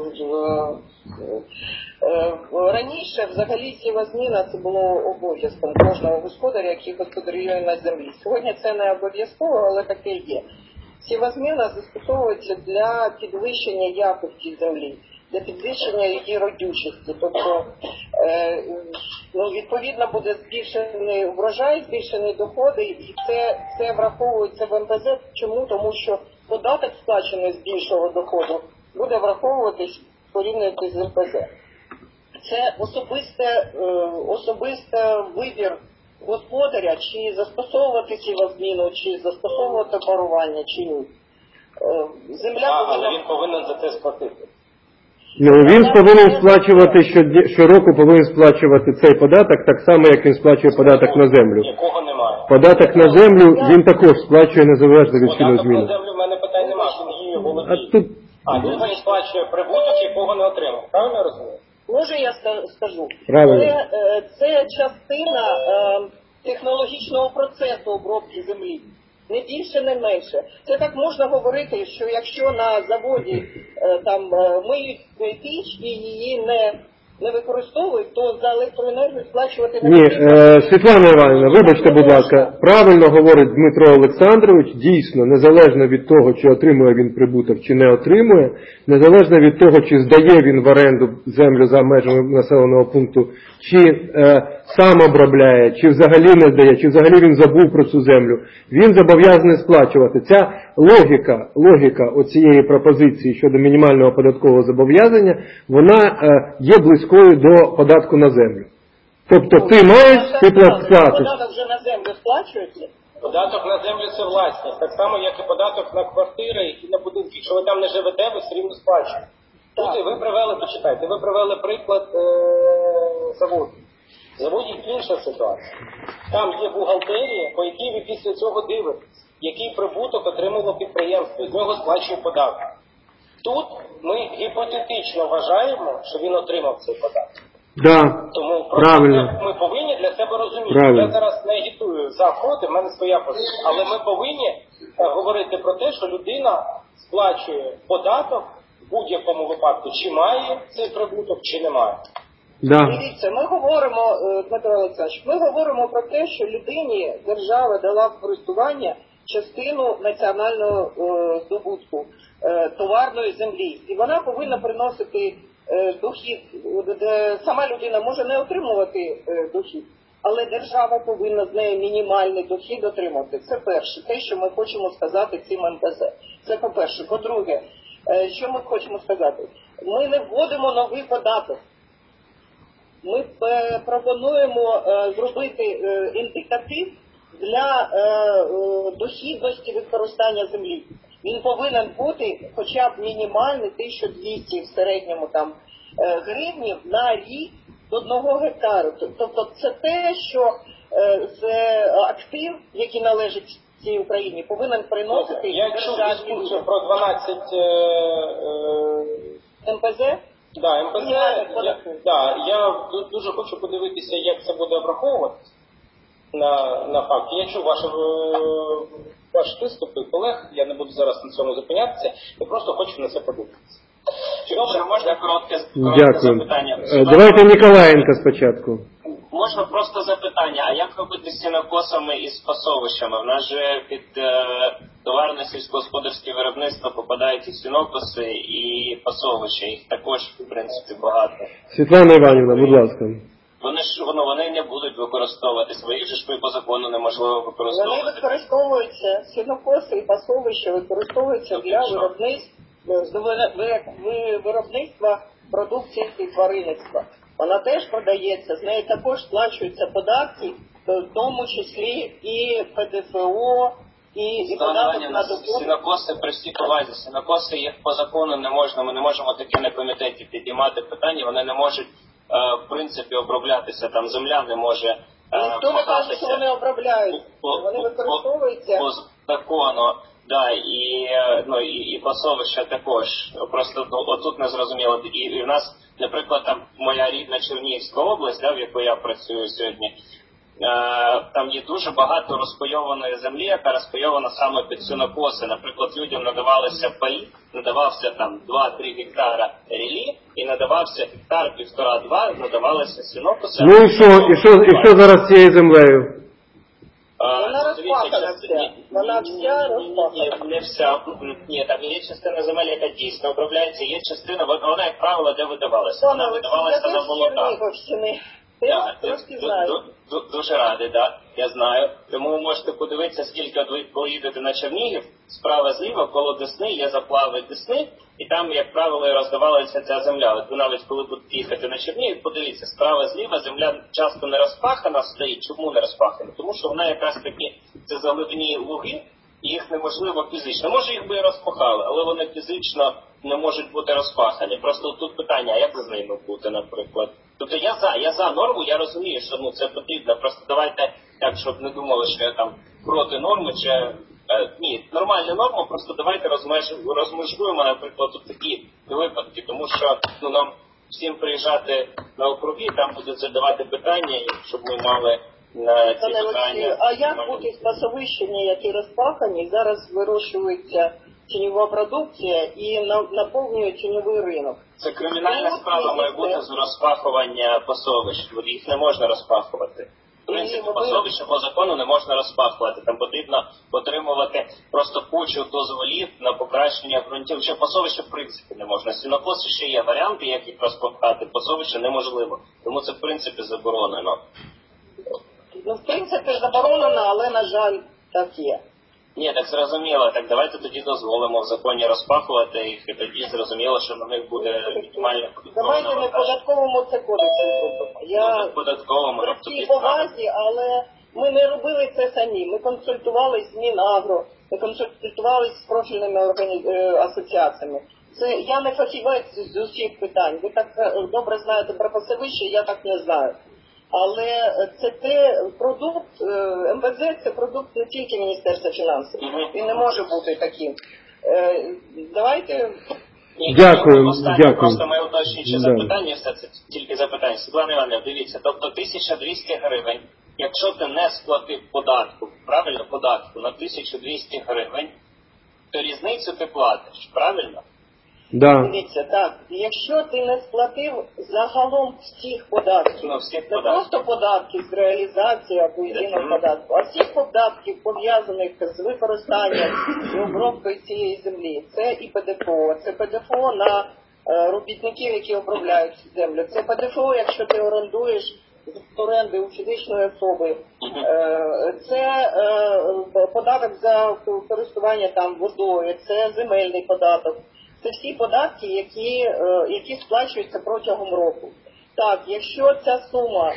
раніше взагалі сівозміна це було обов'язком кожного господаря, який господарює на землі. Сьогодні це не обов'язково, але таке є. Сівозміна застосовується для підвищення якості землі, для підвищення її родючості. Тобто, е, ну, відповідно, буде збільшений врожай, збільшені доходи, і це, це враховується в ем пе зет. Чому? Тому що податок, сплачений з більшого доходу, буде враховуватись, порівнювати з ем пе зет. Це особисте, е, особисте вибір господаря, чи застосовувати сівозміну, чи застосовувати парування, чи ні. Е, земля а, повинна... але він повинен за це сплатити. Ну, він повинен сплачувати щороку, повинен сплачувати цей податок так само, як він сплачує податок на землю. Якого немає. Податок на землю він також сплачує незалежно від чинної зміни. Податок на землю в мене питань немає, він її володіє. А тут... А тут він сплачує прибуток, якого не отримав. Правильно я розумію? Може я скажу? Правильно. Це, це частина е, технологічного процесу обробки землі. Не більше, не менше. Це так можна говорити, що якщо на заводі е, там миють піч і її не, не використовують, то за електроенергію сплачувати не Ні, потрібно. е, Світлана Іванівна, вибачте, будь ласка, правильно говорить Дмитро Олександрович, дійсно, незалежно від того, чи отримує він прибуток, чи не отримує, незалежно від того, чи здає він в оренду землю за межами населеного пункту, чи е, сам обробляє, чи взагалі не здає, чи взагалі він забув про цю землю, він зобов'язаний сплачувати. Ця логіка, логіка оцієї пропозиції щодо мінімального податкового зобов'язання, вона е, є близькою до податку на землю. Тобто ти маєш, ти платиш. Податок вже на землю сплачується? Податок на землю – це власність. Так само, як і податок на квартири і на будинки. Якщо ви там не живете, ви все рівно сплачуєте. Тут ви привели, почитайте, ви привели приклад е- заводу. В заводі інша ситуація. Там є бухгалтерія, по якій ви після цього дивитесь, який прибуток отримало підприємство, з нього сплачує податок. Тут ми гіпотетично вважаємо, що він отримав цей податок. Да, Тому правильно. ми повинні для себе розуміти. Правильно. Я зараз не агітую за проти, в мене своя позиція. Але ми повинні е, говорити про те, що людина сплачує податок в будь-якому випадку, чи має цей прибуток, чи не має. Да. Дивіться, ми говоримо, Дмитро Олександрович, ми говоримо про те, що людині держава дала в користування частину національного е, здобутку е, товарної землі. І вона повинна приносити е, дохід. Де сама людина може не отримувати е, дохід, але держава повинна з неї мінімальний дохід отримати. Це перше, те, що ми хочемо сказати цим ем пе зет. Це по-перше. По-друге, е, що ми хочемо сказати? Ми не вводимо новий податок. Ми е, пропонуємо е, зробити е, індикатив для е, е, дохідності використання землі. Він повинен бути хоча б мінімальний тисяча двісті в середньому там е, гривнів на рік до одного гектару. Тобто це те, що е, з актив, який належить цій Україні, повинен приносити Я чув дискусію про дванадцять е, е, ем пе зет. Да, ем пе зет, я, да, я дуже хочу подивитися, як це буде обраховуватися на, на факт. Я чув ваші, ваші виступи колег, я не буду зараз на цьому зупинятися, я просто хочу на це подивитися. Добре, можна коротке, коротке Дякую. запитання? Давайте Ніколаєнка спочатку. Можна просто запитання, а як робити з сінокосами і з пасовищами? В нас же під е, товарне сільськогосподарське виробництво попадають і сінокоси, і пасовища. Їх також, в принципі, багато. Світлана Іванівна, будь ласка. Вони ж воно вони не будуть використовувати свої ж ж по закону неможливо використовувати. Вони використовуються, сінокоси і пасовища використовуються для виробництва, виробництва продукції і тваринництва. Вона теж продається, з неї також сплачуються податки, в тому числі і ПДФО, і, і податок на доход. Сінокоси, при всій повазі, сінокоси їх по закону не можна, ми не можемо таке на комітеті підіймати питання, вони не можуть, е, в принципі, оброблятися, там земля не може е, Ніхто не каже, що вони обробляють, по, вони по, використовуються. По закону, да, і, ну, і, і пасовища також, просто ну, отут не зрозуміло, і, і в нас, наприклад, там моя рідна Чернігівська область, да, в якій я працюю сьогодні, там є дуже багато розпайованої землі, яка розпайована саме під сінокоси. Наприклад, людям надавалися паї, надавався там два-три гектара рілі, і надавався гектар, півтора-два, надавалися сінокоси. Ну і що, і що, і що зараз з цією землею? Вона розпахана вся. Вона вся розпахана. Ні, не вся. Ні, там є частина земель, яка дійсно обробляється, є частина, вона, як правило, де видавалася. Вона видавалася на молока. Я трошки знаю. Дуже радий, да, я знаю. Тому ви можете подивитися, скільки ви поїдете на Чернігів, справа зліва, коло Десни, є заплави Десни, і там, як правило, роздавалася ця земля. От ви навіть, коли будете їхати на Чернігів, подивіться, справа зліва земля часто не розпахана стоїть. Чому не розпахана? Тому що вона якраз таки, це заливні луги, і їх неможливо фізично. Може, їх би і розпахали, але вони фізично не можуть бути розпахані. Просто тут питання, а як з ними бути, наприклад? Тобто я за, я за норму, я розумію, що ну, це потрібно. Просто давайте так, щоб не думали, що я там проти норми, чи е, ні, нормальна норма, просто давайте розмежуємо, розмежуємо, наприклад, тут такі випадки, тому що ну, нам всім приїжджати на округи, там будуть задавати питання, щоб ми мали на ці Пане питання. Олексію, а як бути з пасовищами, які розпахані, зараз вирощується тіньова продукція і наповнює тіньовий ринок? Це кримінальна справа має бути з розпахування пасовищ, їх не можна розпахувати. В принципі, пасовища по закону не можна розпахувати, там потрібно отримувати просто кучу дозволів на покращення ґрунтів. Ще пасовища в принципі не можна. Сінокоси ще є варіанти, як їх розпахати, пасовища неможливо, тому це в принципі заборонено. Ну, в принципі, заборонено, але, на жаль, так є. Ні, так зрозуміло. Так давайте тоді дозволимо в законі розпахувати їх, і тоді зрозуміло, що на них буде мінімальне податкове навантаження. Давайте не податковому це кодексі зробимо. Я ну, податковому, при всій повазі, але ми не робили це самі. Ми консультувалися з Мінагро, ми консультувалися з профільними органі... асоціаціями. Це я не фахівець з усіх питань. Ви так добре знаєте про пасовище, я так не знаю. Але це те продукт, ем ве зет це продукт не тільки Міністерства фінансів. Він не може бути таким. Давайте... Дякую. Останнє, Дякую. просто моє уточнююче запитання, все це тільки запитання. Світлана Іванівна, дивіться, тобто тисяча двісті гривень, якщо ти не сплатив податку, правильно, податку на тисячу двісті гривень, то різницю ти платиш, правильно? Да. Дивіться, так, якщо ти не сплатив загалом всіх податків, ну, всіх не податків. просто податків з реалізації або єдиного податку, а всіх податків, пов'язаних з використанням і обробкою цієї землі, це і ПДФО, це ПДФО на е, робітників, які обробляють землю, це ПДФО, якщо ти орендуєш з оренди у фізичної особи, е, це е, податок за користування там водою, це земельний податок. Це всі податки, які, які сплачуються протягом року. Так, якщо ця сума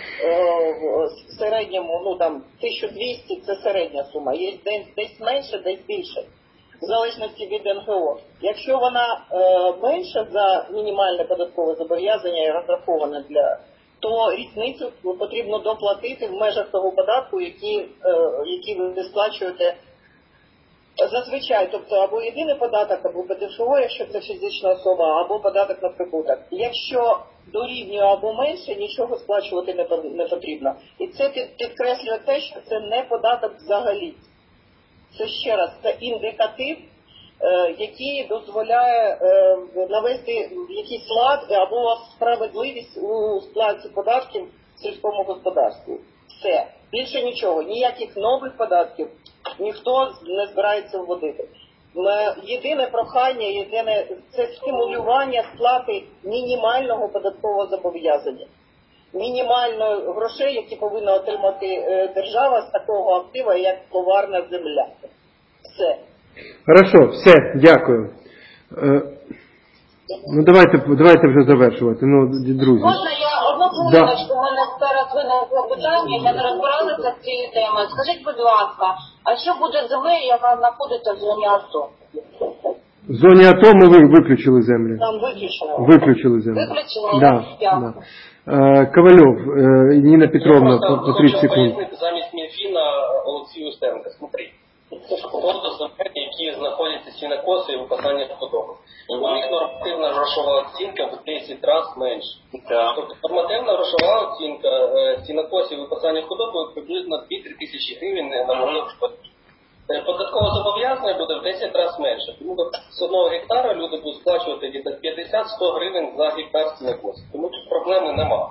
в середньому, ну там тисяча двісті це середня сума, є десь, десь менше, десь більше, в залежності від ен ге о. Якщо вона менша за мінімальне податкове зобов'язання і розрахована для, то різницю потрібно доплатити в межах того податку, який, який ви сплачуєте. Зазвичай, тобто або єдиний податок, або ПДФО, якщо це фізична особа, або податок на прибуток. Якщо дорівнює або менше, нічого сплачувати не потрібно. І це підкреслює те, що це не податок взагалі. Це ще раз, це індикатив, який дозволяє навести якийсь лад або справедливість у сплаті податків в сільському господарстві. Все. Більше нічого, ніяких нових податків ніхто не збирається вводити. Єдине прохання, єдине це стимулювання сплати мінімального податкового зобов'язання. Мінімально грошей, які повинна отримати держава з такого актива, як товарна земля. Все. Хорошо, все, дякую. Ну давайте, давайте вже завершувати. Ну, друзі. Можна я одну хвилиночку? У мене зараз виникло питання, я не розбиралася з цією темою. Скажіть, будь ласка, а що буде з землею, яка знаходиться в зоні АТО? В зоні АТО ми виключили землю. Там виключено. Виключили землю. Виключили? Да, да. Ковальов, Ніна Петровна, по тридцять секунд. Замість Мінфіна Олексій Устенко, смотри. Це ж фото земель, які знаходяться сінокоси і випасання худоби. У них нормативна грошова оцінка в десять разів менше. Тобто нормативна грошова оцінка сінокосів і випасання худоби приблизно дві-три тисячі гривень на можливість. Податкове зобов'язання буде в десять разів менше. Тому з одного гектара люди будуть сплачувати від п'ятдесят-сто гривень за гектар сінокосів. Тому тут проблеми немає.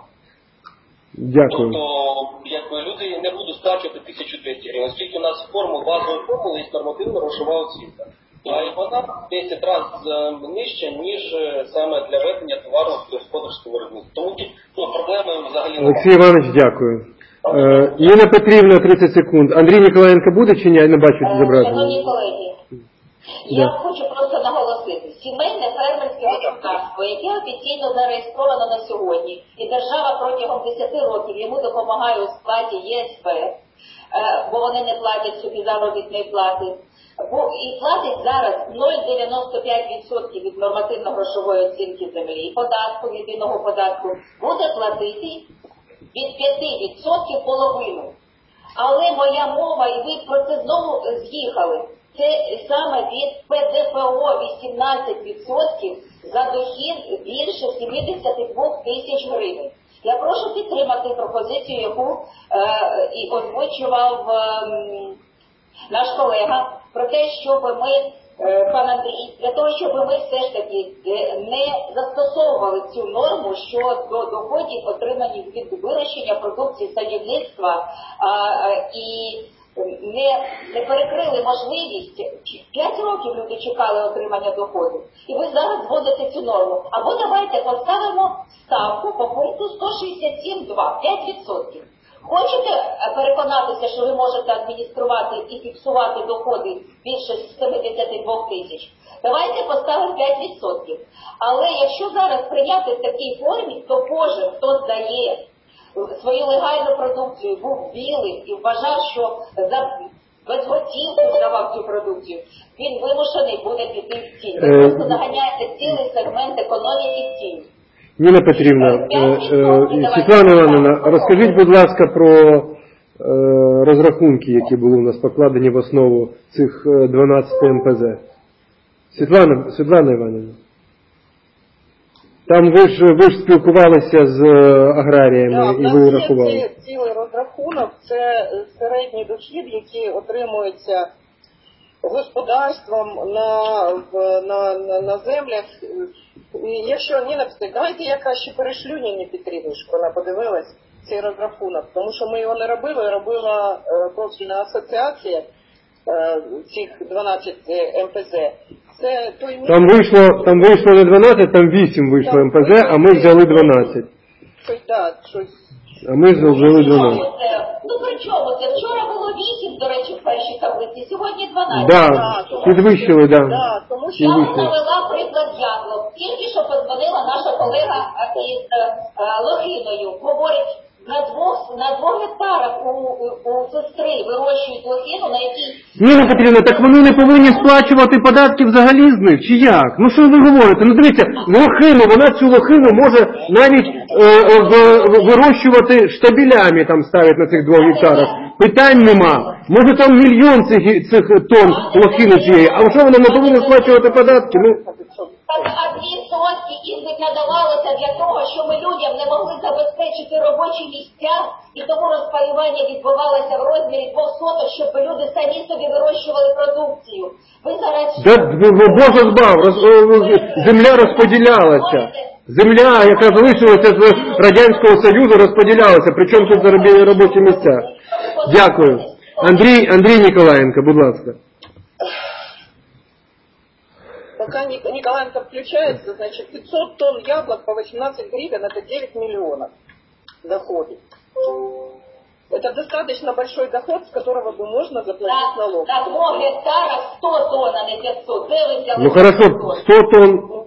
Дякую. Тобто, якби люди не будуть сплачувати тисячу двісті гривень, оскільки у нас форму, базової формули є нормативна грошова оцінка. А і вона в десять разів нижча, ніж саме для ведення товару в господарському виробництві. Тому ну, проблеми взагалі немає. Олексій Іванович, дякую. Е, Ніна Петрівна, тридцять секунд. Андрій Ніколаєнко буде чи ні? Я не бачу зображення. Шановні колеги, я да. хочу просто наголосити. Сімейне фермерське господарство, яке офіційно зареєстровано на сьогодні, і держава протягом десяти років йому допомагає у сплаті ЄСП, бо вони не платять собі заробітної плати, бо і платить зараз нуль цілих дев'яносто п'ять відсотків від нормативно-грошової оцінки землі і податку, єдиного податку, буде платити від п'яти відсотків половину. Але моя мова, і ви про це знову з'їхали, це саме від ПДФО вісімнадцять відсотків за дохід більше сімдесят два тисяч гривень. Я прошу підтримати пропозицію, яку е, і озвучував е, наш колега, про те, щоб ми, е, пан Андрій, для того, щоб ми все ж таки не застосовували цю норму щодо доходів, отриманих від вирощення продукції садівництва а, і не, не перекрили можливість. П'ять років люди чекали отримання доходу. І ви зараз вводите цю норму. Або давайте поставимо ставку по пункту сто шістдесят сім два, п'ять відсотків. Хочете переконатися, що ви можете адмініструвати і фіксувати доходи більше сімдесят два тисяч? Давайте поставимо п'ять відсотків. Але якщо зараз прийняти в такій формі, то кожен, хто здає свою легальну продукцію, був білим і вважав, що за безготівку здавав цю продукцію, він вимушений буде піти в тінь. Ви просто заганяєте цілий сегмент економіки в тінь. Ніна Петрівна, е, е, Світлана Івановна, розкажіть, будь ласка, про е, розрахунки, які були у нас покладені в основу цих дванадцяти ем пе зет. Світлана, Світлана Івановна, там ви ж, ви ж спілкувалися з аграріями, да, і ви рахували. Є цілий розрахунок, це середній дохід, який отримується господарством на, на, на, на землях. Якщо Ніна Петрівна, давайте я краще перешлю Ніні Петрівні, щоб вона подивилась цей розрахунок, тому що ми його не робили, робила е, профільна асоціація е, цих дванадцяти ем пе зет. Це той місць... Там вийшло, там вийшло не дванадцять, там вісім вийшло ем пе зет, а ми взяли дванадцять. Щось, так, щось. А ми взяли дванадцять. Ну при чому це? Вчора було вісім, до речі, в першій таблиці, сьогодні дванадцять. Да, підвищили, да. Да, тому що я навела приклад Яблок. Тільки що подзвонила наша колега із Лохиною. Говорить, на двох, на двох гектарах у, у, у сестри вирощують лохину, на якій... Ніна Петрівна, так вони не повинні сплачувати податки взагалі з них, чи як? Ну що ви говорите? Ну дивіться, лохину, вона цю лохину може навіть е, в, в, вирощувати штабелями, там ставить на цих двох гектарах. Питань нема. Може там мільйон цих, цих тонн лохини цієї, а що вона не повинна сплачувати податки? Ну... Так, а дві сотки ізбит надавалося для того, щоб людям не могли забезпечити робочі місця, і тому розпаювання відбувалося в розмірі двох соток, щоб люди самі собі вирощували продукцію. Ви зараз... Да, Боже збав, роз, земля розподілялася. Земля, яка залишилася з Радянського Союзу, розподілялася. Причому тут заробили робочі місця. Дякую. Андрій, Андрій Ніколаєнко, будь ласка. Пока Николаенко включается, значит, пятьсот тонн яблок по восемнадцать гривен, это девять миллионов доходов. Это достаточно большой доход, с которого бы можно заплатить налог. На двух гектарах сто тонн, а не пятьсот. Ну хорошо, сто тонн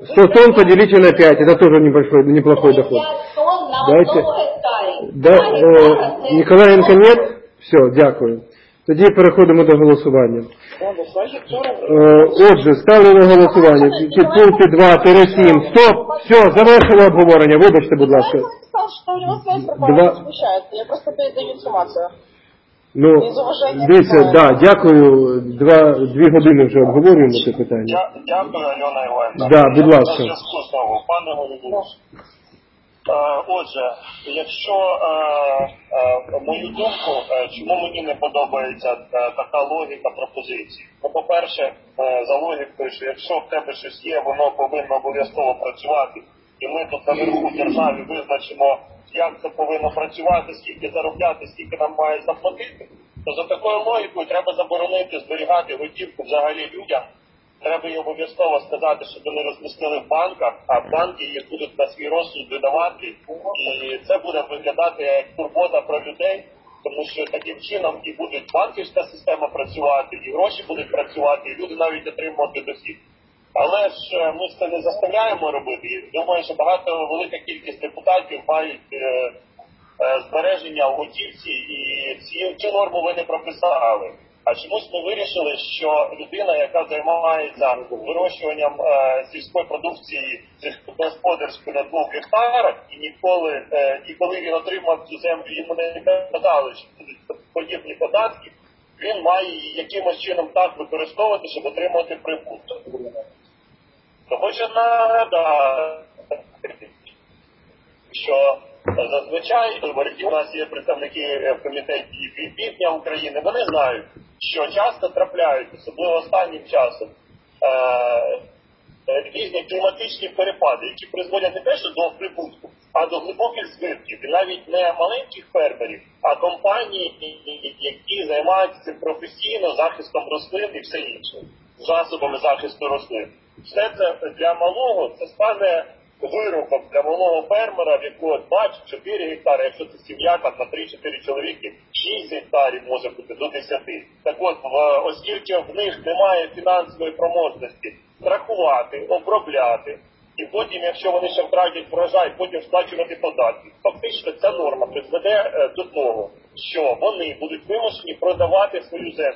сто тонн поделите на пять, это тоже небольшой, неплохой доход. тонн на Дайте. одному гектарі. Да, е, Ніколаєнко нет? Все, дякую. Тоді переходимо до голосування. Е, Отже, ставлю на голосування підпункти два сім. Стоп! Все, завершили обговорення. Вибачте, будь ласка. Я сказал, что у него связь пропала, Два. не смущается. Я просто передаю информацию. Ну, дивіться, да, дякую. Два, дві години вже обговорюємо це питання. Дя- Дякую, Альона Іванівна. Да, будь Я ласка. на зв'язку знову, пане голову. Е, Отже, якщо е, е, мою думку, е, чому мені не подобається е, така логіка пропозиції? Ну, по-перше, е, за логікою, що якщо в тебе щось є, воно повинно обов'язково працювати. І ми тут наверху в державі визначимо, як це повинно працювати, скільки заробляти, скільки нам мають заплатити, то за такою логікою треба заборонити зберігати готівку взагалі людям. Треба їй обов'язково сказати, щоб вони розмістили в банках, а банки їх будуть на свій розсуд видавати. І це буде виглядати як турбота про людей, тому що таким чином і буде банківська система працювати, і гроші будуть працювати, і люди навіть отримувати дохід. Але ж ми ж це не заставляємо робити. І думаю, що багато, велика кількість депутатів мають е, е, збереження в готівці, і ці, цю норму ви не прописали. А чомусь ми вирішили, що людина, яка займається вирощуванням е, сільської продукції сільськогосподарської на двох гектарах, і ніколи, е, і коли він отримав цю землю, йому не казали, що будуть подібні податки, він має її якимось чином так використовувати, щоб отримати прибуток. То хочу нагадати, що зазвичай у нас є представники в комітеті від півдня України, вони знають, що часто трапляють, особливо останнім часом, е- різні кліматичні перепади, які призводять не те, що до прибутку, а до глибоких збитків. І навіть не маленьких фермерів, а компаній, які займаються професійно захистом рослин і все інше, засобами захисту рослин. Все це для малого, це стане виробом для малого фермера, в якого два-чотири гектари, якщо це сім'я, там на три-чотири чоловіки, шість гектарів може бути до десяти. Так от, оскільки в них немає фінансової проможності страхувати, обробляти, і потім, якщо вони ще втратять врожай, потім сплачувати податки, фактично ця норма призведе до того, що вони будуть вимушені продавати свою землю,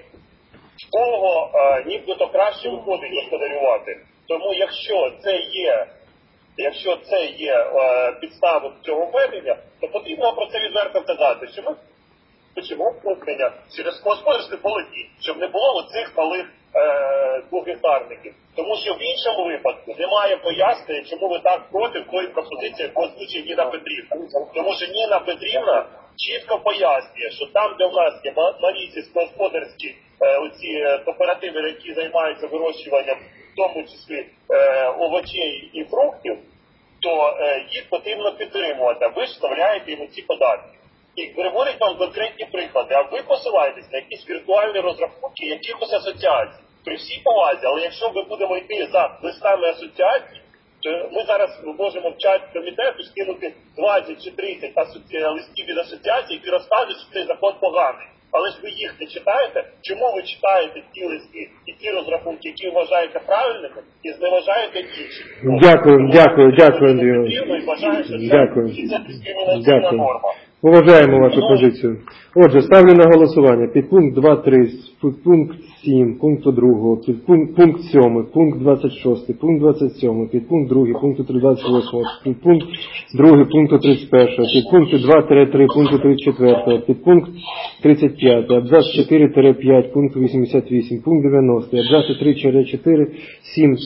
в кого е, нібито краще виходить господарювати. Тому якщо це є, якщо це є е, підставою цього введення, то потрібно про це відверто казати, що ми хочемо введення через господарські полоті, щоб не було оцих малих е, двохгектарників. Тому що в іншому випадку немає пояснення, чому ви так проти тої пропозиції, яку озвучує Ніна Петрівна. Тому що Ніна Петрівна чітко пояснює, що там, де в нас є малі сільськогосподарські е, оці кооперативи, які займаються вирощуванням, в тому числі е, овочей і фруктів, то е, їх потрібно підтримувати. Ви ж вставляєте їм ці податки. І приводять вам конкретні приклади, а ви посилаєтесь на якісь віртуальні розрахунки якихось асоціацій. При всій повазі, але якщо ми будемо йти за листами асоціацій, то ми зараз можемо в чат комітету скинути двадцять чи тридцять асоці... листів від асоціацій, які розказують, що цей закон поганий. Але ж ви їх не читаєте. Чому ви читаєте ті листи і ті розрахунки, які вважаєте правильними, і зневажаєте інші? Дякую, дякую, дякую, Андрій. Дякую. Дякую. Поважаємо вашу позицію. Отже, ставлю на голосування підпункт два три, підпункт сім, пункту другого, підпункт пункт сьомий, пункт двадцять шостий, пункт двадцять сьомий, підпункт другий, пункту двадцять восьмого, підпункт другий, пункту тридцять першого, підпункти два три, пункту тридцять четвертого, підпункт тридцять п'ятий, абзац чотири п'ять, пункт вісімдесят вісім, пункт дев'яносто, абзаци три чотири, сім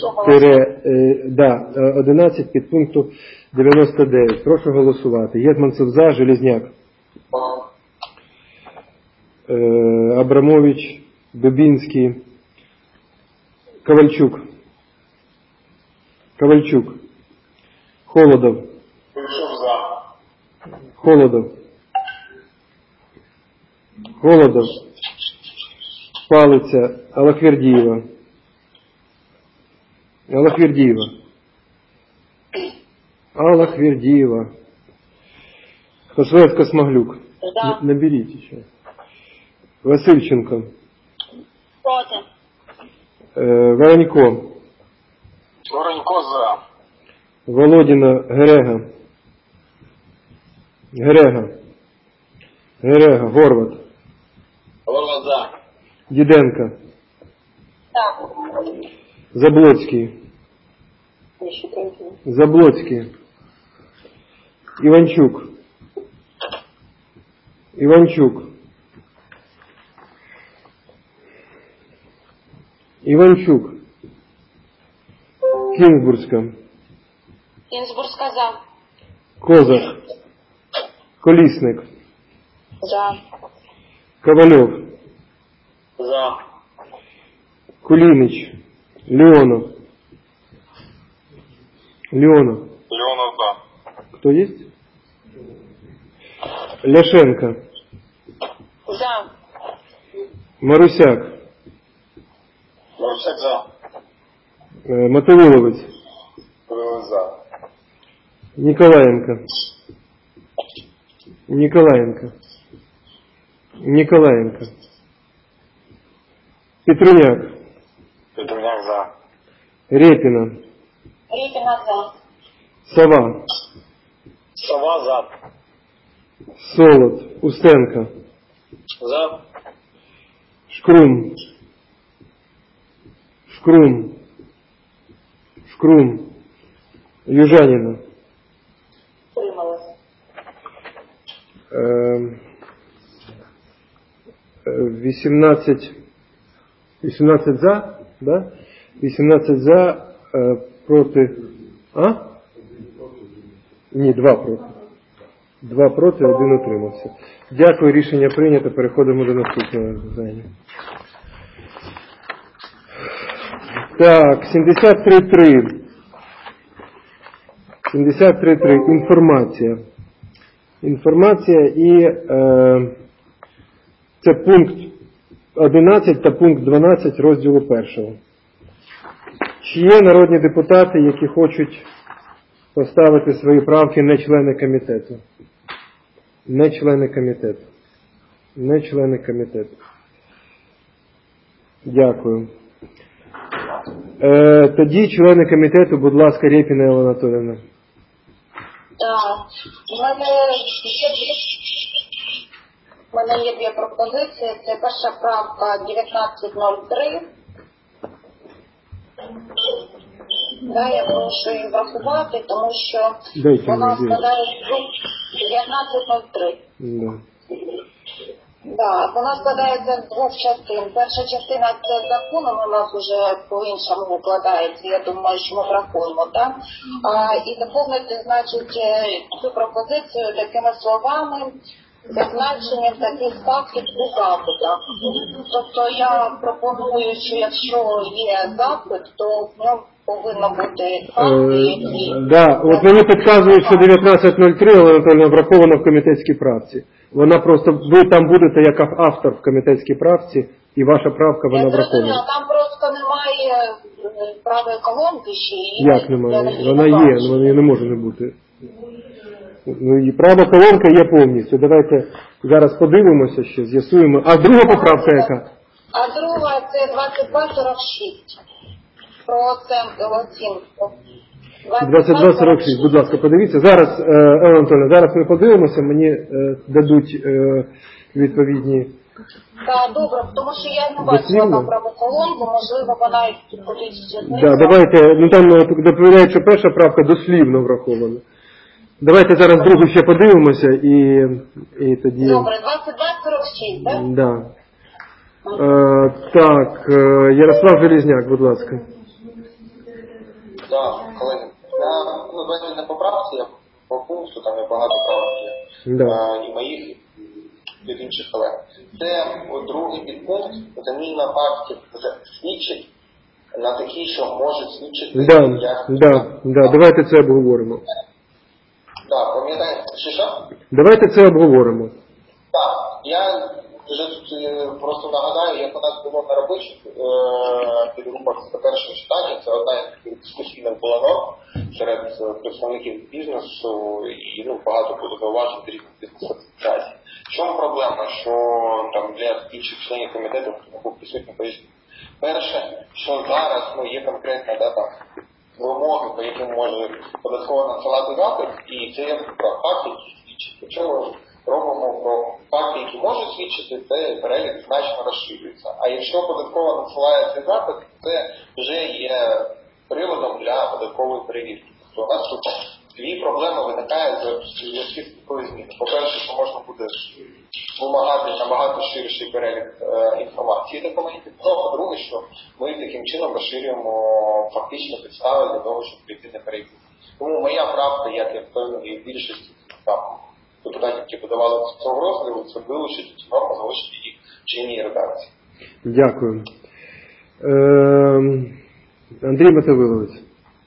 одинадцять, підпункту дев'яносто дев'ять. Прошу голосувати. Єдманцев за, Железняк. Абрамович, Дубінський, Ковальчук. Ковальчук. Холодов. Холодов. Холодов. Палиця. Аллахвердієва. Аллахвердієва. Аллахвердієва. Хосвецька, Смаглюк. Да. Наберите еще. Васильченко. Проти. Э, Воронько. Воронько за. Володіна, Герега. Герега. Герега, Горват. Горват за. Діденко. Так. Заблоцький. Заблоцький. Іванчук. Іванчук. Іванчук. Кінзбурська. Кінзбурська за. Козак. Колісник. За. Ковальов. За. Кулінич. Леонов. Леонов. Леонов за. Кто есть? Ляшенко. За. Марусяк. Марусяк за. Э, Мотовиловець. За. Николаенко. Николаенко. Николаенко. Петруняк. Петруняк за. Репина. Репіна за. Сова. Сова за. Солод. Устенко. За. Шкрум. Шкрум. Шкрум. Южанина. Приймалася. Э, вісімнадцять, вісімнадцять за, да? вісімнадцять за, э, проти, а? Ні, два проти. Два проти, один утримався. Дякую, рішення прийнято, переходимо до наступного питання. Так, сімдесят три три. сімдесят три три. Інформація. Інформація і е, це пункт одинадцять та пункт дванадцять розділу першого. Чи є народні депутати, які хочуть поставити свої правки, не члени комітету? Не члени комітету. Не члени комітету. Дякую. Е, тоді члени комітету, будь ласка, Рєпіна Елла Анатоліївна. Так, у мене є дві, у мене є дві пропозиції. Це перша правка дев'ятнадцять нуль три. Да, я прошу її врахувати, тому що Дайте вона мені, складає дев'ятнадцять нуль три. Да. Да, вона складається з двох частин. Перша частина це законом, у нас вже по-іншому викладається, я думаю, що ми врахуємо, так? А, і доповнити, значить, цю пропозицію такими словами, зазначенням таких фактів у запитах. Тобто я пропоную, що якщо є запит, то в ньому повинно бути факти, які... Е, да, от мені підказують, що дев'ятнадцять нуль три, Олена Анатольевна, врахована в комітетській правці. Вона просто, ви там будете як автор в комітетській правці, і ваша правка, вона врахована. Там просто немає правої колонки ще. Як немає? Вона є, але вона не може не бути. Ну, права колонка є повністю. Давайте зараз подивимося ще, з'ясуємо. А друга поправка яка? А друга це двадцять два сорок шість. Про оцінку, оцінку. двадцять два сорок шість, будь ласка, подивіться. Зараз, Елла Анатольевна, зараз ми подивимося, мені е, дадуть е, відповідні... Так, добре, тому що я не бачила там праву колонку, можливо, вона кудись... Да, давайте, ну там доповідають, що перша правка дослівно врахована. Давайте зараз другу ще подивимося і, і тоді... Добре, двадцять два сорок шість, так? Да. Е, так, е, Ярослав Железняк, будь ласка. Так, колеги, я, ну, давайте не поправці, я по пункту, там є багато правок є, Да. е, і моїх, і від інших колег. Це о, другий підпункт, заміна фактів свідчить на такі, що можуть свідчити, Да, як... да, да, давайте це обговоримо. Так, пам'ятаєте, що що? Давайте це обговоримо. Так, я вже тут просто нагадаю, як у нас було на робочих е, підгрупах за першим читанням, це одна із дискусійних була норм серед представників бізнесу і ну, багато було зауважень різних бізнес-асоціацій. В чому проблема, що там для інших членів комітету був присутній пояснення? Перше, що зараз ну, є конкретна дата вимоги, по яким може податково надсилати запит, і це про факти, які свідчать. Якщо ми робимо про факти, які можуть свідчити, це перелік значно розширюється. А якщо податково надсилає цей запит, це вже є приводом для податкової перевірки. Тобто у нас тут дві проблеми виникають в зв'язку з такою зміною. По-перше, що можна буде вимагати набагато ширший перелік е, інформації документів. Ну, по-друге, що ми таким чином розширюємо фактичні підстави для того, щоб прийти на перевірку. Тому моя правка, як я впевнений, в більшості там, депутатів, які подавали цього розгляду, це вилучити ці норми, залишити їх в чинній редакції. Дякую. Е, Андрій Мотовиловець.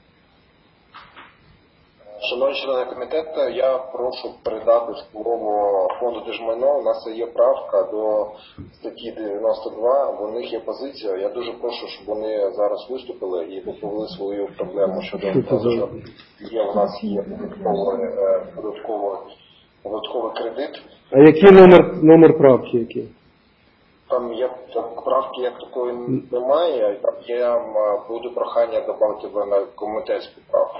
Шановні члени комітету, я прошу передати слово фонду держмайно. У нас є правка до статті дев'яносто два, у них є позиція. Я дуже прошу, щоб вони зараз виступили і доповіли свою проблему щодо того, що є, у нас є податковий, податковий, податковий кредит. А який номер, номер правки? Який? Там є правки, як такої немає. Є буде прохання додати на комітетську правку.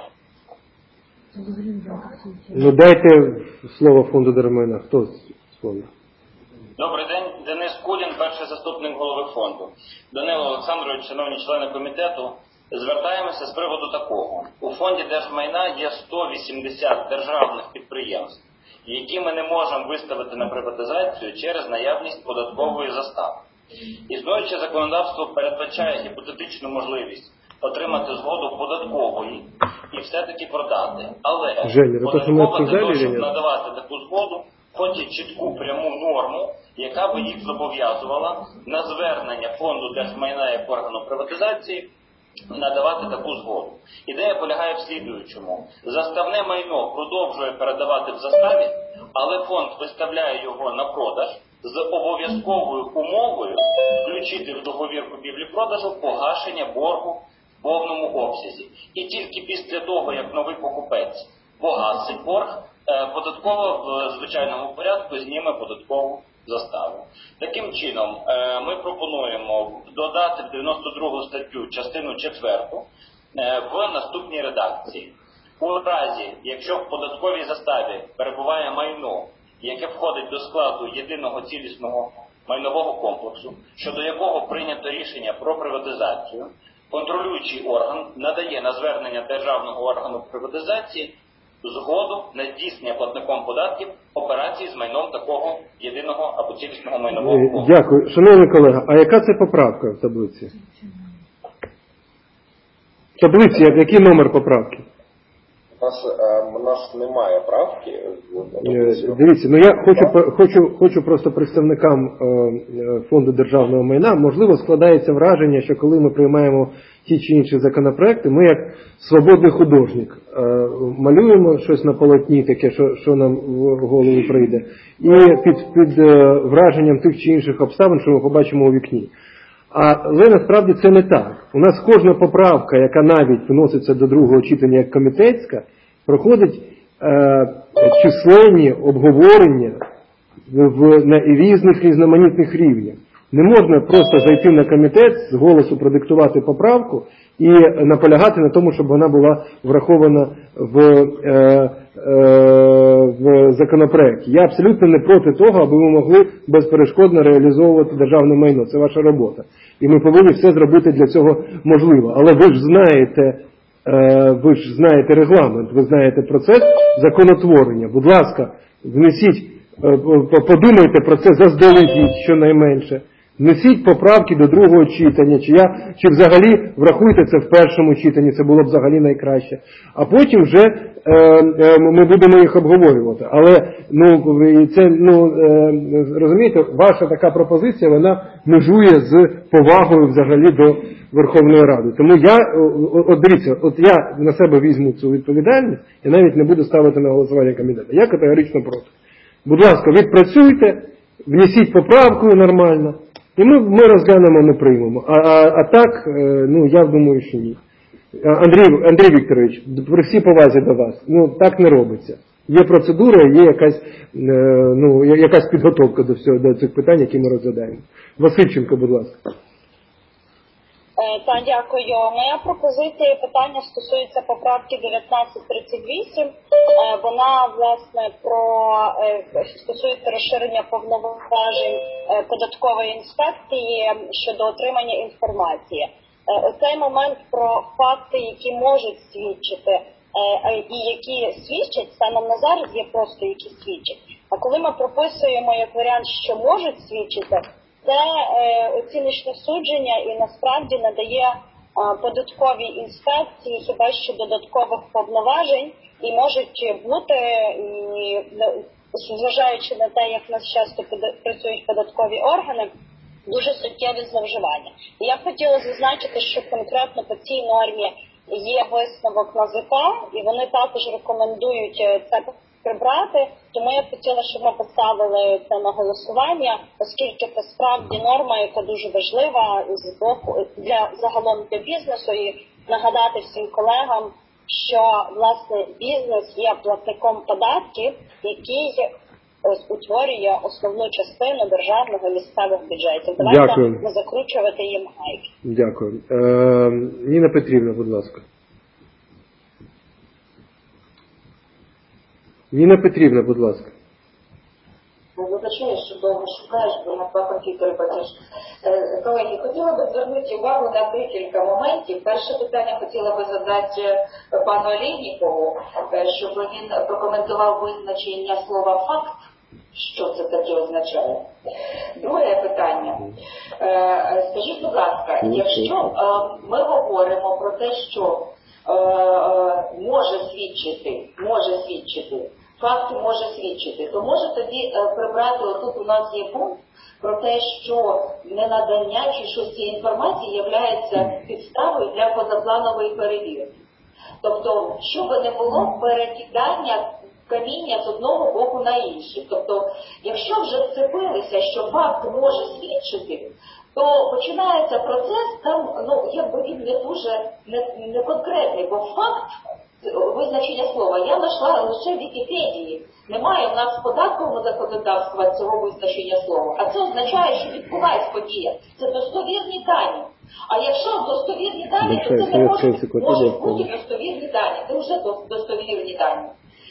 Ну дайте слово фонду Держмайна. Хто з фонду? Добрий день. Денис Кулін, перший заступник голови фонду. Данило Олександрович, шановні члени комітету, звертаємося з приводу такого. У фонді Держмайна є сто вісімдесят державних підприємств, які ми не можемо виставити на приватизацію через наявність податкової застави. Існуюче законодавство передбачає гіпотетичну можливість отримати згоду податкової і все-таки продати. Але Женя, податкова для того, щоб надавати таку згоду, хоче чітку пряму норму, яка би їх зобов'язувала на звернення фонду держмайна як органу приватизації надавати таку згоду. Ідея полягає в слідуючому. Заставне майно продовжує передавати в заставі, але фонд виставляє його на продаж з обов'язковою умовою включити в договір купівлі-продажу погашення боргу в повному обсязі. І тільки після того, як новий покупець погасить борг, податково в звичайному порядку зніме податкову заставу. Таким чином, ми пропонуємо додати в дев'яносто другу статтю частину четверту в наступній редакції. У разі, якщо в податковій заставі перебуває майно, яке входить до складу єдиного цілісного майнового комплексу, щодо якого прийнято рішення про приватизацію, контролюючий орган надає на звернення державного органу приватизації згоду на здійснення платником податків операцій з майном такого єдиного або цілісного майнового комплексу. Дякую. Шановний колега, а яка це поправка в таблиці? В таблиці, який номер поправки? У нас, у нас немає правки. Дивіться, ну я хочу, хочу, хочу просто представникам фонду державного майна, можливо, складається враження, що коли ми приймаємо ті чи інші законопроекти, ми як свободний художник малюємо щось на полотні таке, що, що нам в голову прийде, і під, під враженням тих чи інших обставин, що ми побачимо у вікні. Але насправді це не так. У нас кожна поправка, яка навіть вноситься до другого читання як комітетська, проходить е, численні обговорення в, в, на різних різноманітних рівнях. Не можна просто зайти на комітет, з голосу продиктувати поправку і наполягати на тому, щоб вона була врахована в, е, е, в законопроекті. Я абсолютно не проти того, аби ви могли безперешкодно реалізовувати державне майно. Це ваша робота. І ми повинні все зробити для цього можливо. Але ви ж знаєте, е, ви ж знаєте регламент, ви знаєте процес законотворення. Будь ласка, внесіть, е, подумайте про це заздалегідь щонайменше. Внесіть поправки до другого читання, чи, я, чи взагалі врахуйте це в першому читанні, це було б взагалі найкраще. А потім вже е, е, ми будемо їх обговорювати. Але, ну, це, ну, е, розумієте, ваша така пропозиція, вона межує з повагою взагалі до Верховної Ради. Тому я, от дивіться, от я на себе візьму цю відповідальність і навіть не буду ставити на голосування комітету. Я категорично проти. Будь ласка, відпрацюйте, внесіть поправку нормально. І ми, ми розглянемо, не приймемо. А, а, а так, ну, я думаю, що ні. Андрій, Андрій Вікторович, при всій повазі до вас, ну, так не робиться. Є процедура, є якась, ну, якась підготовка до всього, до цих питань, які ми розглядаємо. Васильченко, будь ласка. Та, дякую. Моя пропозиція питання стосується поправки дев'ятнадцять тридцять вісім. Вона, власне, про стосується розширення повноважень податкової інспекції щодо отримання інформації. Оцей момент про факти, які можуть свідчити і які свідчать, станом на зараз є просто які свідчать. А коли ми прописуємо як варіант, що можуть свідчити, це е, оціночне судження і насправді надає е, податковій інспекції хіба що додаткових повноважень і можуть бути, і, зважаючи на те, як в нас часто працюють податкові органи, дуже суттєві зловживання. І я б хотіла зазначити, що конкретно по цій нормі є висновок НАЗК, і вони також рекомендують це прибрати, тому я б хотіла, щоб ми поставили це на голосування, оскільки це справді норма, яка дуже важлива з боку для загалом для бізнесу, і нагадати всім колегам, що власне бізнес є платником податків, який утворює основну частину державного і місцевих бюджетів. Давайте Дякую. не закручувати їм гайки. Дякую. Е, Ніна Петрівна, будь ласка. Ніна Петрівна, будь ласка. Вибачаю, що довго шукаєш, бо на два комп'ютери бачиш. Колеги, хотіла би звернути увагу на декілька моментів. Перше питання хотіла би задати пану Олєйнікову, щоб він прокоментував визначення слова «факт». Що це таке означає? Друге питання. Скажіть, будь ласка, якщо ми говоримо про те, що може свідчити, може свідчити, факти може свідчити, то може тоді прибрати, отут у нас є пункт про те, що ненадання чи щось цієї інформації є підставою для позапланової перевірки. Тобто, щоб не було перекидання каміння з одного боку на інший. Тобто, якщо вже вцепилися, що факт може свідчити, то починається процес, там, ну, якби він не дуже не, не конкретний, бо факт, визначення слова, я знайшла лише в Вікіпедії. Немає в нас в податковому законодавства цього визначення слова. А це означає, що відбувається подія. Це достовірні дані. А якщо достовірні дані, то це не може, може бути достовірні дані. Це вже достовірні дані.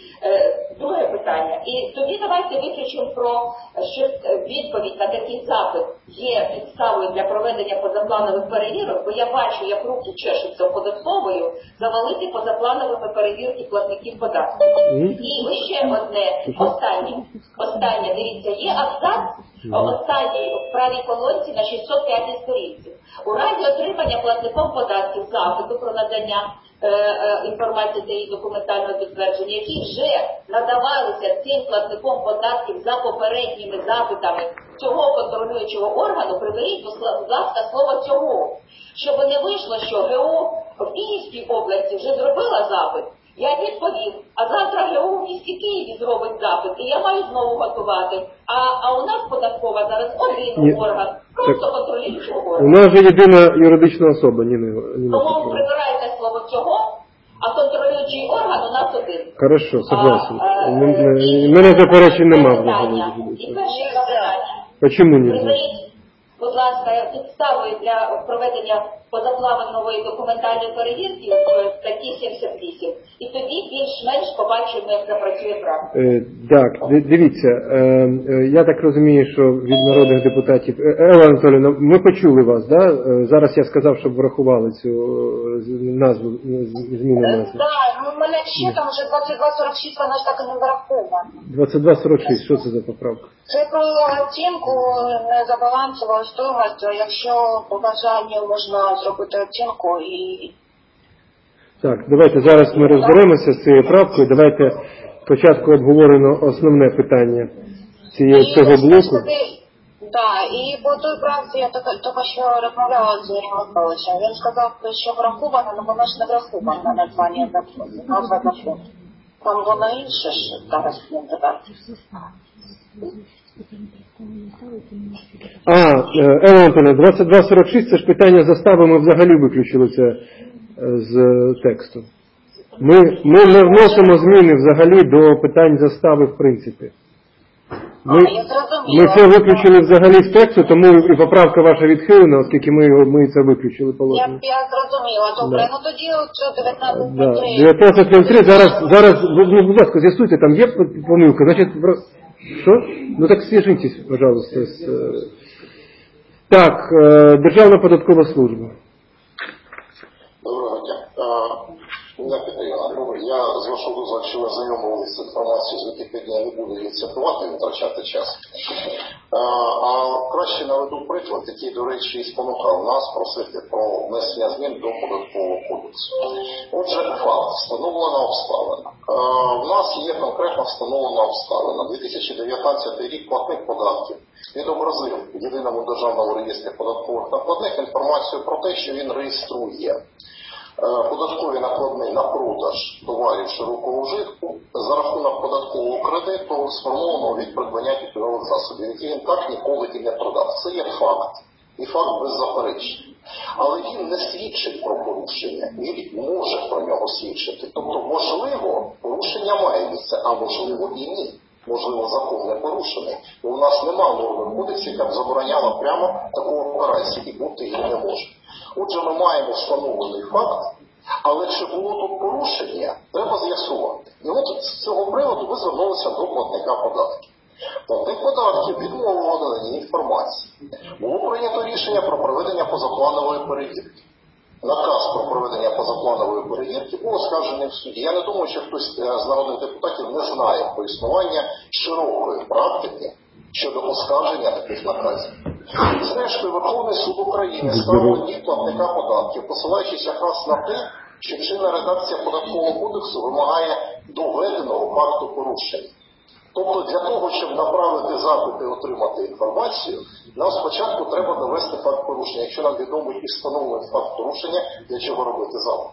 Друге питання. І тоді давайте виключимо про що відповідь на такий запит є підставою для проведення позапланових перевірок, бо я бачу, як руки чешуться податковою завалити позаплановими перевірки платників податків. І ще одне, останнє, останнє, дивіться, є абзац, останній в правій колонці на шістсот п'ятій сторінці. У разі отримання платником податків запиту про надання інформації та її документального підтвердження, які вже надавалися цим платником податків за попередніми запитами цього контролюючого органу, приберіть, будь ласка, слово «цього». Щоб не вийшло, що ГО в Київській області вже зробила запит, я відповів, а завтра ГО в місті Києві зробить запит, і я маю знову готувати. А, а у нас податкова зараз один Ні. орган, просто контролюючий орган. У нас же єдина юридична особа, Ніна. Ніна Тому прибирайте слово «цього», а контролюючий орган у нас один. Хорошо, согласен. А, У мене заперечень нема взагалі. І перше запитання. Почему нельзя? Приберіть, будь ласка, підставою для проведення позапланової документальної перевірки в статті сімдесят вісім. І тоді більш-менш побачимо, як запрацює практика. Е, так, дивіться, е, е, я так розумію, що від народних депутатів... Е, Елла Анатоліївна, ми почули вас, да? Е, зараз я сказав, щоб врахували цю е, назву, зміну назви. Так, ну у мене ще там вже двадцять два сорок шість, вона ж так і не врахована. двадцять два сорок шість, що це за поправка? Це про оцінку не за балансовою стоїмостю, якщо по бажанню можна зробити оцінку і... Так, давайте зараз ми розберемося з цією правкою. Давайте спочатку обговоримо основне питання цієї, цього блоку. Так, і по той правці я тільки що розмовляла з Юрієм Михайловичем. Він сказав, що враховано, але воно ж не враховано названня закону, назва закону. Там воно інше ж зараз не додати. А, Елла Анатоліївна, двадцять два сорок шість, це ж питання застави, ми взагалі виключили це з тексту. Ми, ми не вносимо зміни взагалі до питань застави в принципі. Ми, ми це виключили взагалі з тексту, тому і поправка ваша відхилена, оскільки ми його ми це виключили Я, положення. я зрозуміла. Добре, Да. ну тоді от дев'ятнадцять Да. три. дев'ятнадцять три, зараз, зараз, ну, будь ласка, з'ясуйте, там є помилка, значить, про- що? Ну так свяжитесь, пожалуйста. З, е, так, е, Державна податкова служба. Доброго дня. Я Петро, я з вашого дозволу, якщо ви знайомилися з інформацією з Вікіпедії, я не буду її цитувати, не втрачати час. А краще наведу приклад, який, до речі, і спонукав нас просити про внесення змін до податкового кодексу. Отже, факт, встановлена обставина. В нас є конкретно встановлена обставина. дві тисячі дев'ятнадцятий рік платник податків відобразив в Єдиному державному реєстрі податкових накладних інформацію про те, що він реєструє податкові накладні на продаж товарів широкого вжитку за рахунок податкового кредиту, сформованого від придбання підприємних засобів, які він так ніколи і не продав. Це є факт. І факт беззаперечний. Але він не свідчить про порушення. Він може про нього свідчити. Тобто, можливо, порушення має місце, а можливо і ні. Можливо, закон не порушений. Бо у нас немає норми кодексу, яка б забороняла прямо таку операцію, і бути її не може. Отже, ми маємо встановлений факт, але чи було тут порушення, треба з'ясувати. І от з цього приводу ви звернулися до платника податків. Платник податків відмовив у наданні інформації. Було прийнято рішення про проведення позапланової перевірки. Наказ про проведення позапланової перевірки був оскаржений в суді. Я не думаю, що хтось з народних депутатів не знає про існування широкої практики щодо оскарження таких наказів. Зрештою, Верховний суд України ставив бік платника податків, посилаючись якраз на те, що чинна редакція податкового кодексу вимагає доведеного факту порушення. Тобто для того, щоб направити запит і отримати інформацію, нам спочатку треба довести факт порушення. Якщо нам відомий і встановлений факт порушення, для чого робити запит?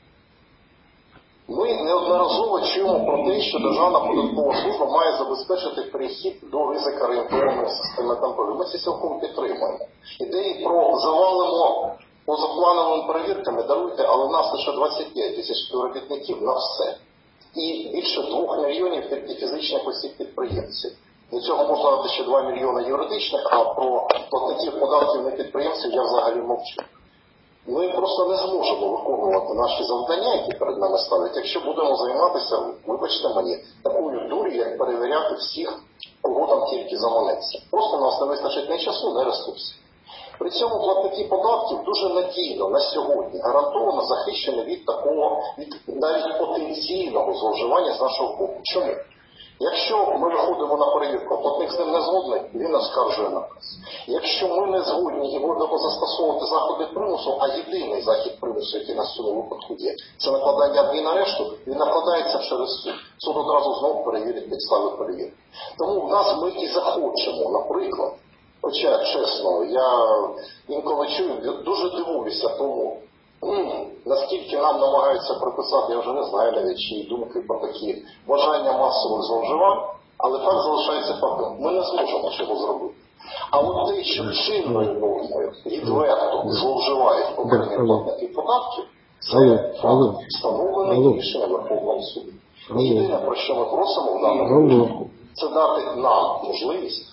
Ми неодноразово чуємо про те, що Державна податкова служба має забезпечити перехід до ризикоорієнтованої системи контролю. Ми це цілком підтримуємо. Ідеї про завалимо позаплановими перевірками даруйте, але в нас лише двадцять п'ять тисяч співробітників на все. І більше двох мільйонів тільки фізичних осіб підприємців. До цього можна дати ще два мільйони юридичних, а про платників податків на підприємців я взагалі мовчу. Ми просто не зможемо виконувати наші завдання, які перед нами ставлять, якщо будемо займатися, вибачте мені, такою дур'ю, як перевіряти всіх, кого там тільки заманеться. Просто у нас не вистачить ні часу, ні ресурсів. При цьому платники податків дуже надійно на сьогодні гарантовано захищені від такого, від навіть потенційного зловживання з нашого боку. Чому? Якщо ми виходимо на перевірку, платник з ним не згодний, він оскаржує наказ. Якщо ми не згодні і будемо застосовувати заходи примусу, а єдиний захід примусу, який на цьому випадку є, це накладання адмінарешту, він накладається через суд. Суд одразу знову перевірить підстави перевірки. Тому в нас ми і захочемо, наприклад, хоча, чесно, я інколи чую, дуже дивуюся тому, м, наскільки нам намагаються приписати, я вже не знаю навіть, чиї думки про такі бажання масових зловживань, але факт залишається фактом. Ми не зможемо цього зробити. А от те, що чинною нормою відверто зловживають окремі платники податків, це факт встановлений рішенням Верховного суду. Єдине, про що ми просимо в даному випадку, це дати нам можливість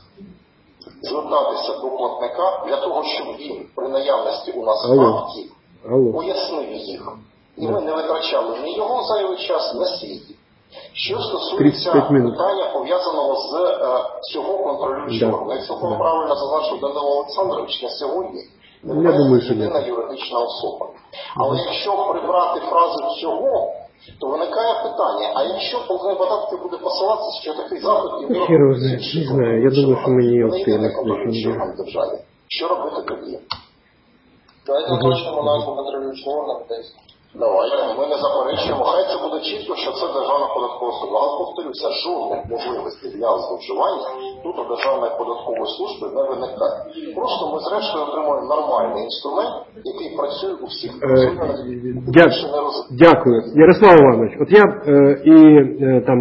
звертатися до платника для того, щоб він при наявності у нас фактів пояснив їх. І ми не витрачали ні його зайвий час, ні свій. Що стосується питання, пов'язаного з е, цього контролюючого, да. Цілком да. правильно зазначив Данило Олександрович, на сьогодні не єдина юридична особа. Але mm-hmm. якщо прибрати фразу «цього», то виникає питання, а якщо платник податки буде посилатися, що такий запит і вирок... Не знаю, я думаю, що мені його єдиний контролюючий орган в державі. Що робити тоді? Давайте уточнимо назву контролюючого органу десь. Давайте, ми не заперечуємо. Хай це буде чітко, що це Державна податкова служба. Але повторюся, жодних можливостей для зловживання тут у Державної податкової служби не виникає. Просто ми зрештою отримуємо нормальний інструмент, який працює у всіх розвинених. Дя... Дякую. Ярослав Іванович, от я е, і е, там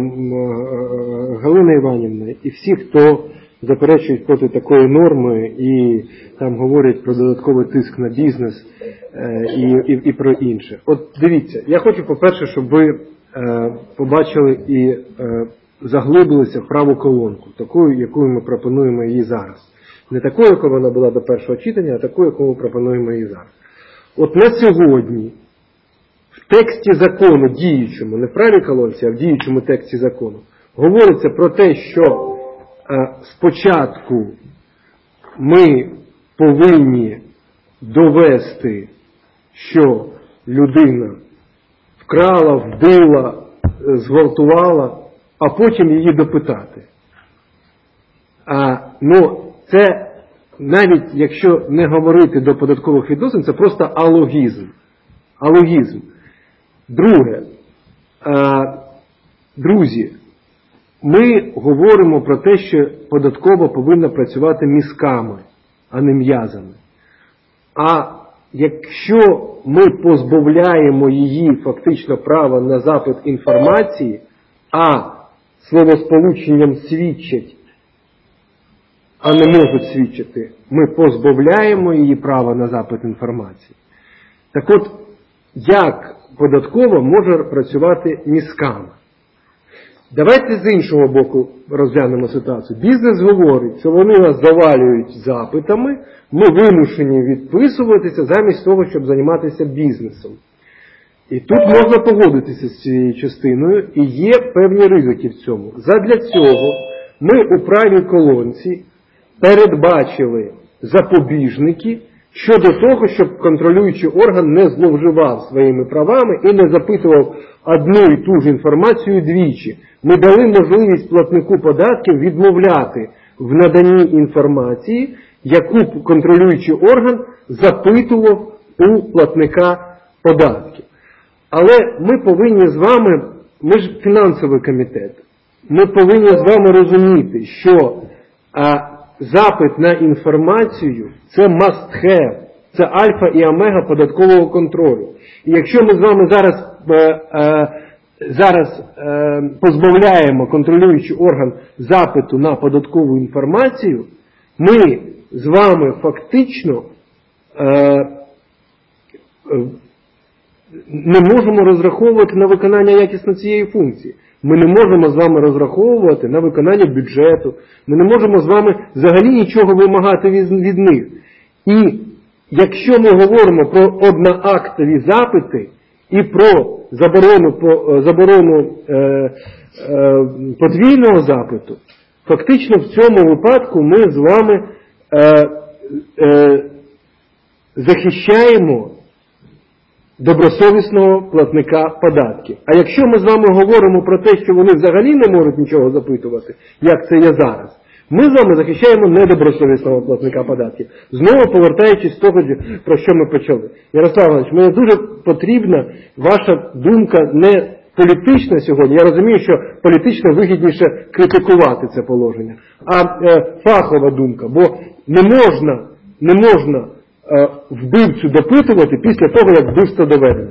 е, Галина Іванівна, і всі, хто заперечують проти такої норми і там говорять про додатковий тиск на бізнес е, і, і, і про інше. От дивіться, я хочу, по-перше, щоб ви е, побачили і е, заглибилися в праву колонку, такою, якою ми пропонуємо її зараз. Не такою, якою вона була до першого читання, а такою, якою ми пропонуємо її зараз. От на сьогодні в тексті закону, діючому, не в правій колонці, а в діючому тексті закону, говориться про те, що е, спочатку ми повинні довести, що людина вкрала, вбила, зґвалтувала, а потім її допитати. А, ну, це навіть якщо не говорити до податкових відносин, це просто алогізм. Алогізм. Друге, а, друзі, ми говоримо про те, що податкова повинна працювати мізками, а не м'язами. А якщо ми позбавляємо її фактично права на запит інформації, а словосполученням свідчать, а не можуть свідчити, ми позбавляємо її права на запит інформації. Так от, як податкова може працювати мізками? Давайте з іншого боку розглянемо ситуацію. Бізнес говорить, що вони нас завалюють запитами, ми вимушені відписуватися замість того, щоб займатися бізнесом. І тут можна погодитися з цією частиною, і є певні ризики в цьому. Задля цього ми у правій колонці передбачили запобіжники щодо того, щоб контролюючий орган не зловживав своїми правами і не запитував одну і ту ж інформацію двічі. Ми дали можливість платнику податків відмовляти в наданні інформації, яку контролюючий орган запитував у платника податків. Але ми повинні з вами, ми ж фінансовий комітет, ми повинні з вами розуміти, що а, запит на інформацію – це must have, це альфа і омега податкового контролю. І якщо ми з вами зараз, е, е, зараз е, позбавляємо контролюючий орган запиту на податкову інформацію, ми з вами фактично е, е, не можемо розраховувати на виконання якісно цієї функції. Ми не можемо з вами розраховувати на виконання бюджету. Ми не можемо з вами взагалі нічого вимагати від, від них. І якщо ми говоримо про одноактові запити і про заборону, по, заборону е, е, подвійного запиту, фактично в цьому випадку ми з вами е, е, захищаємо добросовісного платника податків. А якщо ми з вами говоримо про те, що вони взагалі не можуть нічого запитувати, як це є зараз, ми з вами захищаємо недобросовісного платника податків. Знову повертаючись з того, про що ми почали. Ярослав Іванович, мені дуже потрібна ваша думка не політична сьогодні. Я розумію, що політично вигідніше критикувати це положення, а е, фахова думка. Бо не можна, не можна вбивцю допитувати після того, як вбивство доведено.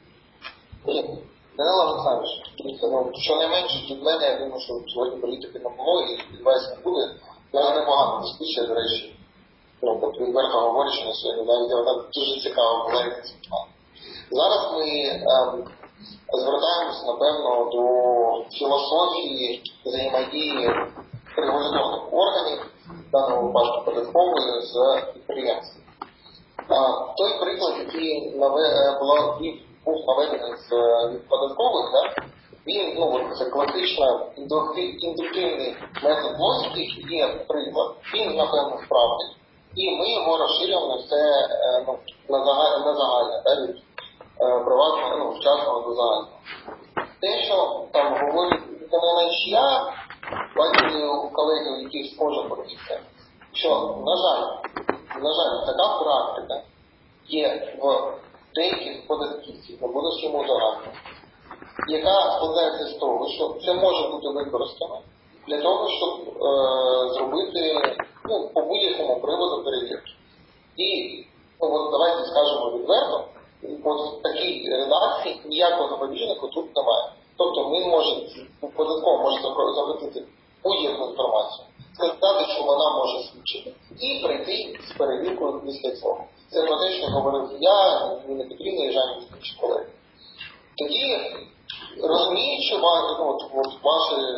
Данило Олександрович, ну, що не менше від мене, я думаю, що сьогодні політики не було і сподіваюся не буде. Вона непогана дискусія, до речі. Ну, тобто відверто говорячи на сьогодні, навіть вона дуже цікава була і цікава. Зараз ми ем, звертаємося, напевно, до філософії взаємодії регуляторних органів, в даному випадку податкової, з підприємством. Той приклад, який був наведений з податкових, да, він, ну, це класично індуктивний метод логіки, є приклад, він, напевно, справний, і ми його розширюємо на все, ну, на загальне, на загальне, да, від приватного, ну, вчасного до загального. Те, що там говорить економіч, я бачу у колегів, які схожа позиція, що, на жаль, На жаль, така практика є в деяких податківців, не буду всім узагальнити, яка складається з того, що це може бути використано для того, щоб е, зробити, ну, по будь-якому приводу перевірки. І, ну, от давайте скажемо відверто, от в такій редакції ніякого запобіжника тут немає. Тобто він може, податково може захопити будь-яку інформацію, сказати, що вона може свідчити, і прийти з перевіркою після цього. Це про те, що говорив я, Ніна Петрівна і Жанна інші колеги. Тоді, розуміючи ну, от, от, ваші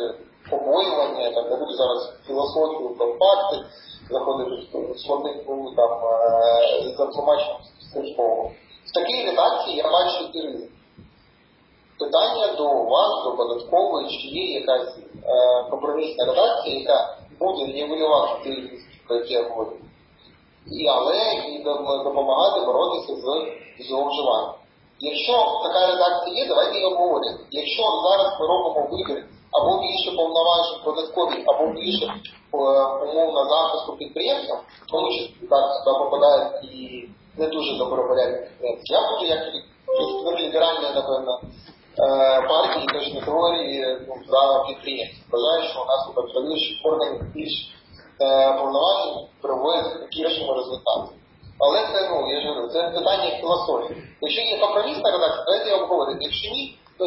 побоювання, там не буду зараз філософію про факти, заходити в складнику там за тлумаченням службового. В такій редакції я бачу і ризик. Питання до вас, до податкової, чи є якась е, компромісна редакція, яка буде нівелювати ті ризики, про які я говорю, і, але і допомагати боротися з зловживанням. Якщо така редакція є, давайте її обговоримо. Якщо зараз ми робимо вибір або більше повноважень податкові, або більше умов на захисту підприємців, в тому числі так сюди попадають і не дуже добропорядні підприємці, я буду як представник ліберальної, напевно, партії точно теорії ну, за підприємців. Вважаю, що у нас у контролюючих органів більш повноважень приводять к гіршому результату. Але це, ну, я ж говорю, це питання філософії. Якщо є компромісна редакція, давайте її обговорити. Якщо ні,